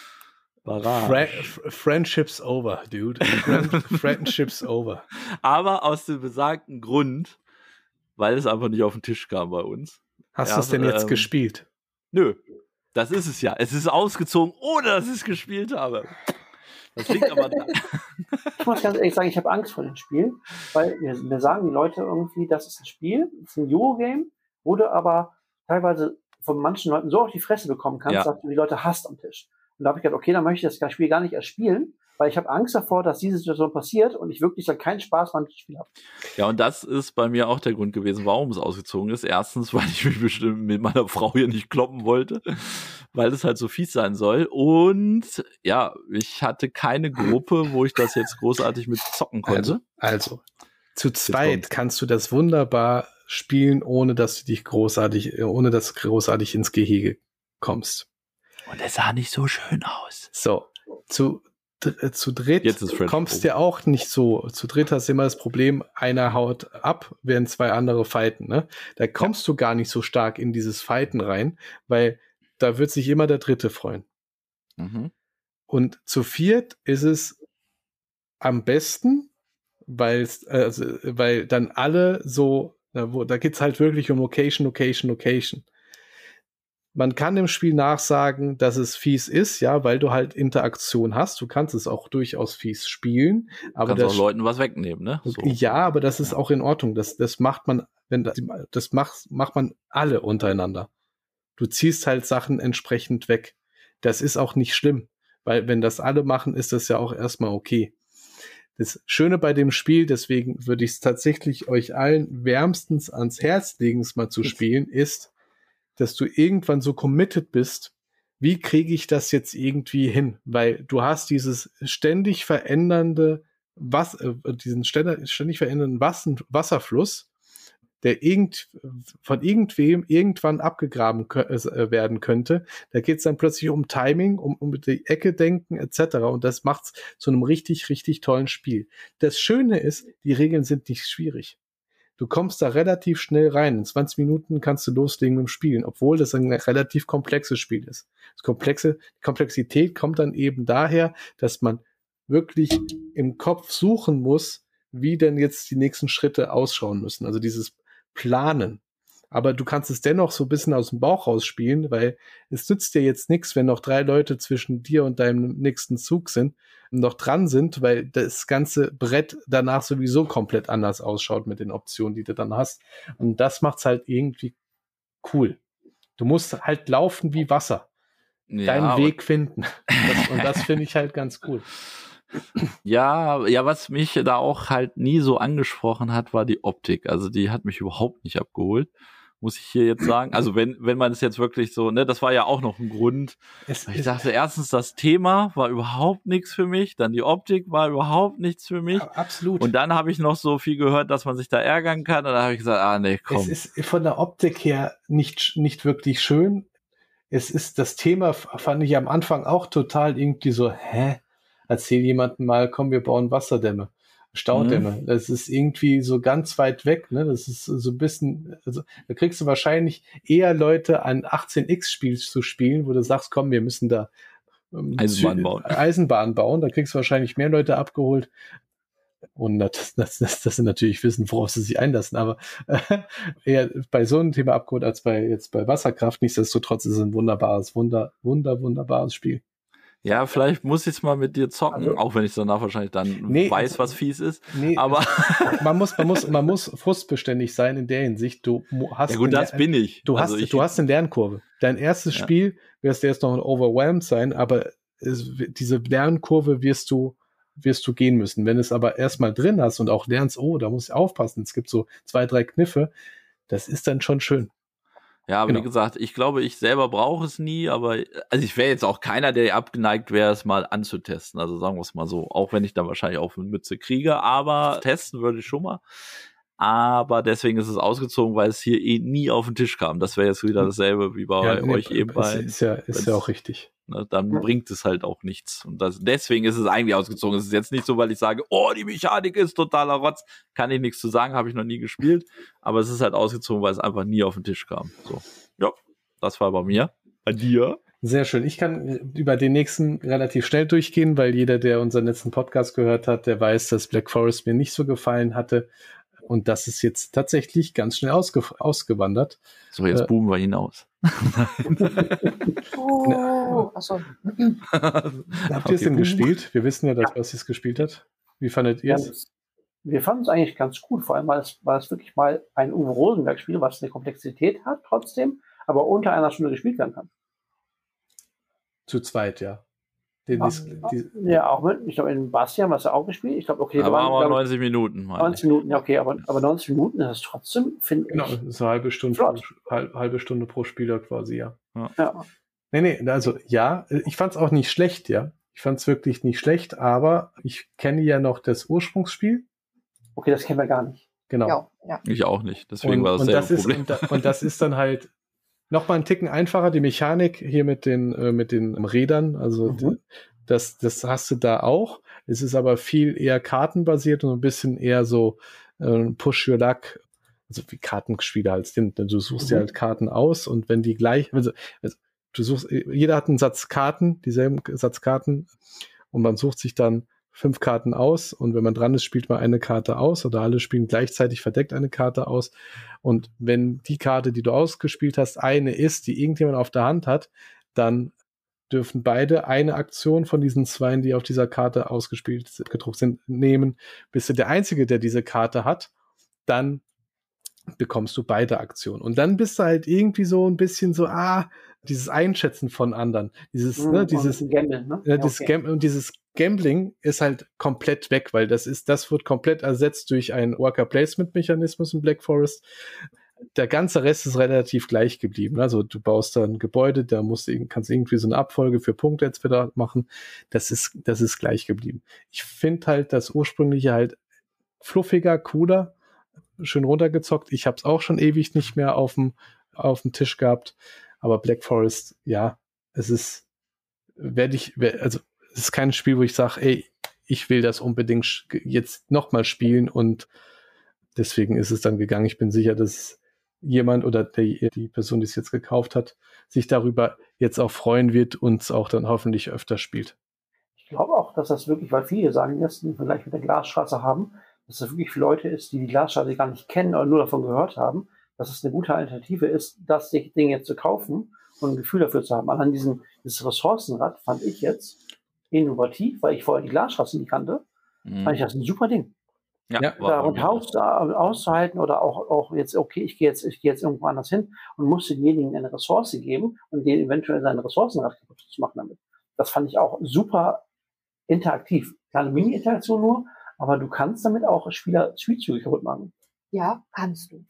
Fre Friendship's over, dude. Friend Friendship's over. Aber aus dem besagten Grund, weil es einfach nicht auf den Tisch kam bei uns. Hast ja, du es denn jetzt ähm, gespielt? Nö, das ist es ja. Es ist ausgezogen, ohne dass ich es gespielt habe. Das liegt aber da. Ich muss ganz ehrlich sagen, ich habe Angst vor dem Spiel, weil mir, mir sagen die Leute irgendwie, das ist ein Spiel, das ist ein Eurogame, wo du aber teilweise von manchen Leuten so auf die Fresse bekommen kannst, Ja. dass du die Leute hasst am Tisch. Und da habe ich gedacht, okay, dann möchte ich das Spiel gar nicht erst spielen, weil ich habe Angst davor, dass diese Situation passiert und ich wirklich dann keinen Spaß beim Spiel habe. Ja, und das ist bei mir auch der Grund gewesen, warum es ausgezogen ist. Erstens, weil ich mich bestimmt mit meiner Frau hier nicht kloppen wollte, weil es halt so fies sein soll. Und ja, ich hatte keine Gruppe, wo ich das jetzt großartig mit zocken konnte. Also, also zu zweit kannst du das wunderbar spielen, ohne dass du dich großartig, ohne dass du großartig ins Gehege kommst. Und es sah nicht so schön aus. So, zu, äh, zu dritt Jetzt ist French kommst du ja auch nicht so. Zu dritt hast du immer das Problem, einer haut ab, während zwei andere fighten. Ne? Da kommst ja. du gar nicht so stark in dieses Fighten rein, weil da wird sich immer der Dritte freuen. Mhm. Und zu viert ist es am besten, weil also, weil dann alle so, na, wo, da geht's halt wirklich um Location, Location, Location. Man kann im Spiel nachsagen, dass es fies ist, ja, weil du halt Interaktion hast. Du kannst es auch durchaus fies spielen. Aber du kannst das, auch Leuten was wegnehmen, ne? So. Ja, aber das ist auch in Ordnung. Das, das macht man, wenn das, das macht, macht man alle untereinander. Du ziehst halt Sachen entsprechend weg. Das ist auch nicht schlimm, weil wenn das alle machen, ist das ja auch erstmal okay. Das Schöne bei dem Spiel, deswegen würde ich es tatsächlich euch allen wärmstens ans Herz legen, es mal zu spielen, ist, dass du irgendwann so committed bist, wie kriege ich das jetzt irgendwie hin? Weil du hast dieses ständig verändernde, was, äh, diesen ständig verändernden Wasserfluss, der irgend, von irgendwem irgendwann abgegraben äh, werden könnte. Da geht es dann plötzlich um Timing, um, um die Ecke denken et cetera. Und das macht es zu einem richtig, richtig tollen Spiel. Das Schöne ist, die Regeln sind nicht schwierig. Du kommst da relativ schnell rein. In zwanzig Minuten kannst du loslegen mit dem Spielen, obwohl das ein relativ komplexes Spiel ist. Das komplexe, die Komplexität kommt dann eben daher, dass man wirklich im Kopf suchen muss, wie denn jetzt die nächsten Schritte ausschauen müssen. Also dieses Planen. Aber du kannst es dennoch so ein bisschen aus dem Bauch rausspielen, weil es nützt dir jetzt nichts, wenn noch drei Leute zwischen dir und deinem nächsten Zug sind und noch dran sind, weil das ganze Brett danach sowieso komplett anders ausschaut mit den Optionen, die du dann hast. Und das macht's halt irgendwie cool. Du musst halt laufen wie Wasser. Ja, deinen Weg finden. Das, und das finde ich halt ganz cool. Ja, ja, was mich da auch halt nie so angesprochen hat, war die Optik. Also die hat mich überhaupt nicht abgeholt, muss ich hier jetzt sagen. Also wenn wenn man es jetzt wirklich so, ne, das war ja auch noch ein Grund. Es, ich dachte erstens, das Thema war überhaupt nichts für mich, dann die Optik war überhaupt nichts für mich. Absolut. Und dann habe ich noch so viel gehört, dass man sich da ärgern kann. Und da habe ich gesagt, ah nee, komm. Es ist von der Optik her nicht nicht wirklich schön. Es ist, das Thema fand ich am Anfang auch total irgendwie so, hä? Erzähl jemandem mal, komm, wir bauen Wasserdämme. staunt Mhm. immer. Das ist irgendwie so ganz weit weg, ne? Das ist so ein bisschen, also da kriegst du wahrscheinlich eher Leute an achtzehn X-Spiel zu spielen, wo du sagst, komm, wir müssen da ähm, Eisenbahn Zü- bauen. Eisenbahn bauen. Da kriegst du wahrscheinlich mehr Leute abgeholt. Und das, das, das, das sind natürlich Wissen, worauf sie sich einlassen, aber äh, eher bei so einem Thema abgeholt als bei jetzt bei Wasserkraft. Nichtsdestotrotz ist es ein wunderbares, wunder, wunder, wunderbares Spiel. Ja, vielleicht muss ich es mal mit dir zocken, Also- auch wenn ich danach wahrscheinlich dann Nee, weiß, also- was fies ist. Nee, Aber man muss, man muss, man muss frustbeständig sein in der Hinsicht. Du mu- hast, ja gut, eine- das bin ich. du hast, Also ich, du hast eine Lernkurve. Dein erstes Ja. Spiel wirst du erst noch overwhelmed sein, aber es, diese Lernkurve wirst du, wirst du gehen müssen. Wenn du es aber erstmal drin hast und auch lernst, oh, da muss ich aufpassen. Es gibt so zwei, drei Kniffe. Das ist dann schon schön. Ja, aber Genau. wie gesagt, ich glaube, ich selber brauche es nie, aber also ich wäre jetzt auch keiner, der abgeneigt wäre, es mal anzutesten. Also sagen wir es mal so, auch wenn ich dann wahrscheinlich auch eine Mütze kriege, aber testen würde ich schon mal. Aber deswegen ist es ausgezogen, weil es hier eh nie auf den Tisch kam. Das wäre jetzt wieder dasselbe wie bei Ja, nee, euch eben ist, bei. ist ja, ist ja auch richtig. Ne, dann Ja. bringt es halt auch nichts. Und das, deswegen ist es eigentlich ausgezogen. Es ist jetzt nicht so, weil ich sage, oh, die Mechanik ist totaler Rotz. Kann ich nichts zu sagen, habe ich noch nie gespielt. Aber es ist halt ausgezogen, weil es einfach nie auf den Tisch kam. So, ja, das war bei mir. Bei dir? Sehr schön. Ich kann über den nächsten relativ schnell durchgehen, weil jeder, der unseren letzten Podcast gehört hat, der weiß, dass Black Forest mir nicht so gefallen hatte. Und das ist jetzt tatsächlich ganz schnell ausge ausgewandert. So, jetzt Äh, boomen wir hinaus. Oh, achso. Habt ihr Okay, es denn boom. gespielt? Wir wissen ja, dass Basti es gespielt hat. Wie fandet ihr Ja, es? das- wir fanden es eigentlich ganz gut, vor allem weil es, weil es wirklich mal ein Uwe Rosenberg-Spiel, was eine Komplexität hat trotzdem, aber unter einer Stunde gespielt werden kann. Zu zweit, ja. Den, Ja. dies- die, Ja, auch mit, ich glaube, in Bastian, was er auch gespielt. Ich glaube, okay, Aber waren, aber glaub ich, neunzig Minuten. meine ich. neunzig Minuten, ja, okay, aber, aber neunzig Minuten ist es trotzdem, finde genau, ich. das ist eine halbe Stunde, pro, Flott. halb, halbe Stunde pro Spieler quasi, ja. Ja. Nee, nee, also ja, ich fand es auch nicht schlecht, ja. Ich fand es wirklich nicht schlecht, aber ich kenne ja noch das Ursprungsspiel. Okay, das kennen wir gar nicht. Genau. Ja, ja. Ich auch nicht. Deswegen Und, war das und, das selbe ist, Problem. und, da, und das ist dann halt nochmal einen Ticken einfacher, die Mechanik hier mit den, äh, mit den Rädern, also Mhm. das, das hast du da auch. Es ist aber viel eher kartenbasiert und ein bisschen eher so äh, Push Your Luck, also wie Kartenspiele halt sind. Du suchst dir Mhm. halt Karten aus und wenn die gleich, also, also du suchst, jeder hat einen Satz Karten, dieselben Satz Karten und man sucht sich dann fünf Karten aus und wenn man dran ist, spielt man eine Karte aus oder alle spielen gleichzeitig verdeckt eine Karte aus und wenn die Karte, die du ausgespielt hast, eine ist, die irgendjemand auf der Hand hat, dann dürfen beide eine Aktion von diesen zwei, die auf dieser Karte ausgespielt, gedruckt sind, nehmen. Bist du der Einzige, der diese Karte hat, dann bekommst du beide Aktionen. Und dann bist du halt irgendwie so ein bisschen so, ah, dieses Einschätzen von anderen, dieses, Mhm, ne, und dieses, ein Gamble, ne? ja, Ja, dieses, okay. Gam und dieses Gambling ist halt komplett weg, weil das ist, das wird komplett ersetzt durch einen Worker-Placement-Mechanismus in Black Forest. Der ganze Rest ist relativ gleich geblieben. Also du baust da ein Gebäude, da musst du, kannst du irgendwie so eine Abfolge für Punkte jetzt wieder machen. Das ist, das ist gleich geblieben. Ich finde halt das ursprüngliche halt fluffiger, cooler, schön runtergezockt. Ich habe es auch schon ewig nicht mehr auf dem auf dem Tisch gehabt. Aber Black Forest, ja, es ist, werde ich, also es ist kein Spiel, wo ich sage, ey, ich will das unbedingt jetzt nochmal spielen und deswegen ist es dann gegangen. Ich bin sicher, dass jemand oder die, die Person, die es jetzt gekauft hat, sich darüber jetzt auch freuen wird und es auch dann hoffentlich öfter spielt. Ich glaube auch, dass das wirklich, weil viele sagen jetzt im Vergleich mit der Glasstraße haben, dass das wirklich für Leute ist, die die Glasstraße gar nicht kennen oder nur davon gehört haben, dass es eine gute Alternative ist, das Ding jetzt zu kaufen und ein Gefühl dafür zu haben. Allein diesen, dieses Ressourcenrad fand ich jetzt innovativ, weil ich vorher die Glasstraße nicht kannte, Mhm. fand ich das ein super Ding. Ja, Ja, war Da bei mir aus, auszuhalten oder auch, auch jetzt, okay, ich gehe jetzt, ich gehe jetzt irgendwo anders hin und musste demjenigen eine Ressource geben und den eventuell seine Ressourcenrad kaputt zu machen damit. Das fand ich auch super interaktiv. Kleine Mini-Interaktion nur, aber du kannst damit auch Spieler Spielzüge kaputt machen. Ja, kannst du.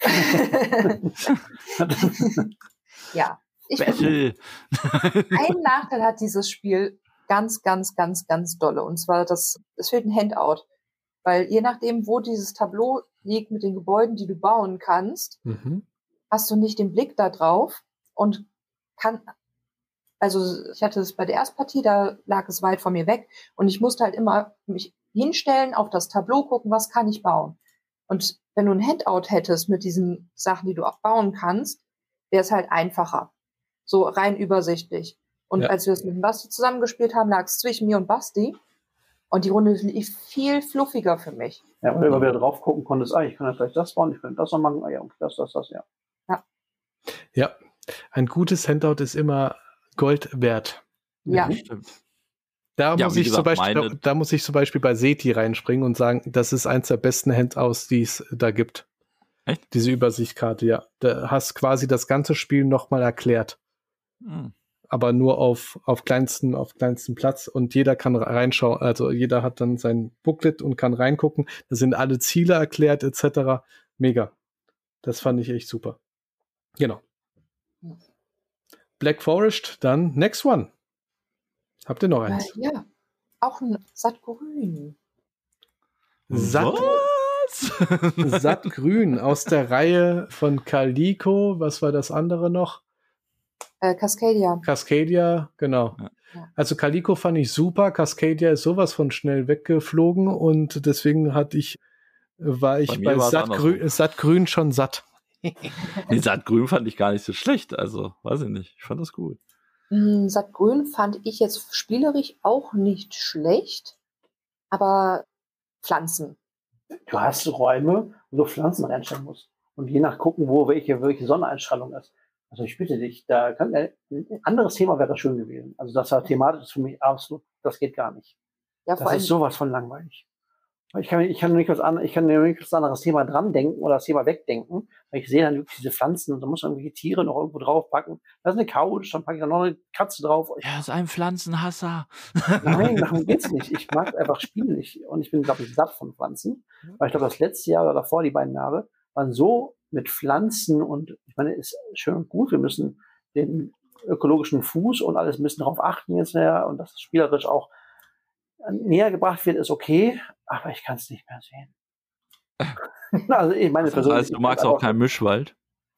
Ja. Ich Battle. Ein Nachteil hat dieses Spiel ganz, ganz, ganz, ganz dolle. Und zwar, das, es fehlt ein Handout. Weil je nachdem, wo dieses Tableau liegt mit den Gebäuden, die du bauen kannst, Mhm. hast du nicht den Blick da drauf und kann, also ich hatte es bei der Erstpartie, da lag es weit von mir weg und ich musste halt immer mich hinstellen, auf das Tableau gucken, was kann ich bauen. Und wenn du ein Handout hättest mit diesen Sachen, die du auch bauen kannst, wäre es halt einfacher. So rein übersichtlich. Und ja. als wir es mit dem Basti zusammengespielt haben, lag es zwischen mir und Basti. Und die Runde lief viel fluffiger für mich. Ja, weil du immer wieder drauf gucken konntest, ah, ich kann ja vielleicht das bauen, ich könnte das noch machen, ah ja, und das, das, das, ja. Ja. Ja, ein gutes Handout ist immer Gold wert. Ja, ja stimmt. Da, ja, muss ich gesagt, zum Beispiel, meine... da, da muss ich zum Beispiel bei Seti reinspringen und sagen, das ist eins der besten Handouts, die es da gibt. Echt? Diese Übersichtskarte, ja. Da hast quasi das ganze Spiel nochmal erklärt. Hm. Aber nur auf, auf kleinsten, auf kleinsten Platz und jeder kann reinschauen, also jeder hat dann sein Booklet und kann reingucken. Da sind alle Ziele erklärt, et cetera. Mega. Das fand ich echt super. Genau. Black Forest, dann next one. Habt ihr noch eins? Äh, ja, auch ein Sattgrün. Satt, Sattgrün aus der Reihe von Calico. Was war das andere noch? Äh, Cascadia. Cascadia, genau. Ja. Also Calico fand ich super. Cascadia ist sowas von schnell weggeflogen und deswegen hatte ich, war ich bei, bei Sattgrün, Sattgrün schon satt. Nee, Sattgrün fand ich gar nicht so schlecht. Also, weiß ich nicht. Ich fand das gut. Sattgrün fand ich jetzt spielerisch auch nicht schlecht, aber Pflanzen. Du hast Räume, wo du Pflanzen reinstellen musst. Und je nach gucken, wo welche, welche Sonneneinstrahlung ist. Also ich bitte dich, da kann ein anderes Thema wäre das schön gewesen. Also das war thematisch für mich absolut, das geht gar nicht. Ja, das ist sowas von langweilig. Ich kann, ich kann nicht was anderes, ich kann nicht was anderes Thema dran denken oder das Thema wegdenken, weil ich sehe dann wirklich diese Pflanzen und da muss man irgendwelche Tiere noch irgendwo draufpacken. Da ist eine Couch, dann packe ich da noch eine Katze drauf. Er ist ein Pflanzenhasser. Nein, darum geht's nicht. Ich mag einfach spiellich und ich bin, glaube ich, satt von Pflanzen. Weil ich glaube, das letzte Jahr oder davor, die beiden Jahre, waren so mit Pflanzen und ich meine, ist schön und gut. Wir müssen den ökologischen Fuß und alles müssen darauf achten jetzt mehr und dass es spielerisch auch näher gebracht wird, ist okay, aber ich kann es nicht mehr sehen. Also ich meine, das heißt, du magst auch keinen Mischwald?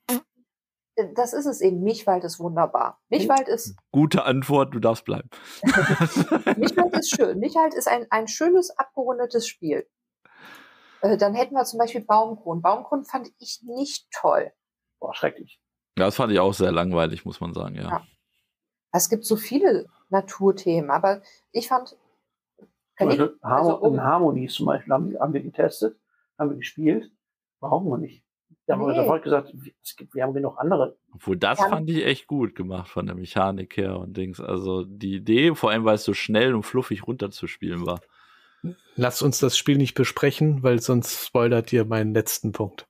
Das ist es eben. Mischwald ist wunderbar. Mischwald ist... Gute Antwort, du darfst bleiben. Mischwald ist schön. Mischwald ist ein, ein schönes, abgerundetes Spiel. Äh, dann hätten wir zum Beispiel Baumkronen. Baumkronen fand ich nicht toll. Boah, schrecklich. Ja, das fand ich auch sehr langweilig, muss man sagen, ja. ja. Es gibt so viele Naturthemen, aber ich fand... Zum Beispiel also, um, Harmonies zum Beispiel haben, haben wir getestet, haben wir gespielt, brauchen wir nicht. Wir haben nee. sofort gesagt, es gibt, wir haben genug andere. Obwohl, das ja. fand ich echt gut gemacht von der Mechanik her und Dings. Also die Idee, vor allem, weil es so schnell und fluffig runterzuspielen war. Lasst uns das Spiel nicht besprechen, weil sonst spoilert ihr meinen letzten Punkt.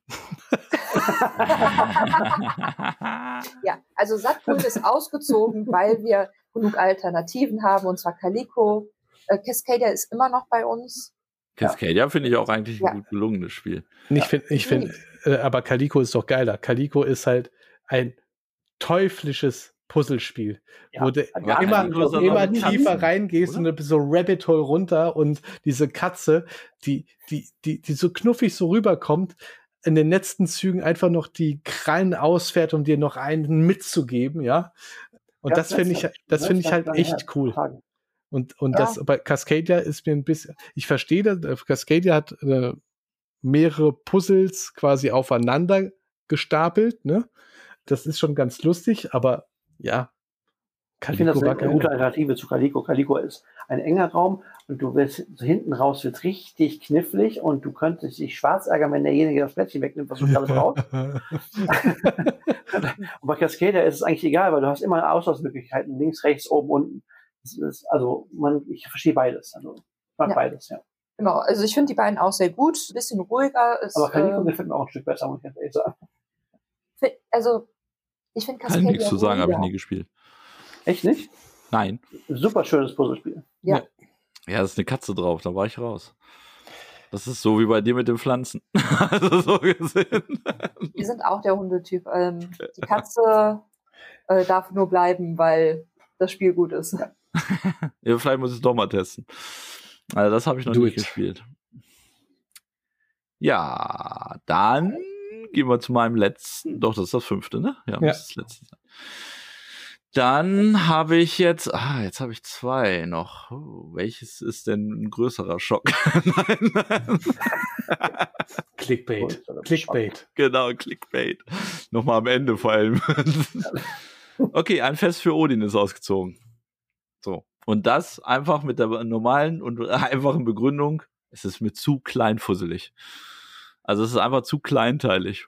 Ja, also Sattgrün ist ausgezogen, weil wir genug Alternativen haben, und zwar Calico. Äh, Cascadia ist immer noch bei uns. Cascadia ja. finde ich auch eigentlich ein ja. gut gelungenes Spiel. Ich ja. finde, ich find, äh, aber Calico ist doch geiler. Calico ist halt ein teuflisches Puzzlespiel, ja. wo du immer, immer tiefer reingehst oder? Und du bist so Rabbit Hole runter und diese Katze, die, die, die, die so knuffig so rüberkommt, in den letzten Zügen einfach noch die Krallen ausfährt, um dir noch einen mitzugeben, ja. Und ja, das finde ich, das finde ich halt echt cool. Fragen. Und, und ja. das bei Cascadia ist mir ein bisschen, ich verstehe das, Cascadia hat äh, mehrere Puzzles quasi aufeinander gestapelt, ne? Das ist schon ganz lustig, aber ja. Calico ich finde das eine gute Alternative zu Calico. Calico ist ein enger Raum und du wirst so hinten raus wird richtig knifflig und du könntest dich schwarz ärgern, wenn derjenige das Plättchen wegnimmt, was du alles brauchst. Und bei Cascadia ist es eigentlich egal, weil du hast immer Auswahlmöglichkeiten, links, rechts, oben, unten. Das ist, also man, ich verstehe beides. Also ich mag ja. beides, ja. Genau, also ich finde die beiden auch sehr gut, ein bisschen ruhiger. Ist, aber Calico äh, gefällt mir auch ein Stück besser, muss ich ganz ehrlich sagen. Also ich finde Cascadia. Kann nichts zu sagen, habe ich nie gespielt. Echt nicht? Nein. Super schönes Puzzlespiel. Ja. Ja, da ist eine Katze drauf, da war ich raus. Das ist so wie bei dir mit den Pflanzen. Also so gesehen. Wir sind auch der Hundetyp. Ähm, die Katze äh, darf nur bleiben, weil das Spiel gut ist. Ja, vielleicht muss ich es doch mal testen. Also das habe ich noch Do nicht it. gespielt. Ja, dann gehen wir zu meinem letzten. Doch, das ist das fünfte, ne? Ja, ja. das ist das letzte. Dann habe ich jetzt, ah, jetzt habe ich zwei noch. Oh, welches ist denn ein größerer Schock? Nein, nein. Clickbait. Clickbait. Genau, Clickbait. Nochmal am Ende vor allem. Okay, ein Fest für Odin ist ausgezogen. So. Und das einfach mit der normalen und einfachen Begründung, es ist mir zu kleinfusselig. Also es ist einfach zu kleinteilig.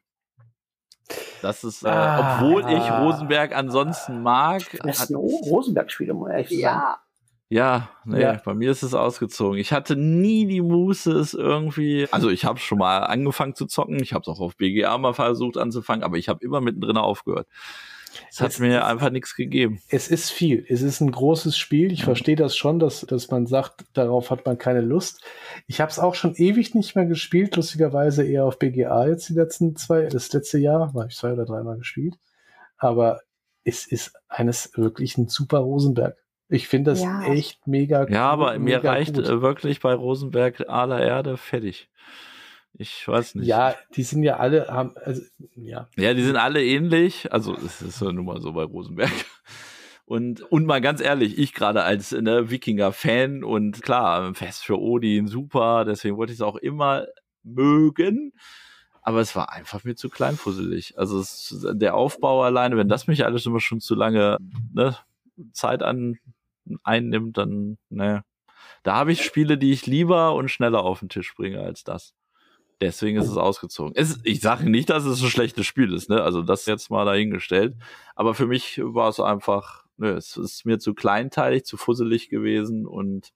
Das ist, äh, ah, obwohl ich Rosenberg ansonsten mag. Das ist ein Rosenberg-Spiel, um ehrlich zu sein. Ja. Ja, nee, ja. Bei mir ist es ausgezogen. Ich hatte nie die Muße, es irgendwie, also ich habe schon mal angefangen zu zocken, ich habe es auch auf B G A mal versucht anzufangen, aber ich habe immer mittendrin aufgehört. Es hat es mir ist, einfach nichts gegeben. Es ist viel. Es ist ein großes Spiel. Ich ja. verstehe das schon, dass, dass man sagt, darauf hat man keine Lust. Ich habe es auch schon ewig nicht mehr gespielt, lustigerweise eher auf B G A jetzt die letzten zwei, das letzte Jahr, habe ich zwei oder dreimal gespielt. Aber es ist eines wirklich ein super Rosenberg. Ich finde das ja. echt mega gut. Ja, aber mir reicht gut. wirklich bei Rosenberg aller Erde fertig. Ich weiß nicht. Ja, die sind ja alle, haben, also, ja. Ja, die sind alle ähnlich. Also, es ist ja nun mal so bei Rosenberg. Und, und mal ganz ehrlich, ich gerade als ne, Wikinger-Fan und klar, Fest für Odin, super, deswegen wollte ich es auch immer mögen. Aber es war einfach mir zu kleinfusselig. Also, es, der Aufbau alleine, wenn das mich alles immer schon zu lange ne, Zeit an, einnimmt, dann, ne. Da habe ich Spiele, die ich lieber und schneller auf den Tisch bringe als das. Deswegen ist es ausgezogen. Es, ich sage nicht, dass es ein schlechtes Spiel ist, ne? Also das jetzt mal dahingestellt. Aber für mich war es einfach, ne, es ist mir zu kleinteilig, zu fusselig gewesen und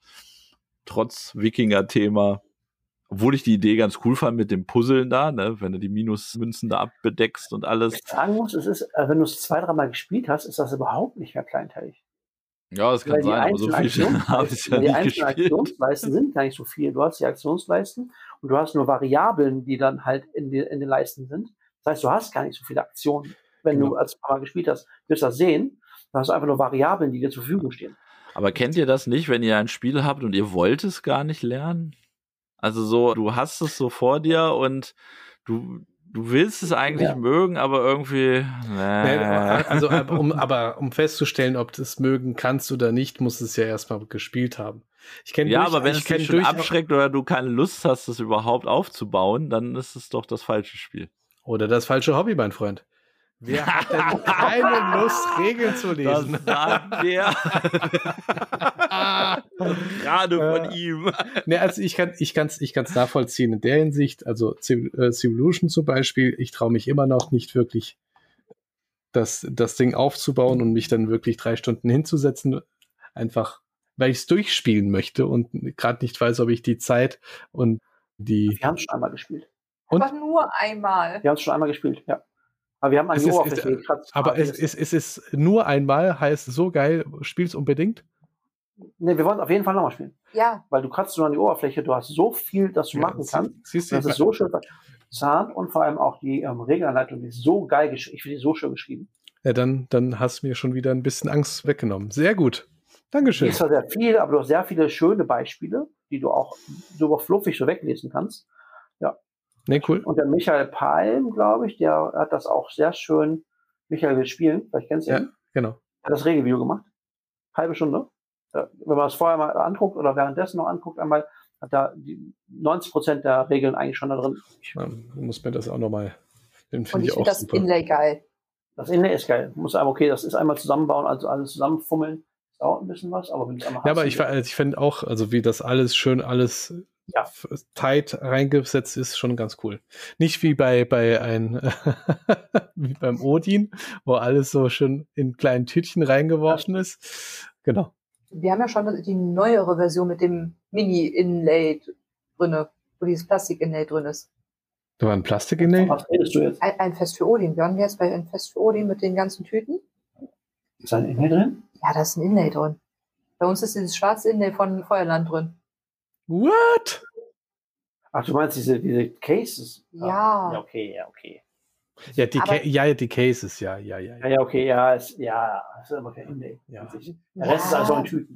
trotz Wikinger-Thema, obwohl ich die Idee ganz cool fand mit dem Puzzeln da, ne, wenn du die Minusmünzen da abbedeckst und alles. Ich sagen muss, es ist, wenn du es zwei, dreimal gespielt hast, ist das überhaupt nicht mehr kleinteilig. Ja, das kann Weil sein, aber so viel habe ich ja die nicht einzelnen gespielt. Aktionsleisten sind gar nicht so viel. Du hast die Aktionsleisten und du hast nur Variablen, die dann halt in, die, in den Leisten sind. Das heißt, du hast gar nicht so viele Aktionen. Wenn genau. du als paar Mal gespielt hast, wirst du das sehen, dann hast du einfach nur Variablen, die dir zur Verfügung stehen. Aber kennt ihr das nicht, wenn ihr ein Spiel habt und ihr wollt es gar nicht lernen? Also so, du hast es so vor dir und du Du willst es eigentlich ja. mögen, aber irgendwie. Nee. Also, aber um, aber um festzustellen, ob du es mögen kannst oder nicht, musst du es ja erstmal gespielt haben. Ich kenn ja, durch, aber wenn ich es dich schon abschreckt oder du keine Lust hast, das überhaupt aufzubauen, dann ist es doch das falsche Spiel. Oder das falsche Hobby, mein Freund. Wer hat denn keine Lust, Regeln zu lesen? Das sagt der. Gerade von ihm. Ne, also ich kann ich kann's ich kann's nachvollziehen in der Hinsicht. Also Civilization zum Beispiel, ich traue mich immer noch nicht wirklich, das, das Ding aufzubauen und mich dann wirklich drei Stunden hinzusetzen. Einfach, weil ich es durchspielen möchte und gerade nicht weiß, ob ich die Zeit und die... Wir haben es schon einmal gespielt. Und? Aber nur einmal. Wir haben es schon einmal gespielt, ja. Aber wir haben eine Oberfläche gekratzt. Aber es ist, es ist nur einmal, heißt so geil, spiel's unbedingt? Ne, wir wollen es auf jeden Fall nochmal spielen. Ja. Weil du kratzt nur an die Oberfläche, du hast so viel, dass du ja, machen kannst. Siehst du, das ist so schön verzahnt und vor allem auch die ähm, Regelanleitung, die ist so geil geschrieben. Ich finde die so schön geschrieben. Ja, dann, dann hast du mir schon wieder ein bisschen Angst weggenommen. Sehr gut. Dankeschön. Die ist zwar sehr viel, aber du hast sehr viele schöne Beispiele, die du auch super fluffig so weglesen kannst. Ja. Ne, cool. Und der Michael Palm, glaube ich, der hat das auch sehr schön. Michael will spielen, vielleicht kennst du ihn. Ja, genau. Hat das Regelvideo gemacht. Halbe Stunde. Wenn man das vorher mal anguckt oder währenddessen noch anguckt, einmal hat da die neunzig Prozent der Regeln eigentlich schon da drin. Ich ja, muss mir das auch nochmal. Und ich, ich finde das super. Inlay geil. Das Inlay ist geil. Muss aber okay, das ist einmal zusammenbauen, also alles zusammenfummeln. Das dauert ein bisschen was, aber wenn du es einmal ja, hast. Aber ich, also ich finde auch, also wie das alles schön alles ja. tight reingesetzt ist, schon ganz cool. Nicht wie bei, bei ein wie beim Odin, wo alles so schön in kleinen Tütchen reingeworfen ja. ist. Genau. Wir haben ja schon die neuere Version mit dem Mini-Inlay drin, wo dieses Plastik-Inlay drin ist. Da war ein Plastik-Inlay? Was redest du jetzt? Ein, ein Fest für Odin. Wir haben jetzt bei ein Fest für Odin mit den ganzen Tüten. Ist da ein Inlay drin? Ja, da ist ein Inlay drin. Bei uns ist dieses schwarze Inlay von Feuerland drin. What? Ach, du meinst diese, diese Cases? Ja. Ja, okay, ja, okay. Ja, die, Ca- ja, die Cases, ja, ja, ja. Ja, ja, okay, ja, ist, ja, das ist aber kein Inlay. Ja. Der Rest ja. ist also in Tüten.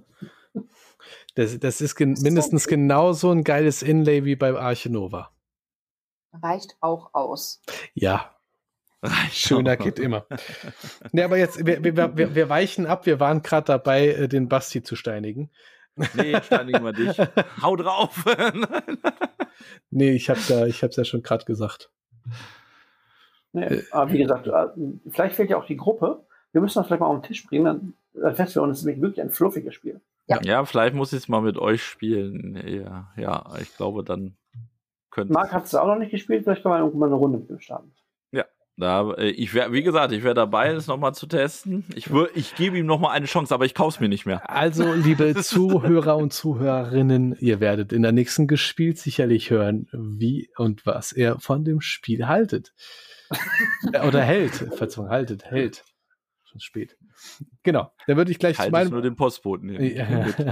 Das, das ist gen- mindestens so genauso ein geiles Inlay wie bei Arche Nova. Reicht auch aus. Ja. Schöner geht immer. Ne, aber jetzt, wir, wir, wir, wir weichen ab. Wir waren gerade dabei, den Basti zu steinigen. Nee, steinigen wir dich. Hau drauf. Nee, ich hab's ja, ich hab's ja schon gerade gesagt. Nee, aber wie gesagt, vielleicht fehlt ja auch die Gruppe. Wir müssen das vielleicht mal auf den Tisch bringen, dann, dann feststellen, es ist wirklich ein fluffiges Spiel. Ja, ja, vielleicht muss ich es mal mit euch spielen. Ja, ja, ich glaube, dann könnte. Marc hat es auch noch nicht gespielt, vielleicht kann man irgendwann mal eine Runde mit ihm starten. Ja, da, ich wär, wie gesagt, ich wäre dabei, das nochmal zu testen. Ich, ich gebe ihm nochmal eine Chance, aber ich kaufe es mir nicht mehr. Also, liebe Zuhörer und Zuhörerinnen, ihr werdet in der nächsten Gespielt sicherlich hören, wie und was er von dem Spiel haltet. Oder hält. Verzeihung, haltet, hält. Schon spät. Genau. Da würde ich gleich halt meinem... nur den Postboten hier.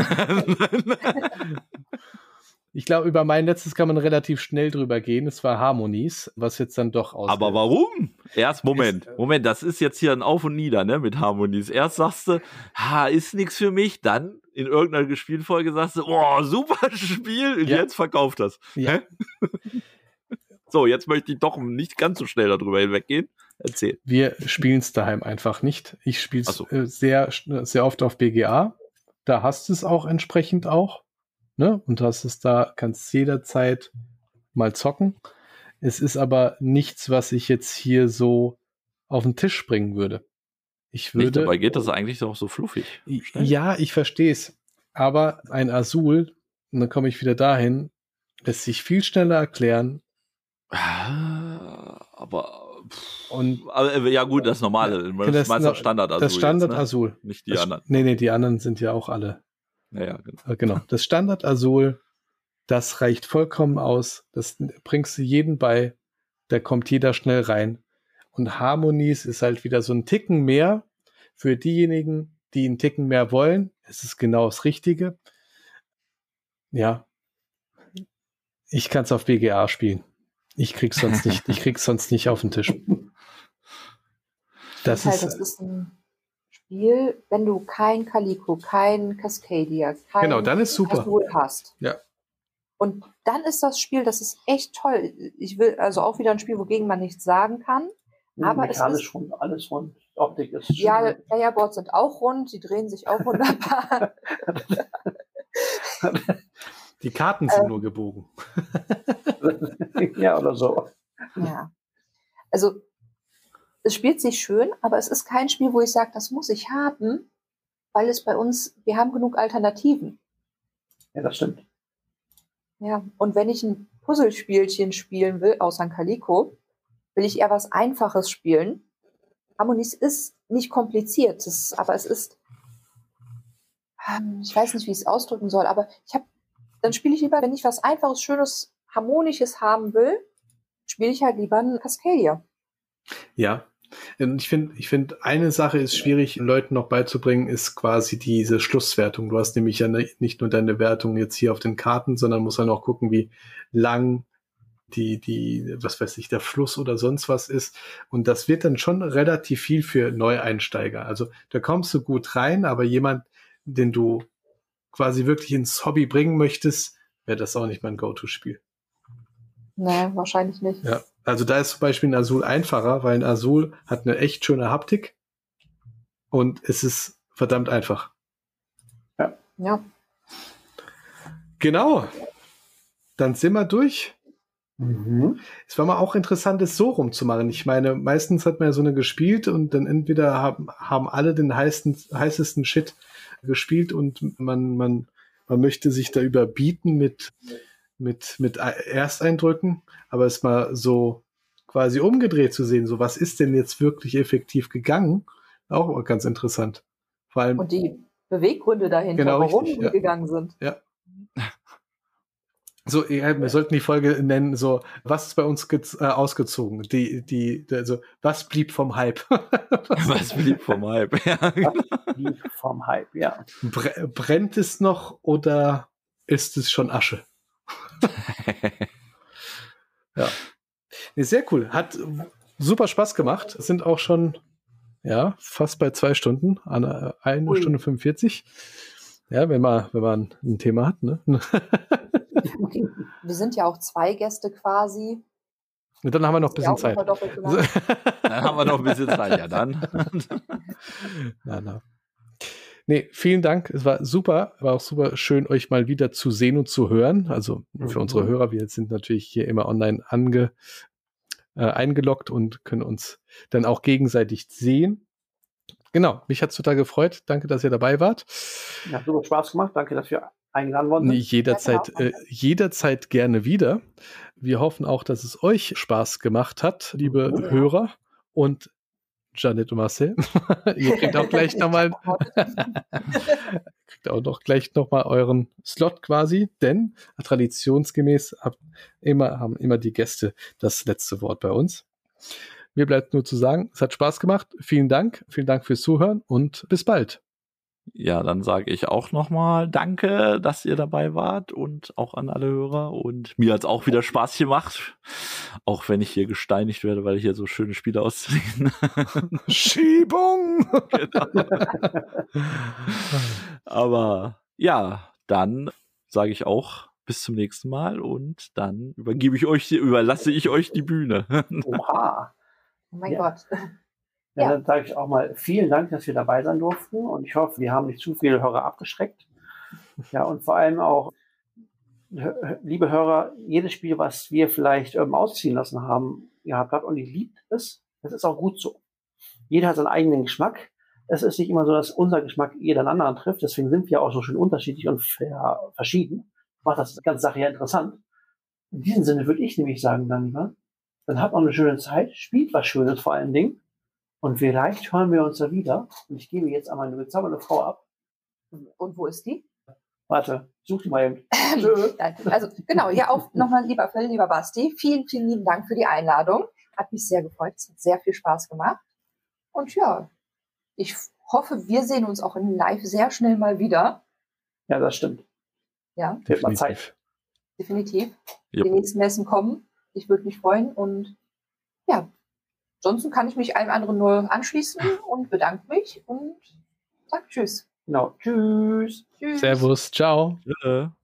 Ich glaube, über mein letztes kann man relativ schnell drüber gehen. Es war Harmonies, was jetzt dann doch aus. Aber warum? Erst, Moment, ist, Moment, das ist jetzt hier ein Auf und Nieder, ne, mit Harmonies. Erst sagst du, ha, ist nichts für mich, dann in irgendeiner Spielfolge sagst du, oh, super Spiel, und ja. Jetzt verkauft das. Ja. So, jetzt möchte ich doch nicht ganz so schnell darüber hinweggehen. Erzähl. Wir spielen es daheim einfach nicht. Ich spiele es so. sehr, sehr oft auf B G A. Da hast du es auch entsprechend auch. Ne? Und hast es da, kannst jederzeit mal zocken. Es ist aber nichts, was ich jetzt hier so auf den Tisch bringen würde. Ich würde. Nicht, dabei geht das eigentlich auch so fluffig. Schnell. Ja, ich verstehe es. Aber ein Azul, und dann komme ich wieder dahin, lässt sich viel schneller erklären. Aber. Und, aber ja gut, das normale, ja, das, das Standard Azul. Das Standard Azul. Ne? Nicht die das, anderen. Nee, nee, die anderen sind ja auch alle. Ja, ja, genau. genau. Das Standard Azul, das reicht vollkommen aus. Das bringst du jedem bei. Da kommt jeder schnell rein. Und Harmonies ist halt wieder so ein Ticken mehr für diejenigen, die einen Ticken mehr wollen. Es ist genau das Richtige. Ja. Ich kann es auf B G A spielen. Ich krieg's sonst nicht, ich krieg's sonst nicht auf den Tisch. Das, das ist, halt, das ist ein Spiel, wenn du kein Calico, kein Cascadia, kein genau, dann ist super. Azul hast. Ja. Und dann ist das Spiel, das ist echt toll. Ich will also auch wieder ein Spiel, wogegen man nichts sagen kann. Ja, aber es ist rund, alles rund. Optik ist ja, Playerboards sind auch rund, die drehen sich auch wunderbar. Die Karten sind ähm, nur gebogen. Ja, oder so. Ja. Also, es spielt sich schön, aber es ist kein Spiel, wo ich sage, das muss ich haben, weil es bei uns, wir haben genug Alternativen. Ja, das stimmt. Ja, und wenn ich ein Puzzlespielchen spielen will, außer ein Calico, will ich eher was Einfaches spielen. Harmonies ist nicht kompliziert, das, aber es ist, ich weiß nicht, wie ich es ausdrücken soll, aber ich habe dann spiele ich lieber, wenn ich was Einfaches, Schönes, Harmonisches haben will, spiele ich halt lieber ein Cascadia. Ja, und ich finde, ich finde, eine Sache ist schwierig, Leuten noch beizubringen, ist quasi diese Schlusswertung. Du hast nämlich ja nicht nur deine Wertung jetzt hier auf den Karten, sondern musst dann auch gucken, wie lang die, die, was weiß ich, der Fluss oder sonst was ist. Und das wird dann schon relativ viel für Neueinsteiger. Also da kommst du gut rein, aber jemand, den du quasi wirklich ins Hobby bringen möchtest, wäre das auch nicht mein Go-To-Spiel. Nee, wahrscheinlich nicht. Ja, also da ist zum Beispiel ein Azul einfacher, weil ein Azul hat eine echt schöne Haptik und es ist verdammt einfach. Ja. Ja. Genau. Dann sind wir durch. Mhm. Es war mal auch interessant, es so rumzumachen. Ich meine, meistens hat man ja so eine gespielt und dann entweder haben, haben alle den heißen, heißesten Shit gespielt und man, man, man möchte sich da überbieten mit, mit, mit Ersteindrücken, aber es mal so quasi umgedreht zu sehen, so was ist denn jetzt wirklich effektiv gegangen, auch ganz interessant. Vor allem, und die Beweggründe dahinter, genau, warum richtig, die ja. gegangen sind. Ja. So, ja, wir sollten die Folge nennen, so, was ist bei uns ge- äh, ausgezogen? Die, die, also, was blieb vom Hype? was, was blieb vom Hype? Ja. Was blieb vom Hype, ja. Br- brennt es noch oder ist es schon Asche? Ja. Nee, sehr cool. Hat super Spaß gemacht. Es sind auch schon, ja, fast bei zwei Stunden, eine, eine Stunde fünfundvierzig. Ja, wenn man, wenn man ein Thema hat, ne? Wir sind ja auch zwei Gäste quasi. Und dann haben wir noch ein bisschen Zeit. Dann haben wir noch ein bisschen Zeit, ja dann. na, na. Nee, vielen Dank. Es war super. War auch super schön, euch mal wieder zu sehen und zu hören. Also für mhm. unsere Hörer, wir sind natürlich hier immer online ange, äh, eingeloggt und können uns dann auch gegenseitig sehen. Genau, mich hat es total gefreut. Danke, dass ihr dabei wart. Ja, super Spaß gemacht. Danke, dass wir eingeladen worden sind. Jederzeit, äh, jederzeit gerne wieder. Wir hoffen auch, dass es euch Spaß gemacht hat, liebe ja. Hörer. Und Janet und Marcel, ihr kriegt auch gleich nochmal kriegt auch noch gleich nochmal euren Slot quasi, denn traditionsgemäß hab immer, haben immer die Gäste das letzte Wort bei uns. Mir bleibt nur zu sagen, es hat Spaß gemacht. Vielen Dank, vielen Dank fürs Zuhören und bis bald. Ja, dann sage ich auch nochmal Danke, dass ihr dabei wart und auch an alle Hörer. Und mir hat es auch wieder Spaß gemacht, auch wenn ich hier gesteinigt werde, weil ich hier so schöne Spiele ausziehe. Schiebung! Genau. Aber ja, dann sage ich auch bis zum nächsten Mal und dann übergebe ich euch, überlasse ich euch die Bühne. Oha! Oh mein ja. Gott. Ja, dann sage ich auch mal vielen Dank, dass wir dabei sein durften und ich hoffe, wir haben nicht zu viele Hörer abgeschreckt. Ja, und vor allem auch, liebe Hörer, jedes Spiel, was wir vielleicht ähm, ausziehen lassen haben, ihr habt und ihr liebt es, das ist auch gut so. Jeder hat seinen eigenen Geschmack. Es ist nicht immer so, dass unser Geschmack jeden anderen trifft, deswegen sind wir auch so schön unterschiedlich und ver- verschieden. Macht das ganze Sache ja interessant. In diesem Sinne würde ich nämlich sagen, dann lieber, dann habt noch eine schöne Zeit, spielt was Schönes vor allen Dingen. Und vielleicht hören wir uns da wieder. Und ich gebe jetzt an meine bezaubernde Frau ab. Und wo ist die? Warte, such die mal eben. Also genau, ja auch nochmal lieber Phil, lieber Basti. Vielen, vielen lieben Dank für die Einladung. Hat mich sehr gefreut. Es hat sehr viel Spaß gemacht. Und ja, ich hoffe, wir sehen uns auch in Live sehr schnell mal wieder. Ja, das stimmt. Ja. Wird mal Zeit. Definitiv. Yep. Die nächsten Messen kommen. Ich würde mich freuen und ja, ansonsten kann ich mich allem anderen nur anschließen und bedanke mich und sage Tschüss. Genau. Tschüss. Tschüss. Servus. Ciao. Ja.